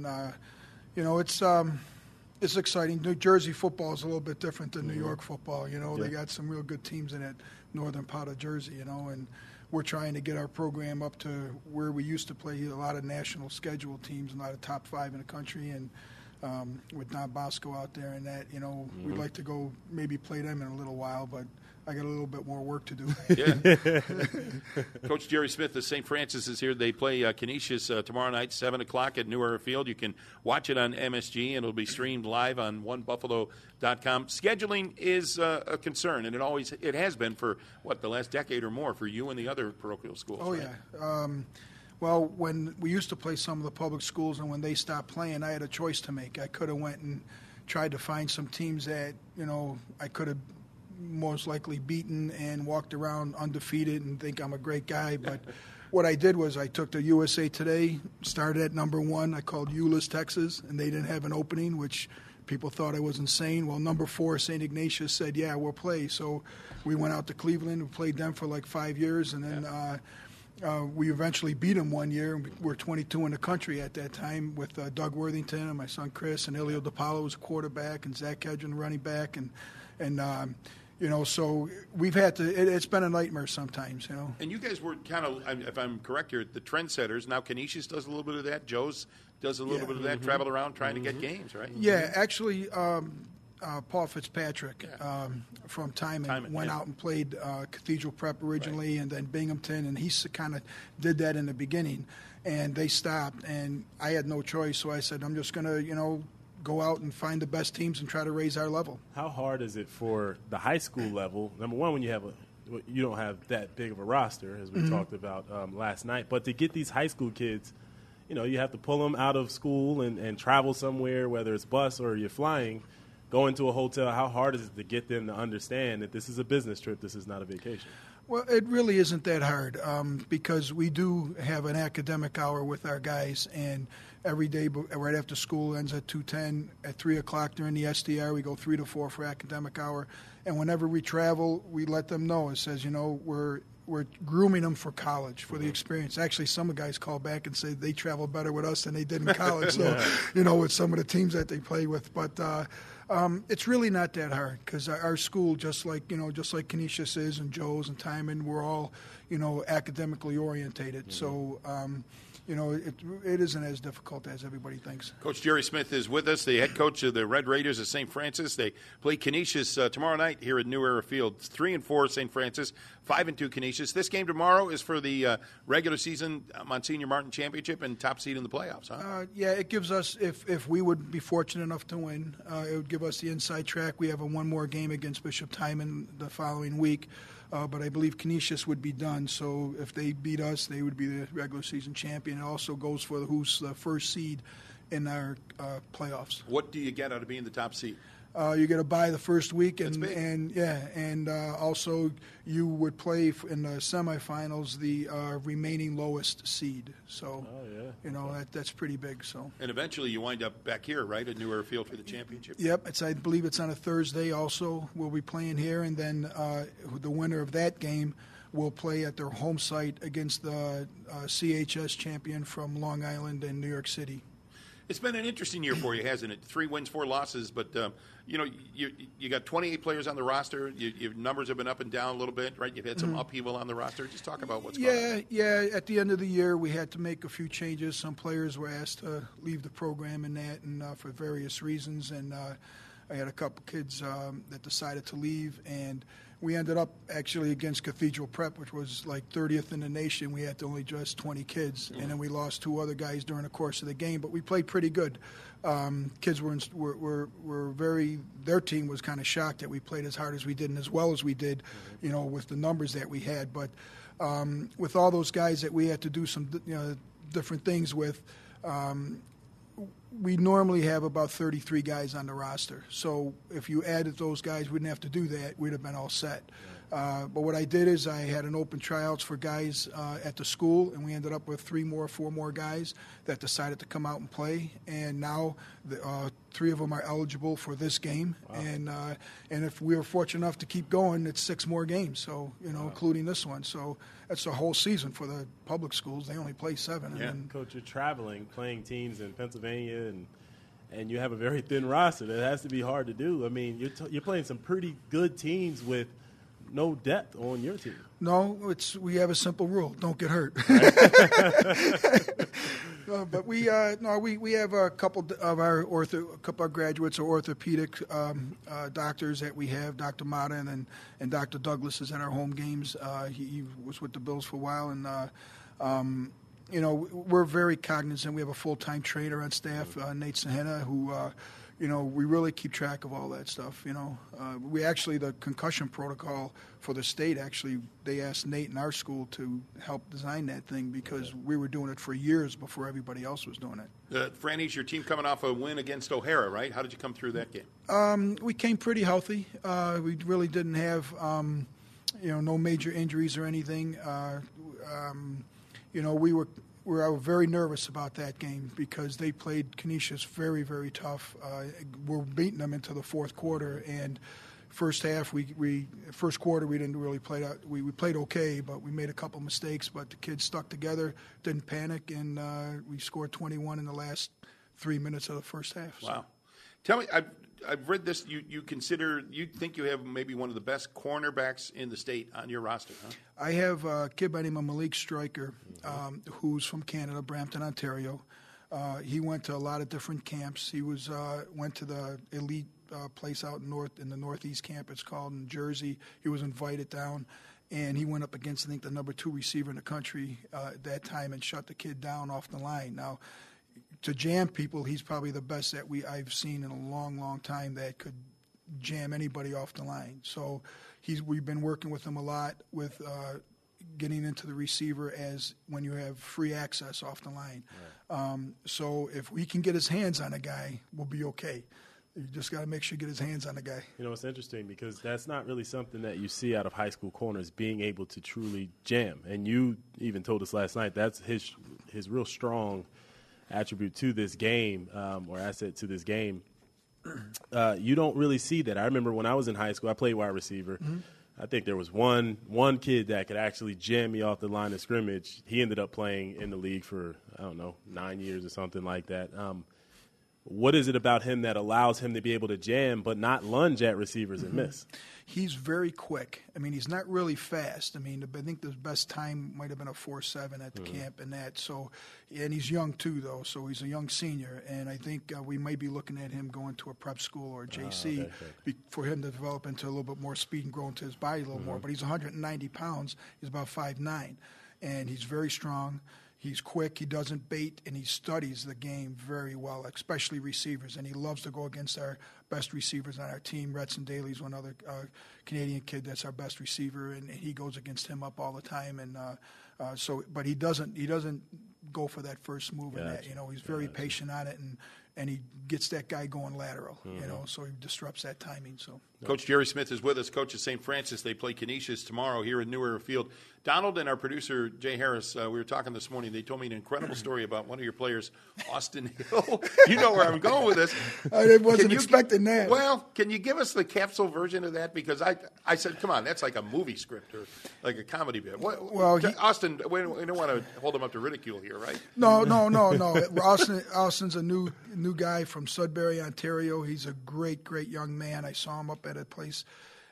it's exciting. New Jersey football is a little bit different than New York football. They got some real good teams in that northern part of Jersey, and we're trying to get our program up to where we used to play a lot of national schedule teams, a lot of top 5 in the country, and with Don Bosco out there and that, we'd like to go maybe play them in a little while, but I got a little bit more work to do. Yeah. Coach Jerry Smith of St. Francis is here. They play Canisius tomorrow night, 7 o'clock at New Era Field. You can watch it on MSG, and it'll be streamed live on onebuffalo.com. Scheduling is a concern, and it has been for, the last decade or more for you and the other parochial schools. Oh, right? Yeah. Well, when we used to play some of the public schools, and when they stopped playing, I had a choice to make. I could have went and tried to find some teams that, I could have most likely beaten and walked around undefeated and think I'm a great guy. But what I did was I took the USA Today, started at number 1. I called Euless, Texas, and they didn't have an opening, which people thought I was insane. Well, number 4, St. Ignatius, said, yeah, we'll play. So we went out to Cleveland and played them for like 5 years, and then we eventually beat them one year. We were 22 in the country at that time with Doug Worthington and my son Chris, and Ilio DiPaolo was a quarterback, and Zach Kedron running back, and so we've had to. It's been a nightmare sometimes, And you guys were kind of, if I'm correct here, the trendsetters. Now Canisius does a little bit of that. Joe's does a little bit of that. Travel around trying to get games, right? Yeah, actually, Paul Fitzpatrick from Timon went out and played Cathedral Prep originally, and then Binghamton, and he kind of did that in the beginning, and they stopped, and I had no choice, so I said, I'm just going to, go out and find the best teams and try to raise our level. How hard is it for the high school level? Number one, when you don't have that big of a roster, as we talked about last night, but to get these high school kids, you have to pull them out of school and travel somewhere, whether it's bus or you're flying, go into a hotel. How hard is it to get them to understand that this is a business trip, this is not a vacation? Well, it really isn't that hard because we do have an academic hour with our guys, and every day right after school ends at 2:10. At 3 o'clock during the SDR, we go 3 to 4 for academic hour. And whenever we travel, we let them know. It says, we're grooming them for college, for the experience. Actually, some of the guys call back and say they travel better with us than they did in college. So, with some of the teams that they play with. But it's really not that hard because our school, just like Canisius is and Joe's and Timon, we're all, academically orientated. So, it isn't as difficult as everybody thinks. Coach Jerry Smith is with us, the head coach of the Red Raiders of St. Francis. They play Canisius tomorrow night here at New Era Field. 3-4 St. Francis, 5-2 Canisius. This game tomorrow is for the regular season Monsignor Martin Championship and top seed in the playoffs, huh? Yeah, it gives us, if we would be fortunate enough to win, it would give us the inside track. We have one more game against Bishop Timon the following week. But I believe Canisius would be done. So if they beat us, they would be the regular season champion. It also goes for who's the first seed in our playoffs. What do you get out of being the top seed? You get a bye the first week, and also you would play in the semifinals the remaining lowest seed. So, that's pretty big. So, and eventually you wind up back here, right, at New Era Field for the championship. Yep, I believe it's on a Thursday. Also, we'll be playing here, and then the winner of that game will play at their home site against the CHS champion from Long Island and New York City. It's been an interesting year for you, hasn't it? 3 wins, 4 losses, but you got 28 players on the roster. Your numbers have been up and down a little bit, right? You've had some upheaval on the roster. Just talk about what's going on. Yeah. At the end of the year, we had to make a few changes. Some players were asked to leave the program and for various reasons, and I had a couple kids that decided to leave, and we ended up actually against Cathedral Prep, which was like 30th in the nation. We had to only just 20 kids, and then we lost 2 other guys during the course of the game. But we played pretty good. Kids were very. Their team was kind of shocked that we played as hard as we did and as well as we did, with the numbers that we had. But with all those guys that we had to do some different things with. We normally have about 33 guys on the roster. So if you added those guys, we wouldn't have to do that. We'd have been all set. But what I did is I had an open tryouts for guys at the school, and we ended up with 4 more guys that decided to come out and play. And now 3 of them are eligible for this game. Wow. And if we were fortunate enough to keep going, it's 6 more games. So including this one. So that's the whole season for the public schools. They only play 7. Yeah. And Coach, you're traveling, playing teams in Pennsylvania, and you have a very thin roster. That has to be hard to do. I mean, you're playing some pretty good teams with no depth on your team. No, we have a simple rule: don't get hurt. But we have a couple of our graduates are orthopedic doctors that we have. Dr. Mata and Dr. Douglas is at our home games. He was with the Bills for a while, and we're very cognizant. We have a full-time trainer on staff, Nate Sahena, who. We really keep track of all that stuff. We actually, the concussion protocol for the state, they asked Nate in our school to help design that thing because we were doing it for years before everybody else was doing it. Franny's your team coming off a win against O'Hara, right? How did you come through that game? We came pretty healthy. We really didn't have, no major injuries or anything. We were very nervous about that game because they played Canisius very, very tough. We're beating them into the fourth quarter, and first half, first quarter we didn't really play that. We played okay, but we made a couple mistakes. But the kids stuck together, didn't panic, and we scored 21 in the last 3 minutes of the first half. Wow! Tell me, I've read this. You think you have maybe one of the best cornerbacks in the state on your roster, huh? I have a kid by the name of Malik Stryker, who's from Canada, Brampton, Ontario. He went to a lot of different camps. He went to the elite place out in the Northeast camp. It's called in Jersey. He was invited down, and he went up against I think the number 2 receiver in the country at that time and shut the kid down off the line. Now, to jam people, he's probably the best that I've seen in a long, long time that could jam anybody off the line. So we've been working with him a lot with getting into the receiver as when you have free access off the line. Right. So if we can get his hands on a guy, we'll be okay. You just got to make sure you get his hands on the guy. It's interesting because that's not really something that you see out of high school corners, being able to truly jam. And you even told us last night that's his real strong attribute to this game, or asset to this game. You don't really see that. I remember when I was in high school, I played wide receiver. Mm-hmm. I think there was one kid that could actually jam me off the line of scrimmage. He ended up playing in the league for, 9 years or something like that. What is it about him that allows him to be able to jam but not lunge at receivers and miss? He's very quick. I mean, he's not really fast. I mean, I think the best time might have been a 4.7 at the camp and that. So, and he's young too, though. So he's a young senior, and I think we might be looking at him going to a prep school or JC for him to develop into a little bit more speed and grow into his body a little more. But he's 190 pounds. He's about 5'9", and he's very strong. He's quick, he doesn't bait, and he studies the game very well, especially receivers. And he loves to go against our best receivers on our team. Retson Daly's one other Canadian kid that's our best receiver, and he goes against him up all the time. And but he doesn't go for that first move. Gotcha. And that, he's very patient on it, and he gets that guy going lateral. So he disrupts that timing. So Coach Jerry Smith is with us. Coach at St. Francis. They play Canisius tomorrow here in New Era Field. Donald and our producer Jay Harris, we were talking this morning. They told me an incredible story about one of your players, Austin Hill. You know where I'm going with this. I wasn't expecting that. Well, can you give us the capsule version of that? Because I said, come on, that's like a movie script or like a comedy bit. Austin, we don't want to hold him up to ridicule here, right? No. Austin's a new guy from Sudbury, Ontario. He's a great young man. I saw him up at a place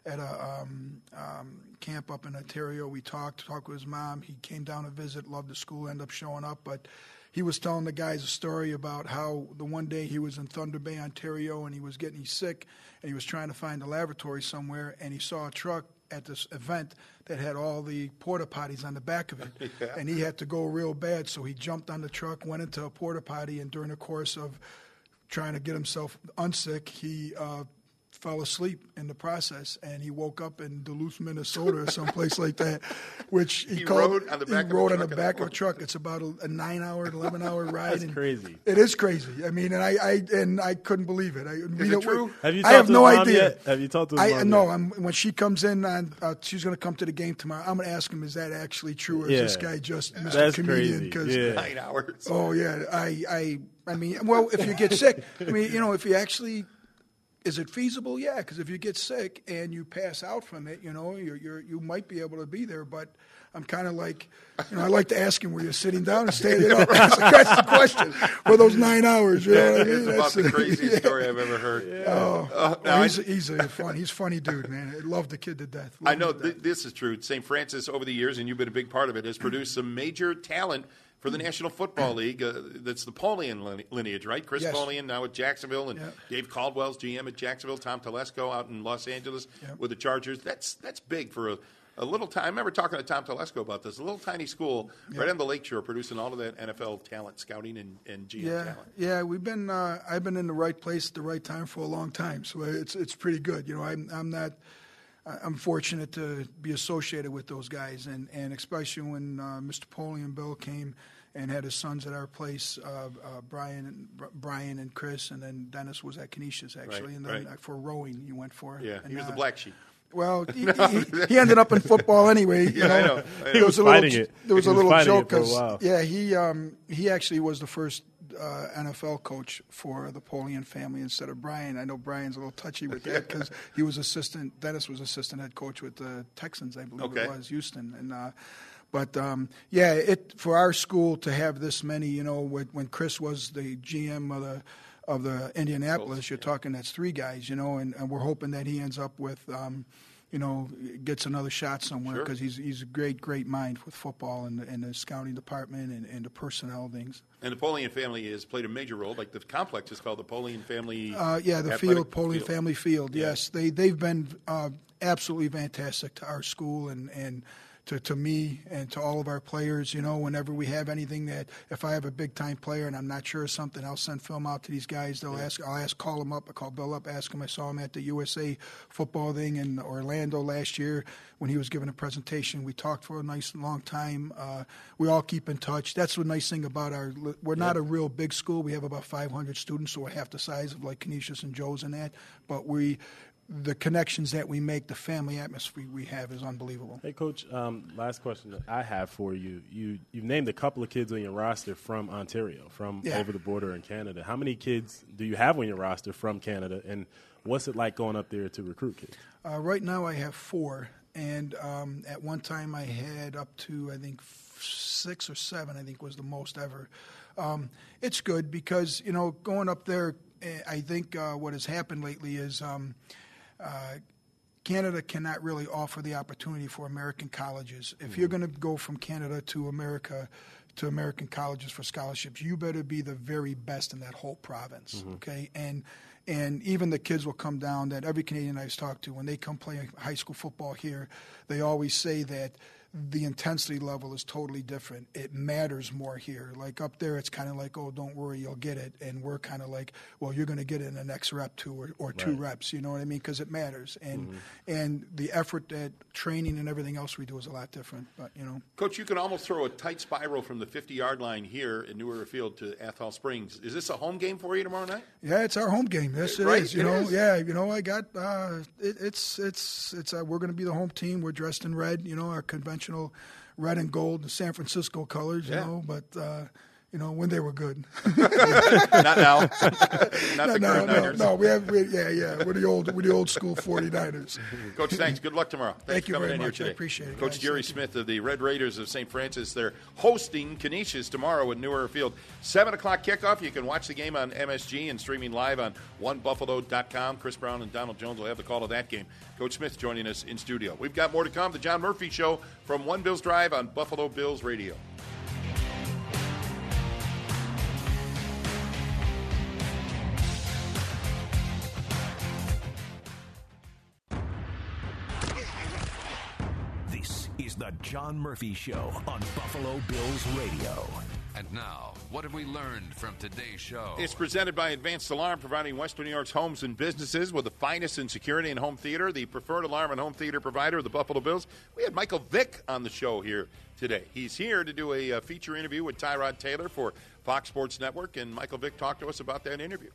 at a camp up in Ontario. We talked with his mom. He came down to visit, loved the school, ended up showing up. But he was telling the guys a story about how the one day he was in Thunder Bay, Ontario, and he was getting sick, and he was trying to find a laboratory somewhere, and he saw a truck at this event that had all the porta potties on the back of it. Yeah. And he had to go real bad, so he jumped on the truck, went into a porta potty, and during the course of trying to get himself unsick, he fell asleep in the process, and he woke up in Duluth, Minnesota, or someplace like that, which he rode on the back of a truck. It's about a 9-hour, 11-hour ride. That's crazy. It is crazy. I mean, and I couldn't believe it. Is it true? Have you I talked have to no his mom idea. yet? Have you talked to his mom No, yet? when she comes in, she's going to come to the game tomorrow. I'm going to ask him, is that actually true, or is this guy just Mr. That's Comedian? crazy. 9 hours. Oh yeah, I mean, well, if you get sick, I mean, if you actually, is it feasible? Yeah, because if you get sick and you pass out from it, you might be able to be there. But I'm kind of like, I like to ask him, were you sitting down and standing up? That's the question for those 9 hours. You know what I mean? It's about the craziest story I've ever heard. He's a funny dude, man. I love the kid to death. I know this is true. St. Francis, over the years, and you've been a big part of it, has produced some major talent for the National Football League. That's the Polian lineage, right? Chris Yes. Polian now at Jacksonville, and Dave Caldwell's GM at Jacksonville, Tom Telesco out in Los Angeles with the Chargers. That's big for a little time. I remember talking to Tom Telesco about this. A little tiny school right on the lakeshore producing all of that NFL talent, scouting and GM talent. Yeah, we've been. I've been in the right place at the right time for a long time, so it's pretty good. I'm fortunate to be associated with those guys, and especially when Mr. Polian Bill came and had his sons at our place, Brian and Chris, and then Dennis was at Canisius, actually, and then for rowing he went for. Yeah, and, he was the black sheep. Well, he ended up in football anyway. I know. He was fighting it. There was a little joke. For a while. Yeah, he actually was the first NFL coach for the Polian family instead of Brian. I know Brian's a little touchy with that because he was Dennis was assistant head coach with the Texans, I believe it was, Houston. And for our school to have this many, when Chris was the GM of the Indianapolis, you're talking that's 3 guys, and we're hoping that he ends up with, gets another shot somewhere because he's a great mind with football and the scouting department and the personnel things. And the Polian family has played a major role. Like the complex is called the Polian Family. The field, Polian Family Field. Yes, they've been absolutely fantastic to our school and to me and to all of our players. Whenever we have anything that, if I have a big time player and I'm not sure of something, I'll send film out to these guys. I'll call them up. I call Bill up, ask him. I saw him at the USA football thing in Orlando last year when he was giving a presentation. We talked for a nice long time. We all keep in touch. That's the nice thing about we're not a real big school. We have about 500 students, so we're half the size of like Canisius and Joe's and that. But the connections that we make, the family atmosphere we have is unbelievable. Hey, Coach, last question that I have for you. You've named a couple of kids on your roster from Ontario, from over the border in Canada. How many kids do you have on your roster from Canada, and what's it like going up there to recruit kids? Right now I have 4, and at one time I had up to, I think, 6 or 7, I think was the most ever. It's good because, going up there, I think what has happened lately is Canada cannot really offer the opportunity for American colleges. If you're going to go from Canada to America to American colleges for scholarships, you better be the very best in that whole province, okay? And even the kids will come down, that every Canadian I've talked to, when they come play high school football here, they always say that the intensity level is totally different. It matters more here. Like up there, it's kind of like, oh, don't worry, you'll get it. And we're kind of like, well, you're going to get it in the next rep or 2 reps. You know what I mean? Because it matters. And the effort, that training and everything else we do is a lot different. But Coach, you can almost throw a tight spiral from the 50-yard line here in New River Field to Athol Springs. Is this a home game for you tomorrow night? Yeah, it's our home game. Yes, it is. Yeah. I got it's we're going to be the home team. We're dressed in red. Our conventional red and gold, the San Francisco colors. But when they were good. Not now. Not the current Niners. No, we're the old school 49ers. Coach, thanks. Good luck tomorrow. Thank you for coming very in much. Here I today. appreciate it, Coach guys. Jerry Smith of the Red Raiders of St. Francis. They're hosting Canisius tomorrow at New Era Field. 7 o'clock kickoff. You can watch the game on MSG and streaming live on onebuffalo.com. Chris Brown and Donald Jones will have the call of that game. Coach Smith joining us in studio. We've got more to come. The John Murphy Show from One Bills Drive on Buffalo Bills Radio. This is the John Murphy Show on Buffalo Bills Radio. And now, what have we learned from today's show? It's presented by Advanced Alarm, providing Western New York's homes and businesses with the finest in security and home theater, the preferred alarm and home theater provider of the Buffalo Bills. We had Michael Vick on the show here today. He's here to do a feature interview with Tyrod Taylor for Fox Sports Network, and Michael Vick talked to us about that interview.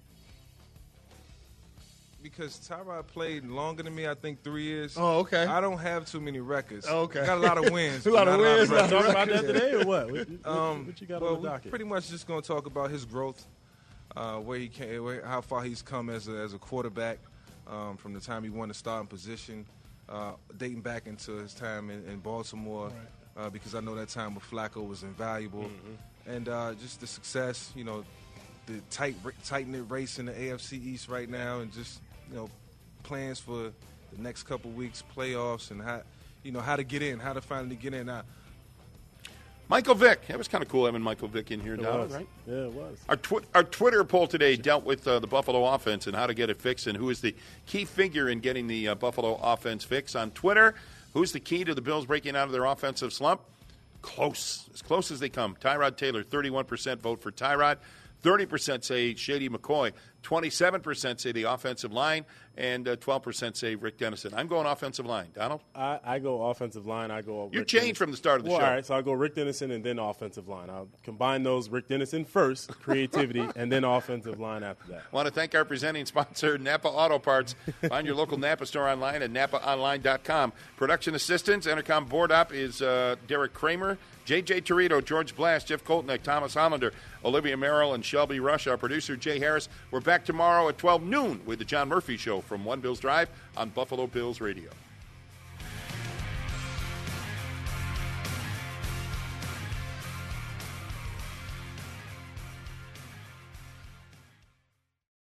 Because Tyrod played longer than me, I think 3 years. Oh, okay. I don't have too many records. Oh, okay. I got a lot of wins. A lot of wins. Talk about that today or what? What you got on the docket? We're pretty much just going to talk about his growth, where he came, how far he's come as a quarterback, from the time he won the starting position, dating back into his time in Baltimore, because I know that time with Flacco was invaluable, and just the success, the tight-knit race in the AFC East right now, and just plans for the next couple weeks, playoffs, and how to get in, how to finally get in. Now, Michael Vick. That was kind of cool having Michael Vick in here, Donald, right? Yeah, it was. Our Twitter poll today dealt with the Buffalo offense and how to get it fixed, and who is the key figure in getting the Buffalo offense fixed. On Twitter, who's the key to the Bills breaking out of their offensive slump? As close as they come. Tyrod Taylor, 31% vote for Tyrod. 30% say Shady McCoy, 27% say the offensive line, and 12% say Rick Dennison. I'm going offensive line. Donald? I go offensive line. I go You Rick changed Dennison. from the start of the show. All right, so I'll go Rick Dennison and then offensive line. I'll combine those, Rick Dennison first, creativity, and then offensive line after that. I want to thank our presenting sponsor, Napa Auto Parts. Find your local Napa store online at napaonline.com. Production assistants, Entercom board op is Derek Kramer, J.J. Torito, George Blast, Jeff Koltnick, Thomas Hollander, Olivia Merrill, and Shelby Rush. Our producer, Jay Harris. We're back tomorrow at 12 noon with the John Murphy Show from One Bills Drive on Buffalo Bills Radio.